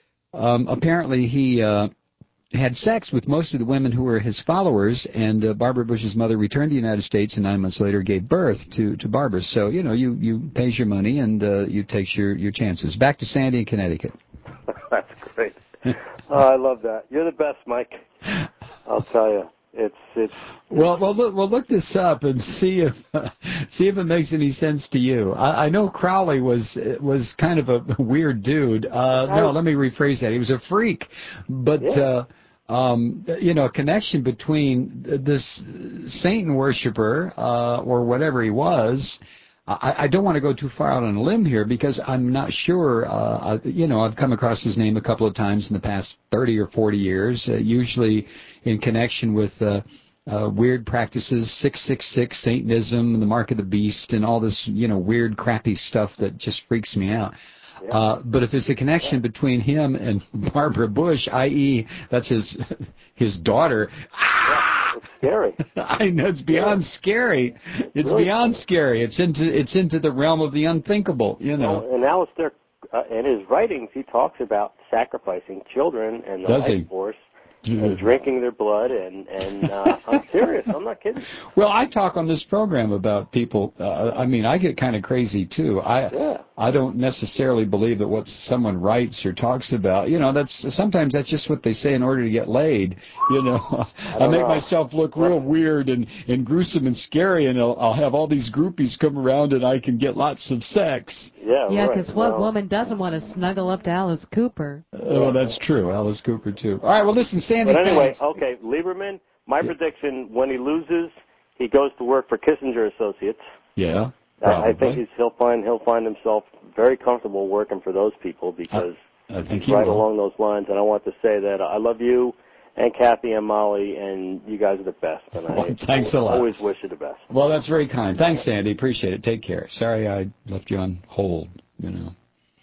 um, apparently he uh, had sex with most of the women who were his followers, and uh, Barbara Bush's mother returned to the United States and nine months later gave birth to, to Barbara. So, you know, you, you pays your money and uh, you take your, your chances. Back to Sandy in Connecticut. That's great. Oh, I love that. You're the best, Mike. I'll tell you. It's it's well well look well look this up and see if uh, see if it makes any sense to you. I, I know Crowley was was kind of a weird dude. Uh, no, let me rephrase that. He was a freak, but uh, um, you know, a connection between this Satan worshiper uh, or whatever he was. I, I don't want to go too far out on a limb here because I'm not sure. Uh, I, you know, I've come across his name a couple of times in the past thirty or forty years, uh, usually in connection with uh, uh, weird practices, six six six, Satanism, and the Mark of the Beast, and all this, you know, weird, crappy stuff that just freaks me out. Yeah. Uh, but if there's a connection yeah. between him and Barbara Bush, that is, that's his his daughter. Yeah, it's scary. I know it's beyond yeah. scary. It's really beyond scary. It's into it's into the realm of the unthinkable. You know. Well, and Aleister, uh, in his writings, he talks about sacrificing children and the Does life he? force. And drinking their blood, and, and uh, I'm serious, I'm not kidding. Well, I talk on this program about people, uh, I mean, I get kind of crazy, too. I yeah. I don't necessarily believe that what someone writes or talks about, you know, that's sometimes that's just what they say in order to get laid, you know. I, I make know. myself look real weird and, and gruesome and scary, and I'll, I'll have all these groupies come around and I can get lots of sex. Yeah, Yeah, right. because what well, woman doesn't want to snuggle up to Alice Cooper? Oh, that's true. Alice Cooper, too. All right, well, listen, Sandy, But anyway, thanks. okay, Lieberman, my yeah. prediction, when he loses, he goes to work for Kissinger Associates. Yeah, I, I think he's, he'll find he'll find himself very comfortable working for those people because I, I think he's he right will. along those lines. And I want to say that I love you and Kathy and Molly, and you guys are the best. And I well, thanks a lot. always wish you the best. Well, that's very kind. Thanks, Sandy. Appreciate it. Take care. Sorry I left you on hold, you know.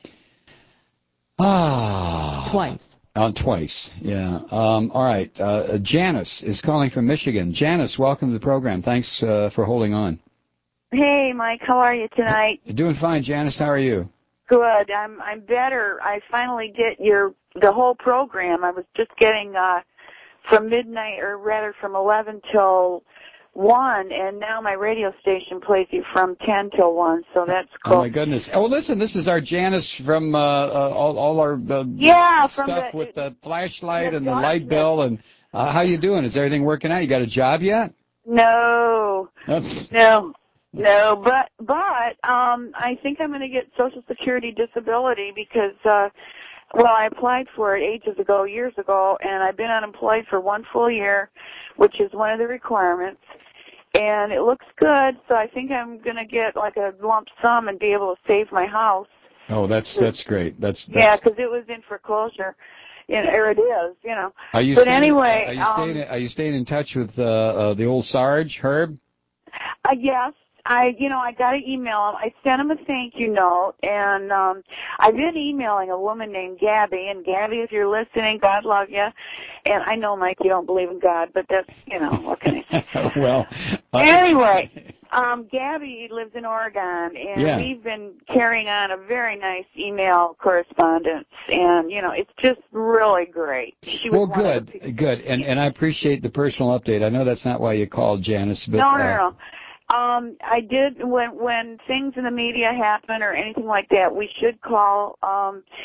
Ah. Twice. Uh, twice, yeah. Um, all right. Uh, Janice is calling from Michigan. Janice, welcome to the program. Thanks uh, for holding on. Hey, Mike. How are you tonight? Doing fine, Janice. How are you? Good. I'm I'm better. I finally get your the whole program. I was just getting uh, from midnight, or rather from eleven till one, and now my radio station plays you from ten till one. So that's cool. Oh my goodness! Oh, listen, this is our Janice from uh, uh, all all our uh, yeah stuff from the, with the flashlight the and the light bill. And uh, how you doing? Is everything working out? You got a job yet? No, no. No, but but um, I think I'm going to get Social Security disability because, uh, well, I applied for it ages ago, years ago, and I've been unemployed for one full year, which is one of the requirements, and it looks good. So I think I'm going to get like a lump sum and be able to save my house. Oh, that's that's great. That's, that's yeah, because it was in foreclosure. You know, or it is, you know. Are you but staying, anyway, are you um, staying are you staying in touch with uh, uh, the old Sarge Herb? Uh, yes. I, you know, I got to email him. I sent him a thank you note, and um, I've been emailing a woman named Gabby. And Gabby, if you're listening, God love you. And I know, Mike, you don't believe in God, but that's, you know, what can I say? well, uh, anyway, um, Gabby lives in Oregon, and yeah. we've been carrying on a very nice email correspondence, and you know, it's just really great. She was well, good, good, and and I appreciate the personal update. I know that's not why you called, Janice, but no, no, uh, no. Um, I did, when when things in the media happen or anything like that, we should call um,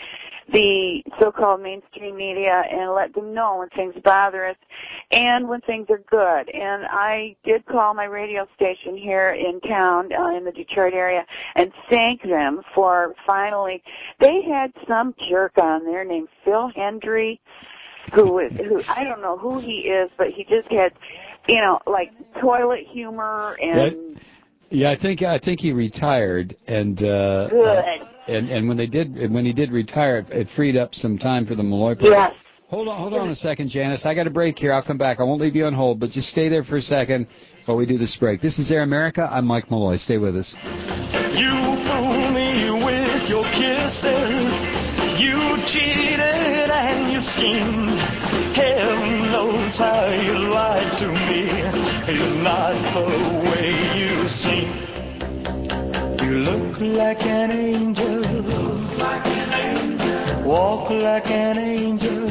the so-called mainstream media and let them know when things bother us and when things are good. And I did call my radio station here in town, uh, in the Detroit area, and thank them for finally, they had some jerk on there named Phil Hendry, who is, who, I don't know who he is, but he just had, you know, like toilet humor and... Yeah, I think I think he retired, and uh, Good. Uh, and and when they did when he did retire, it, it freed up some time for the Malloy program. Yes. Hold on, hold on a second, Janice. I got a break here. I'll come back. I won't leave you on hold, but just stay there for a second while we do this break. This is Air America. I'm Mike Malloy. Stay with us. You fool me with your kisses. You cheated and you schemed. Heaven knows how you lied to me. It's not the way you seem. You look like an angel. Look like an angel. Walk like an angel.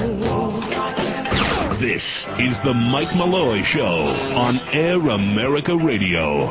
This is the Mike Malloy Show on Air America Radio.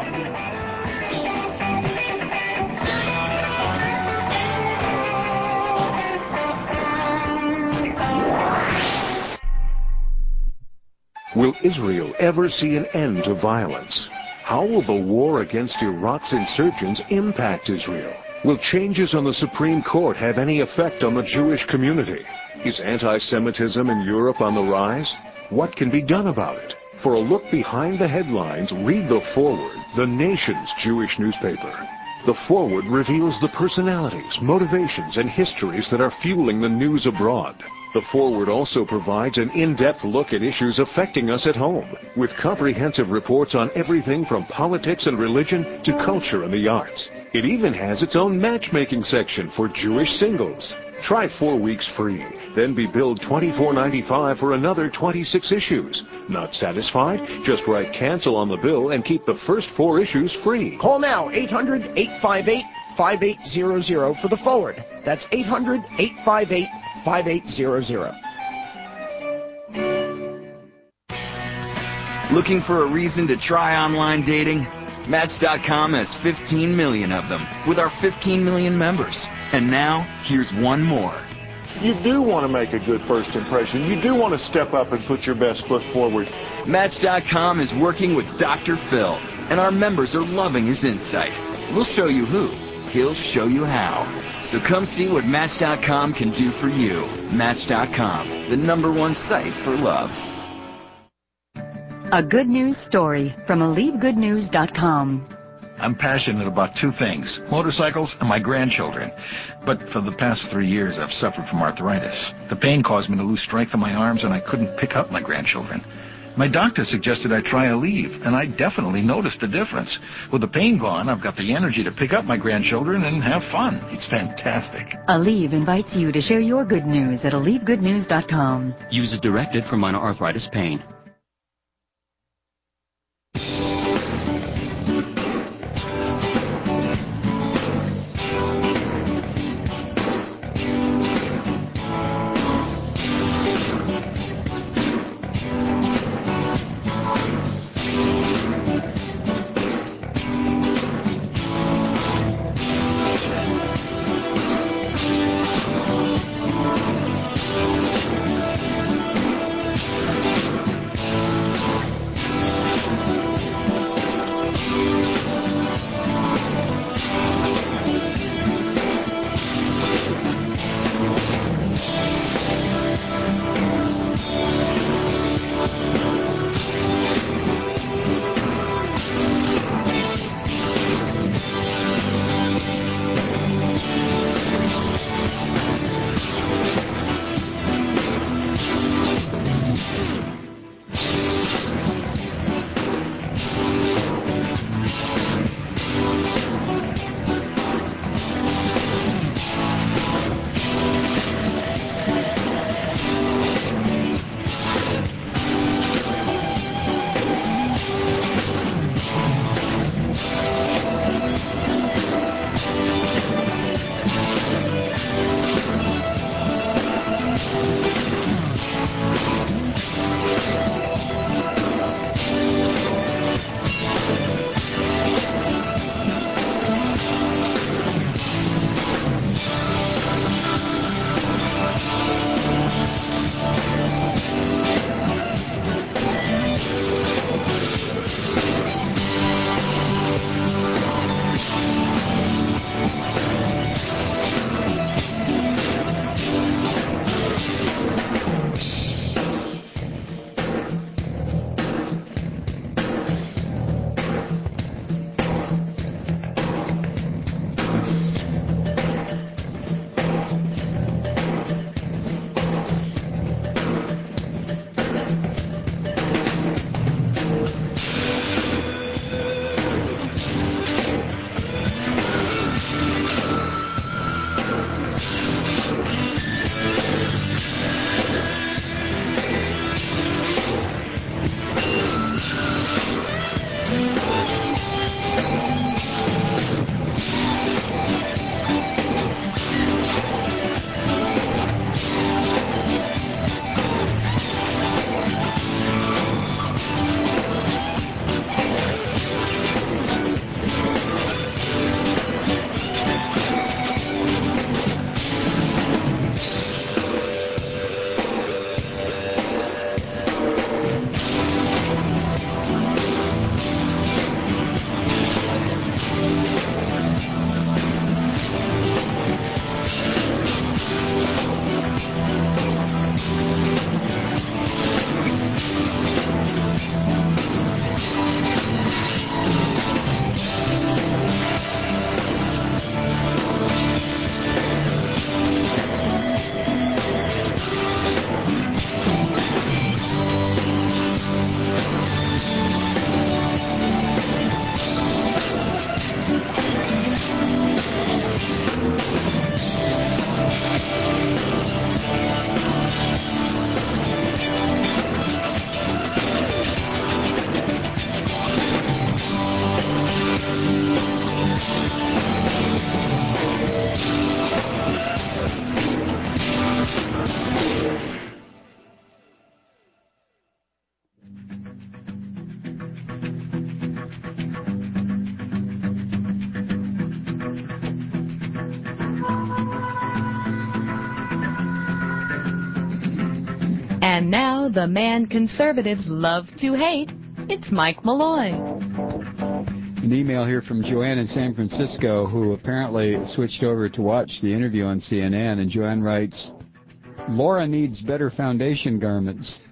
Will Israel ever see an end to violence? How will the war against Iraq's insurgents impact Israel? Will changes on the Supreme Court have any effect on the Jewish community? Is anti-Semitism in Europe on the rise? What can be done about it? For a look behind the headlines, read The Forward, the nation's Jewish newspaper. The Forward reveals the personalities, motivations, and histories that are fueling the news abroad. The Forward also provides an in-depth look at issues affecting us at home, with comprehensive reports on everything from politics and religion to culture and the arts. It even has its own matchmaking section for Jewish singles. Try four weeks free, then be billed twenty-four ninety-five for another twenty-six issues. Not satisfied? Just write cancel on the bill and keep the first four issues free. Call now, eight hundred, eight five eight, five eight zero zero for The Forward. That's eight hundred, eight five eight, five eight zero zero. Looking for a reason to try online dating? Match dot com has fifteen million of them, with our fifteen million members. And now, here's one more. You do want to make a good first impression. You do want to step up and put your best foot forward. Match dot com is working with Doctor Phil, and our members are loving his insight. We'll show you who. He'll show you how. So come see what Match dot com can do for you. Match dot com, the number one site for love. A good news story from Aleve Good News dot com. I'm passionate about two things, motorcycles and my grandchildren. But for the past three years, I've suffered from arthritis. The pain caused me to lose strength in my arms, and I couldn't pick up my grandchildren. My doctor suggested I try Aleve, and I definitely noticed a difference. With the pain gone, I've got the energy to pick up my grandchildren and have fun. It's fantastic. Aleve invites you to share your good news at Aleve Good News dot com. Use as directed for minor arthritis pain. And now, the man conservatives love to hate. It's Mike Malloy. An email here from Joanne in San Francisco, who apparently switched over to watch the interview on C N N, and Joanne writes, Laura needs better foundation garments.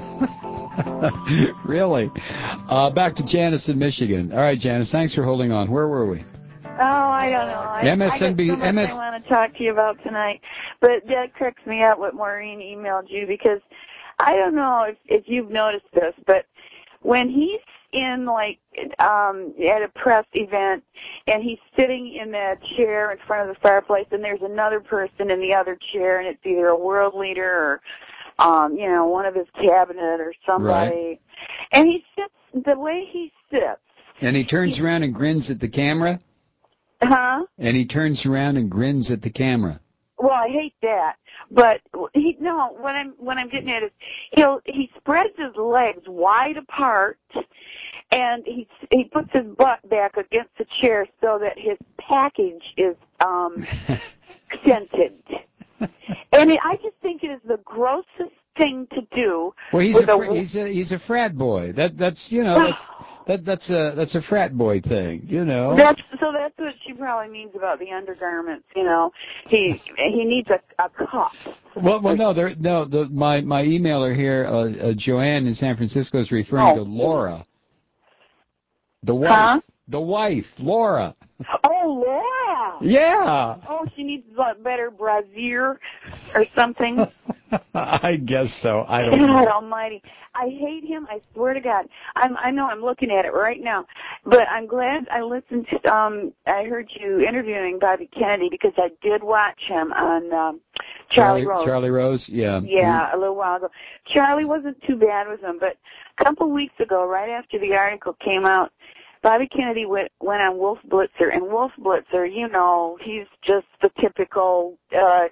Really? Uh, back to Janice in Michigan. All right, Janice, thanks for holding on. Where were we? Oh, I don't know. I, M S N B C, I got so much M S I want to talk to you about tonight. But that cracks me up what Maureen emailed you, because I don't know if, if you've noticed this, but when he's in, like, um, at a press event, and he's sitting in that chair in front of the fireplace, and there's another person in the other chair, and it's either a world leader or, um, you know, one of his cabinet or somebody. Right. And he sits, the way he sits. And he turns he, around and grins at the camera? Huh? And he turns around and grins at the camera. Well, I hate that, but he no. What I'm what I'm getting at is he'll he spreads his legs wide apart, and he he puts his butt back against the chair so that his package is um scented. And it, I just think it is the grossest thing to do. Well, he's a, a he's a he's a frat boy. That that's you know that's that that's a that's a frat boy thing. You know. That's so that's what she probably means about the undergarments. You know, he he needs a, a cup. Well, well, no, there no. The my my emailer here, uh, uh, Joanne in San Francisco, is referring oh. to Laura, the wife, huh? the wife, Laura. Oh, Laura. Yeah. Oh, she needs a better brassiere or something. I guess so. I don't God know. almighty. I hate him. I swear to God. I'm, I know I'm looking at it right now. But I'm glad I listened to, um, I heard you interviewing Bobby Kennedy, because I did watch him on um, Charlie, Charlie Rose. Charlie Rose, yeah. Yeah, mm-hmm. a little while ago. Charlie wasn't too bad with him, but a couple weeks ago, right after the article came out, Bobby Kennedy went, went on Wolf Blitzer, and Wolf Blitzer, you know, he's just the typical uh,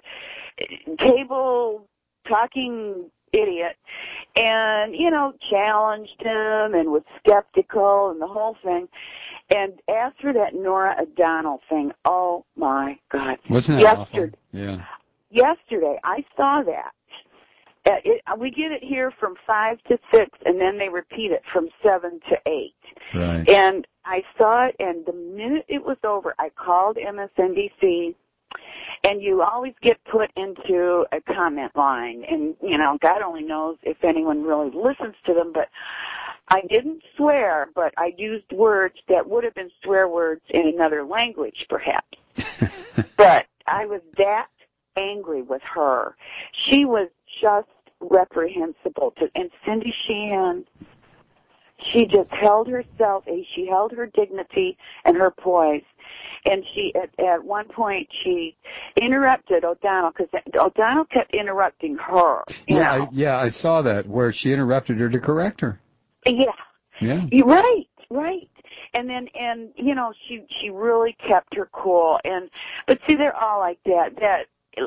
cable talking idiot, and, you know, challenged him and was skeptical and the whole thing. And after that Nora O'Donnell thing, oh, my God. Wasn't that yesterday, awful? Yeah. Yesterday, I saw that. Uh, it, we get it here from five to six, and then they repeat it from seven to eight. Right. And I saw it, and the minute it was over, I called M S N B C, and you always get put into a comment line, and, you know, God only knows if anyone really listens to them, but I didn't swear, but I used words that would have been swear words in another language, perhaps. But I was that angry with her. She was just reprehensible. To, and Cindy Sheehan, she just held herself, she held her dignity and her poise. And she, at, at one point, she interrupted O'Donnell, because O'Donnell kept interrupting her. You yeah, know? I, yeah, I saw that, where she interrupted her to correct her. Yeah. Yeah. You're right, right. And then, and, you know, she, she really kept her cool. And, but see, they're all like that, that,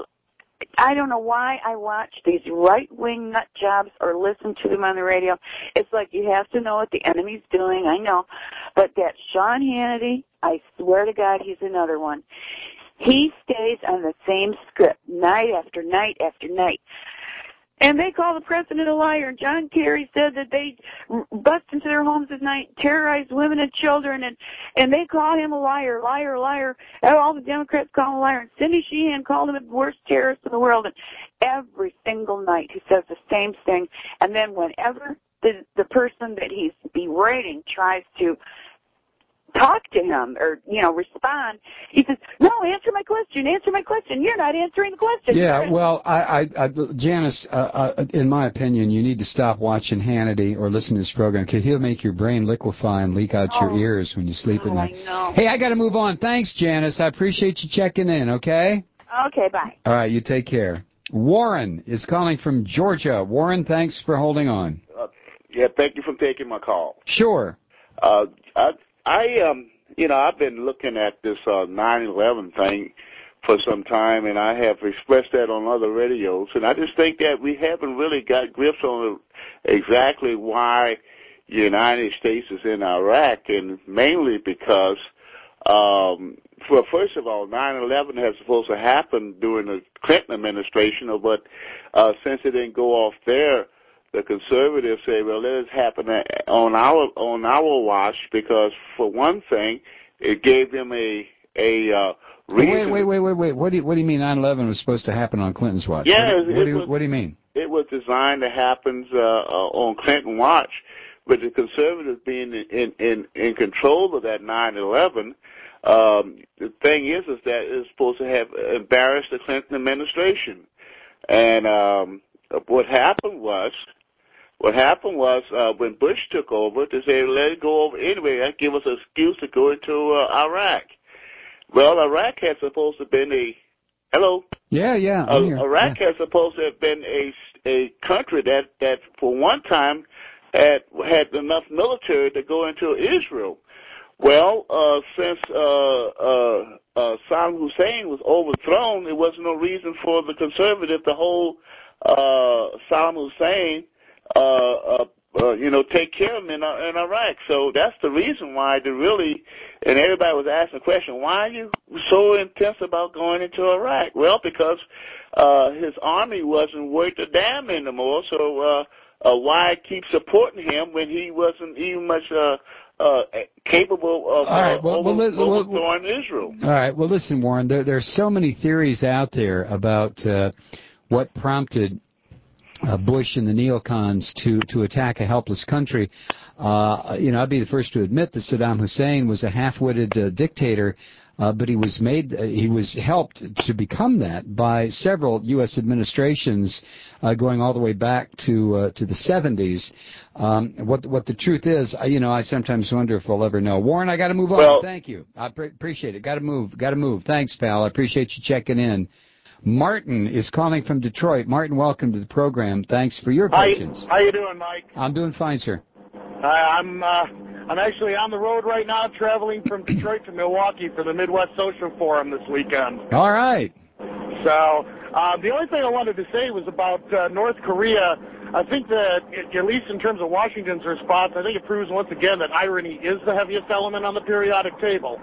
I don't know why I watch these right-wing nut jobs or listen to them on the radio. It's like you have to know what the enemy's doing, I know. But that Sean Hannity, I swear to God, he's another one. He stays on the same script night after night after night. And they call the president a liar. John Kerry said that they bust into their homes at night, terrorized women and children, and, and they call him a liar, liar, liar. And all the Democrats call him a liar. And Cindy Sheehan called him the worst terrorist in the world. And every single night he says the same thing. And then whenever the, the person that he's berating tries to talk to him or, you know, respond, he says, no, answer my question, answer my question. You're not answering the question. Yeah, well, I, I, I Janice, uh, uh, in my opinion, you need to stop watching Hannity or listen to this program, because he'll make your brain liquefy and leak out oh. your ears when you sleep oh, at night. I know. Hey, I got to move on. Thanks, Janice. I appreciate you checking in, okay? Okay, bye. All right, you take care. Warren is calling from Georgia. Warren, thanks for holding on. Uh, yeah, thank you for taking my call. Sure. Uh, I, I, um, you know, I've been looking at this uh, nine eleven thing for some time, and I have expressed that on other radios, and I just think that we haven't really got grips on exactly why the United States is in Iraq, and mainly because, um, well, first of all, nine eleven has supposed to happen during the Clinton administration, but uh, since it didn't go off there, the conservatives say, well, let it happen on our on our watch, because for one thing, it gave them a a uh, reason. Wait, wait, wait, wait, wait. What do you what do you mean nine eleven was supposed to happen on Clinton's watch? Yeah, what, do, what, it do you, was, what do you mean? It was designed to happen uh, uh, on Clinton watch, but the conservatives being in in in control of that nine eleven. Um, the thing is, is that it's supposed to have embarrassed the Clinton administration, and um, what happened was. What happened was uh, when Bush took over, they said, let it go over anyway. That give us an excuse to go into uh, Iraq. Well, Iraq had supposed to have been a, hello? Yeah, yeah, uh, I'm here. Iraq yeah. had supposed to have been a, a country that, that for one time had had enough military to go into Israel. Well, uh, since uh, uh, uh, Saddam Hussein was overthrown, there was no reason for the conservative to hold uh, Saddam Hussein Uh, uh, uh, you know, take care of them in, uh, in Iraq. So that's the reason why they really, and everybody was asking the question, why are you so intense about going into Iraq? Well, because uh, his army wasn't worth a damn anymore, so uh, uh, why keep supporting him when he wasn't even much uh, uh, capable of All right, well, uh, over, well, well, overthrowing well, Israel? All right, well, listen, Warren, there, there's so many theories out there about uh, what prompted Uh, Bush and the neocons to, to attack a helpless country. Uh, you know, I'd be the first to admit that Saddam Hussein was a half-witted uh, dictator, uh, but he was made, uh, he was helped to become that by several U S administrations uh, going all the way back to uh, to the seventies. Um, what what the truth is, I, you know, I sometimes wonder if we'll ever know. Warren, I got to move on. Well, Thank you. I pre- appreciate it. Got to move. Got to move. Thanks, pal. I appreciate you checking in. Martin is calling from Detroit. Martin, welcome to the program. Thanks for your patience. How, how you doing, Mike? I'm doing fine, sir. Uh, I'm uh, I'm actually on the road right now, traveling from Detroit to Milwaukee for the Midwest Social Forum this weekend. All right. So uh, the only thing I wanted to say was about uh, North Korea. I think that, at least in terms of Washington's response, I think it proves once again that irony is the heaviest element on the periodic table.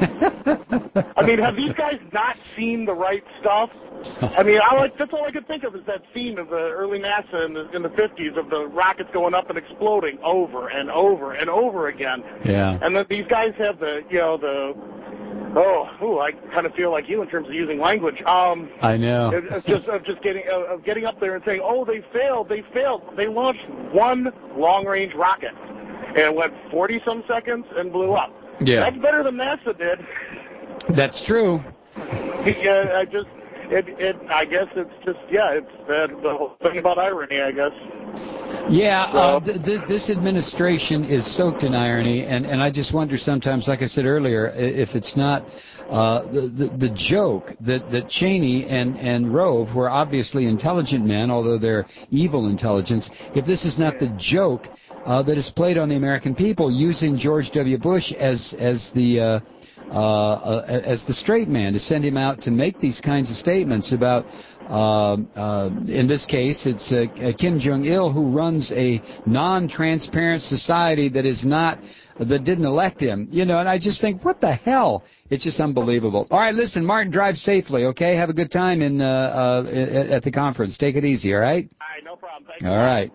I mean, have these guys not seen the right stuff? I mean, I like, that's all I could think of is that scene of the early NASA in the, in the fifties of the rockets going up and exploding over and over and over again. Yeah. And that these guys have the, you know, the, oh, ooh, I kind of feel like you in terms of using language. Um, I know. Of, of just of just getting of getting up there and saying, oh, they failed, they failed. They launched one long-range rocket, and it went forty-some seconds and blew up. Yeah. That's better than NASA did. That's true. Yeah, I just, it, it, I guess it's just, yeah, it's uh, the whole thing about irony, I guess. Yeah, So, uh, th- this, this administration is soaked in irony, and, and I just wonder sometimes, like I said earlier, if it's not uh, the, the the joke that, that Cheney and, and Rove, who are obviously intelligent men, although they're evil intelligence, if this is not the joke uh, that is played on the American people using George W. Bush as as the uh, uh, uh, as the straight man to send him out to make these kinds of statements about. Uh, uh, in this case, it's uh, Kim Jong-il, who runs a non-transparent society that is not, that didn't elect him. You know, and I just think, what the hell? It's just unbelievable. All right, listen, Martin, drive safely, okay? Have a good time in uh, uh, at the conference. Take it easy, all right? all right, no problem. Thank All right.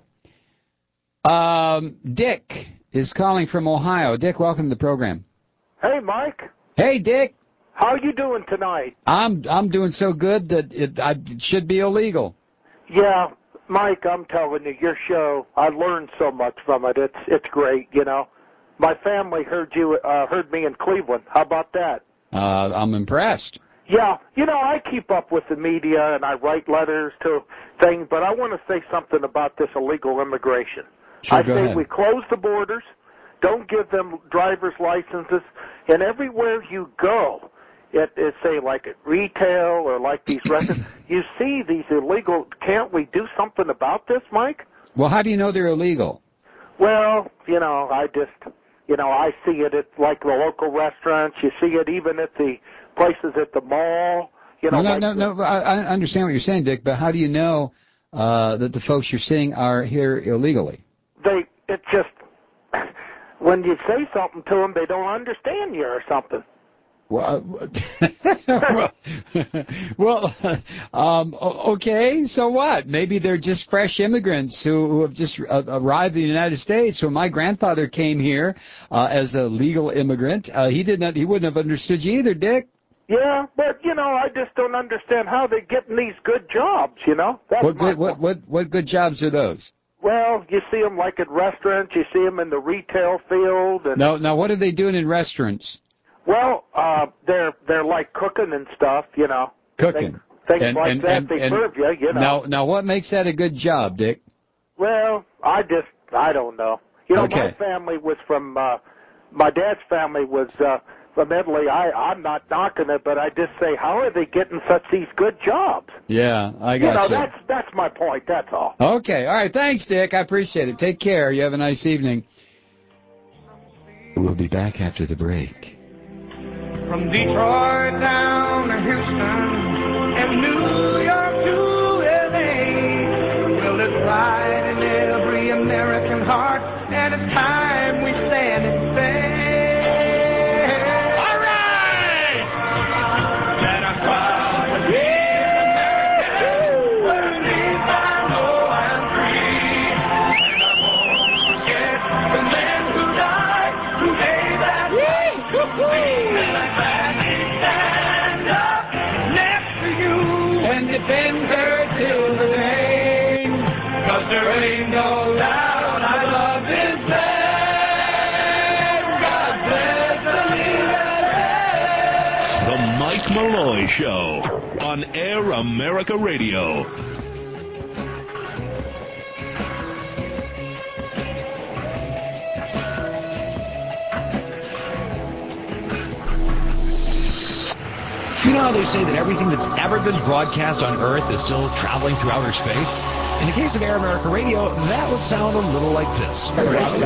Um, Dick is calling from Ohio. Dick, welcome to the program. Hey, Mike. Hey, Dick. How you doing tonight? I'm I'm doing so good that it, I, it should be illegal. Yeah, Mike, I'm telling you, your show, I learned so much from it. It's it's great, you know. My family heard you uh, heard me in Cleveland. How about that? Uh, I'm impressed. Yeah, you know, I keep up with the media and I write letters to things, but I want to say something about this illegal immigration. Sure, I go say ahead. we close the borders, don't give them driver's licenses, and everywhere you go, It, it say like at retail or like these restaurants, you see these illegal. Can't we do something about this, Mike? Well, how do you know they're illegal? Well, you know, I just, you know, I see it at like the local restaurants. You see it even at the places at the mall. You know, no, no, like no, the, no. I, I understand what you're saying, Dick, but how do you know uh, that the folks you're seeing are here illegally? They, it just, when you say something to them, they don't understand you or something. Well, well, well um, okay, so what? Maybe they're just fresh immigrants who, who have just uh, arrived in the United States. When my grandfather came here uh, as a legal immigrant, uh, he did not, he wouldn't have understood you either, Dick. Yeah, but, you know, I just don't understand how they're getting these good jobs, you know? That's what, my good, what, what, what good jobs are those? Well, you see them like at restaurants, you see them in the retail field. And now, now, what are they doing in restaurants? Well, uh, they're they're like cooking and stuff, you know. Cooking. Things, things and, like and, that. And, they and serve you, you know. Now, now, what makes that a good job, Dick? Well, I just, I don't know. You know, okay. my family was from, uh, my dad's family was uh, from Italy. I, I'm not knocking it, but I just say, how are they getting such these good jobs? Yeah, I got you. know, you. that's that's my point. That's all. Okay, all right. Thanks, Dick. I appreciate it. Take care. You have a nice evening. We'll be back after the break. From Detroit down to Houston and New York to L A, well, it's right in every American heart, and it's time we stand and say, all right! Let us run with me, America, where at least I know I'm free, and I won't forget the men who died, who gave that right to me. And defend her till the rain, 'cause there ain't no doubt I love this land. God bless America. The Mike Malloy Show on Air America Radio. You know how they say that everything that's ever been broadcast on Earth is still traveling through outer space? In the case of Air America Radio, that would sound a little like this. That's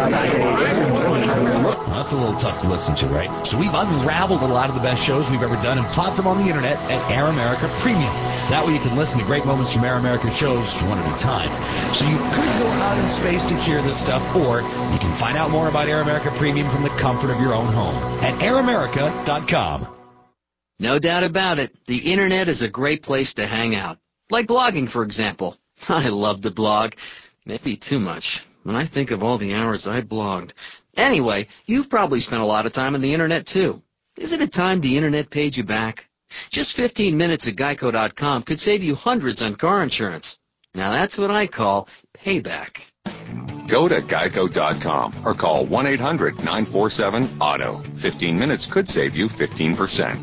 a little tough to listen to, right? So we've unraveled a lot of the best shows we've ever done and plopped them on the internet at Air America Premium. That way you can listen to great moments from Air America shows one at a time. So you could go out in space to hear this stuff, or you can find out more about Air America Premium from the comfort of your own home at air america dot com. No doubt about it, the Internet is a great place to hang out. Like blogging, for example. I love to blog. Maybe too much. When I think of all the hours I blogged. Anyway, you've probably spent a lot of time on the Internet, too. Isn't it time the Internet paid you back? Just fifteen minutes at geico dot com could save you hundreds on car insurance. Now that's what I call payback. Go to geico dot com or call one eight hundred nine four seven auto. fifteen minutes could save you fifteen percent.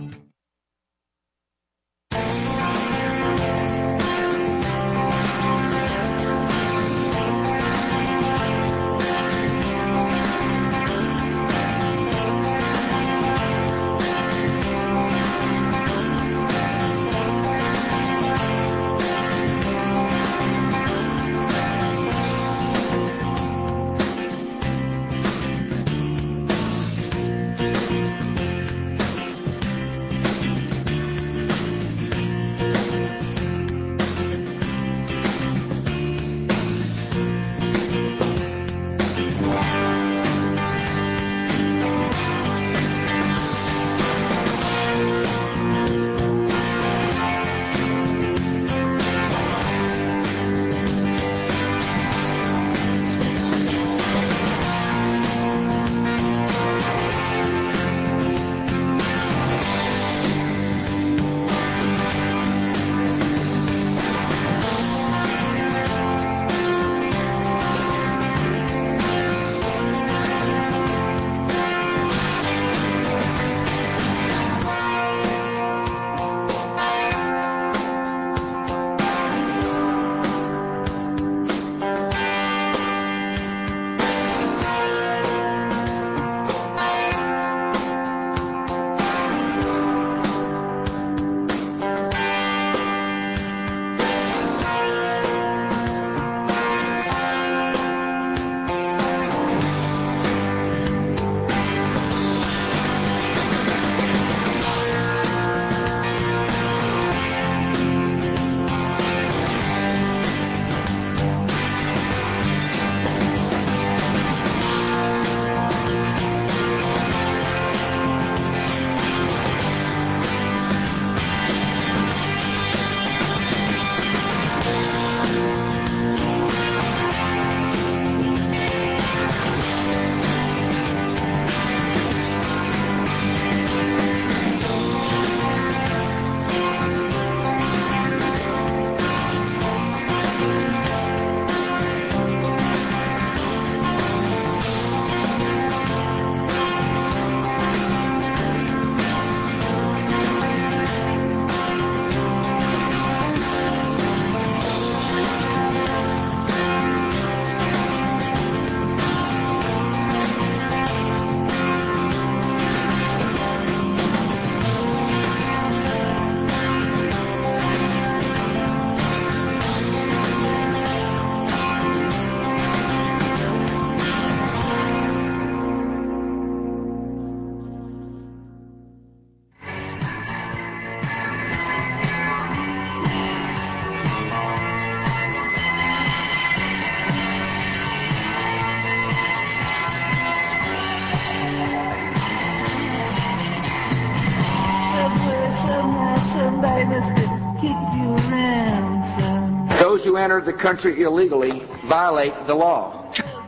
enter the country illegally violate the law.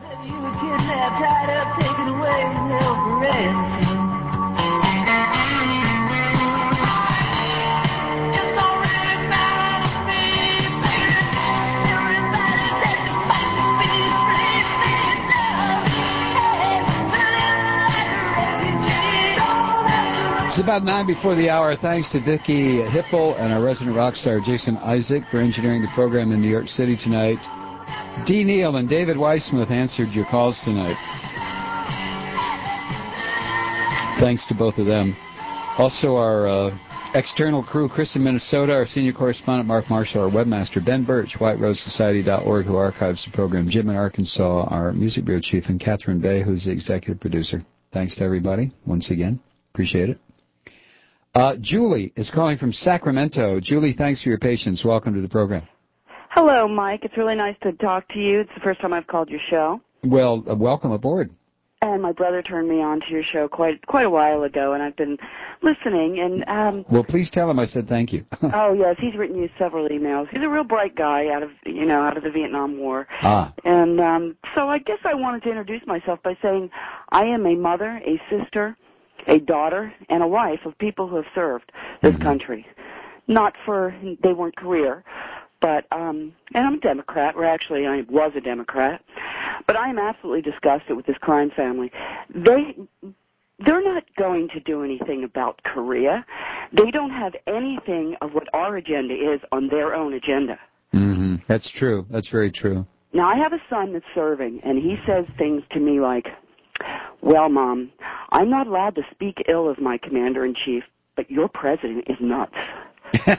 It's about nine before the hour. Thanks to Vicki Hipple and our resident rock star Jason Isaac for engineering the program in New York City tonight. Dee Neal and David Weissmuth answered your calls tonight. Thanks to both of them. Also our uh, external crew, Chris in Minnesota, our senior correspondent Mark Marshall, our webmaster Ben Birch, white rose society dot org, who archives the program, Jim in Arkansas, our music bureau chief, and Catherine Bay, who's the executive producer. Thanks to everybody once again. Appreciate it. Uh, Julie is calling from Sacramento. Julie, thanks for your patience. Welcome to the program. Hello, Mike. It's really nice to talk to you. It's the first time I've called your show. Well, uh, welcome aboard. And my brother turned me on to your show quite quite a while ago, and I've been listening. And um, well, please tell him I said thank you. Oh yes, he's written you several emails. He's a real bright guy out of you know out of the Vietnam War. Ah. And um, so I guess I wanted to introduce myself by saying I am a mother, a sister, a daughter, and a wife of people who have served this mm-hmm. country. Not for they weren't career. But, um, and I'm a Democrat, or actually I was a Democrat, but I am absolutely disgusted with this crime family. They, they're not going to do anything about Korea. They don't have anything of what our agenda is on their own agenda. Mm-hmm. That's true. That's very true. Now, I have a son that's serving, and he says things to me like, well, Mom, I'm not allowed to speak ill of my commander-in-chief, but your president is nuts. so,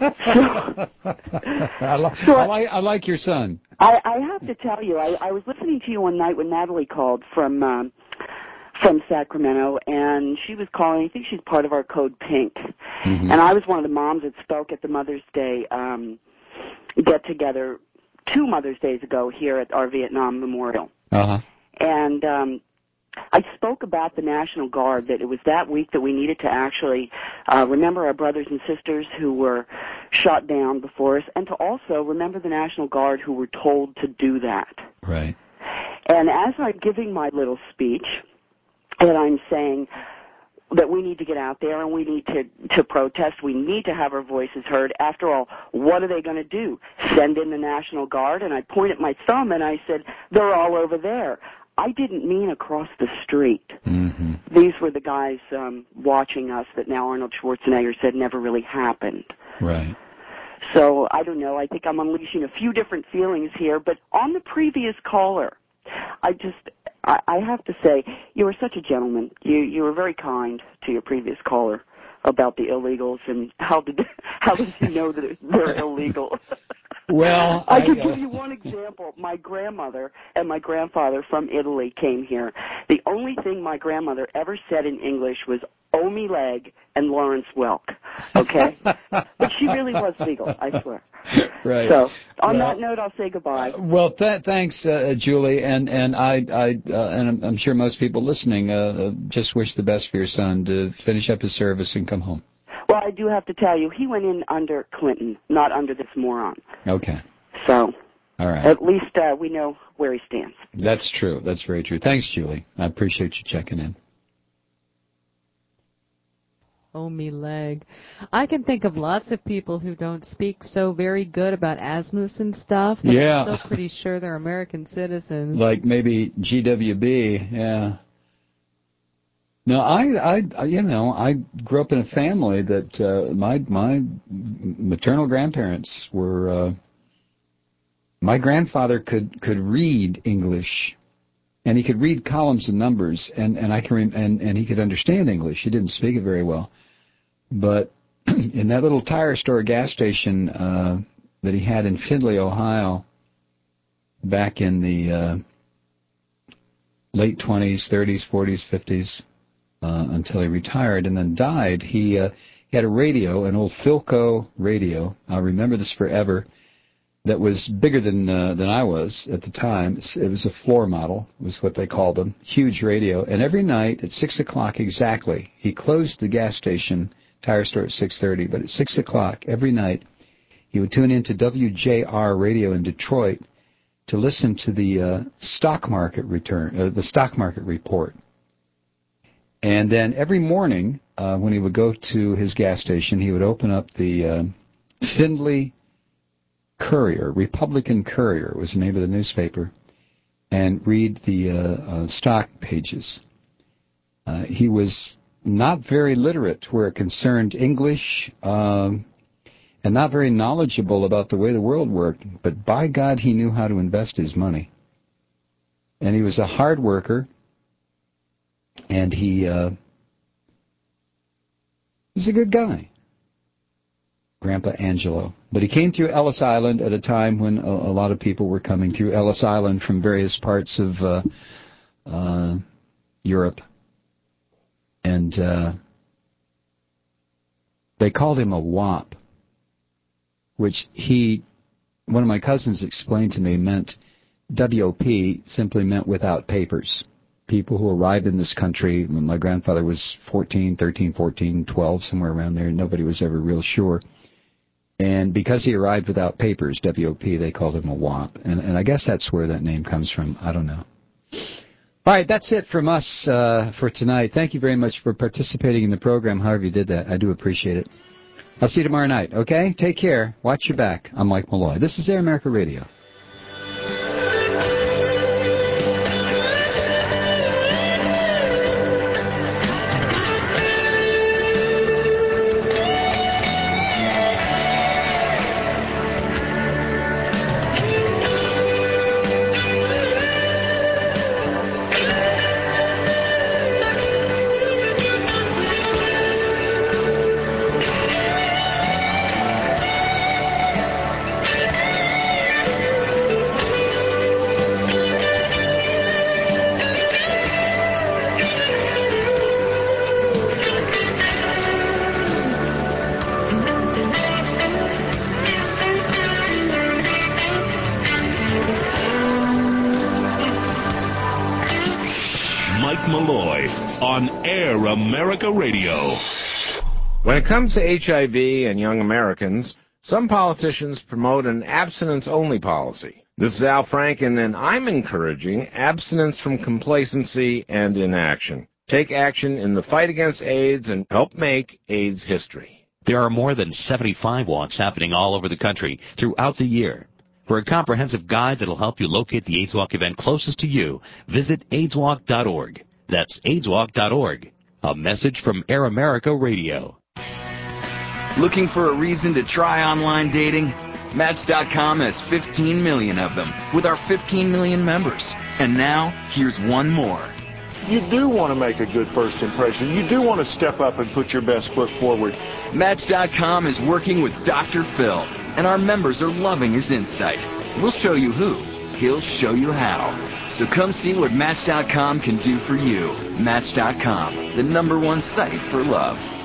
I, li- so I, like, I like your son. I, I have to tell you, I, I was listening to you one night when Natalie called from um, from Sacramento, and she was calling. I think she's part of our Code Pink, mm-hmm. and I was one of the moms that spoke at the Mother's Day um, get together two Mother's Days ago here at our Vietnam Memorial, uh-huh. and. Um, I spoke about the National Guard, that it was that week that we needed to actually uh, remember our brothers and sisters who were shot down before us, and to also remember the National Guard who were told to do that. Right. And as I'm giving my little speech, and I'm saying that we need to get out there and we need to, to protest, we need to have our voices heard. After all, what are they going to do? Send in the National Guard? And I pointed my thumb and I said, they're all over there. I didn't mean across the street. Mm-hmm. These were the guys um, watching us that now Arnold Schwarzenegger said never really happened. Right. So, I don't know. I think I'm unleashing a few different feelings here. But on the previous caller, I just, I, I have to say, you were such a gentleman. You, you were very kind to your previous caller about the illegals and how did, how did you know that they're illegal? Well, I I can uh... give you one example. My grandmother and my grandfather from Italy came here. The only thing my grandmother ever said in English was "Omi Leg" and Lawrence Welk. Okay, but she really was legal, I swear. Right. So on well, that note, I'll say goodbye. Uh, well, th- thanks, uh, Julie, and and I, I uh, and I'm, I'm sure most people listening uh, uh, just wish the best for your son to finish up his service and come home. Well, I do have to tell you, he went in under Clinton, not under this moron. Okay. So, all right. At least uh, we know where he stands. That's true. That's very true. Thanks, Julie. I appreciate you checking in. Oh, me leg. I can think of lots of people who don't speak so very good about Asmus and stuff. But yeah. I'm still pretty sure they're American citizens. Like maybe G W B, yeah. No, I, I, you know, I grew up in a family that uh, my my maternal grandparents were. Uh, my grandfather could could read English, and he could read columns and numbers, and and I can re- and and he could understand English. He didn't speak it very well, but in that little tire store gas station uh, that he had in Findlay, Ohio, back in the uh, late twenties, thirties, forties, fifties. Uh, until he retired and then died. He, uh, he had a radio, an old Philco radio. I'll remember this forever. That was bigger than uh, than I was at the time. It was a floor model, was what they called them. Huge radio. And every night at six o'clock exactly, he closed the gas station tire store at six thirty. But at six o'clock every night, he would tune into W J R radio in Detroit to listen to the uh, stock market return, uh, the stock market report. And then every morning, uh, when he would go to his gas station, he would open up the uh, Findlay Courier, Republican Courier was the name of the newspaper, and read the uh, uh, stock pages. Uh, he was not very literate where it concerned English, um, and not very knowledgeable about the way the world worked, but by God, he knew how to invest his money. And he was a hard worker, and he uh, was a good guy, Grandpa Angelo. But he came through Ellis Island at a time when a, a lot of people were coming through Ellis Island from various parts of uh, uh, Europe. And uh, they called him a wop, which he, one of my cousins explained to me, meant W O P simply meant without papers. People who arrived in this country, when my grandfather was fourteen, thirteen, fourteen, twelve, somewhere around there, nobody was ever real sure. And because he arrived without papers, W O P, they called him a wop. And, and I guess that's where that name comes from. I don't know. All right, that's it from us uh, for tonight. Thank you very much for participating in the program, however you did that. I do appreciate it. I'll see you tomorrow night, okay? Take care. Watch your back. I'm Mike Malloy. This is Air America Radio. America Radio. When it comes to H I V and young Americans, some politicians promote an abstinence-only policy. This is Al Franken, and I'm encouraging abstinence from complacency and inaction. Take action in the fight against AIDS and help make AIDS history. There are more than seventy-five walks happening all over the country throughout the year. For a comprehensive guide that will help you locate the AIDS Walk event closest to you, visit AIDS walk dot org. That's AIDS walk dot org. A message from Air America Radio. Looking for a reason to try online dating? Match dot com has fifteen million of them with our fifteen million members. And now, here's one more. You do want to make a good first impression. You do want to step up and put your best foot forward. Match dot com is working with Doctor Phil, and our members are loving his insight. We'll show you who. He'll show you how. So come see what Match dot com can do for you. Match dot com, the number one site for love.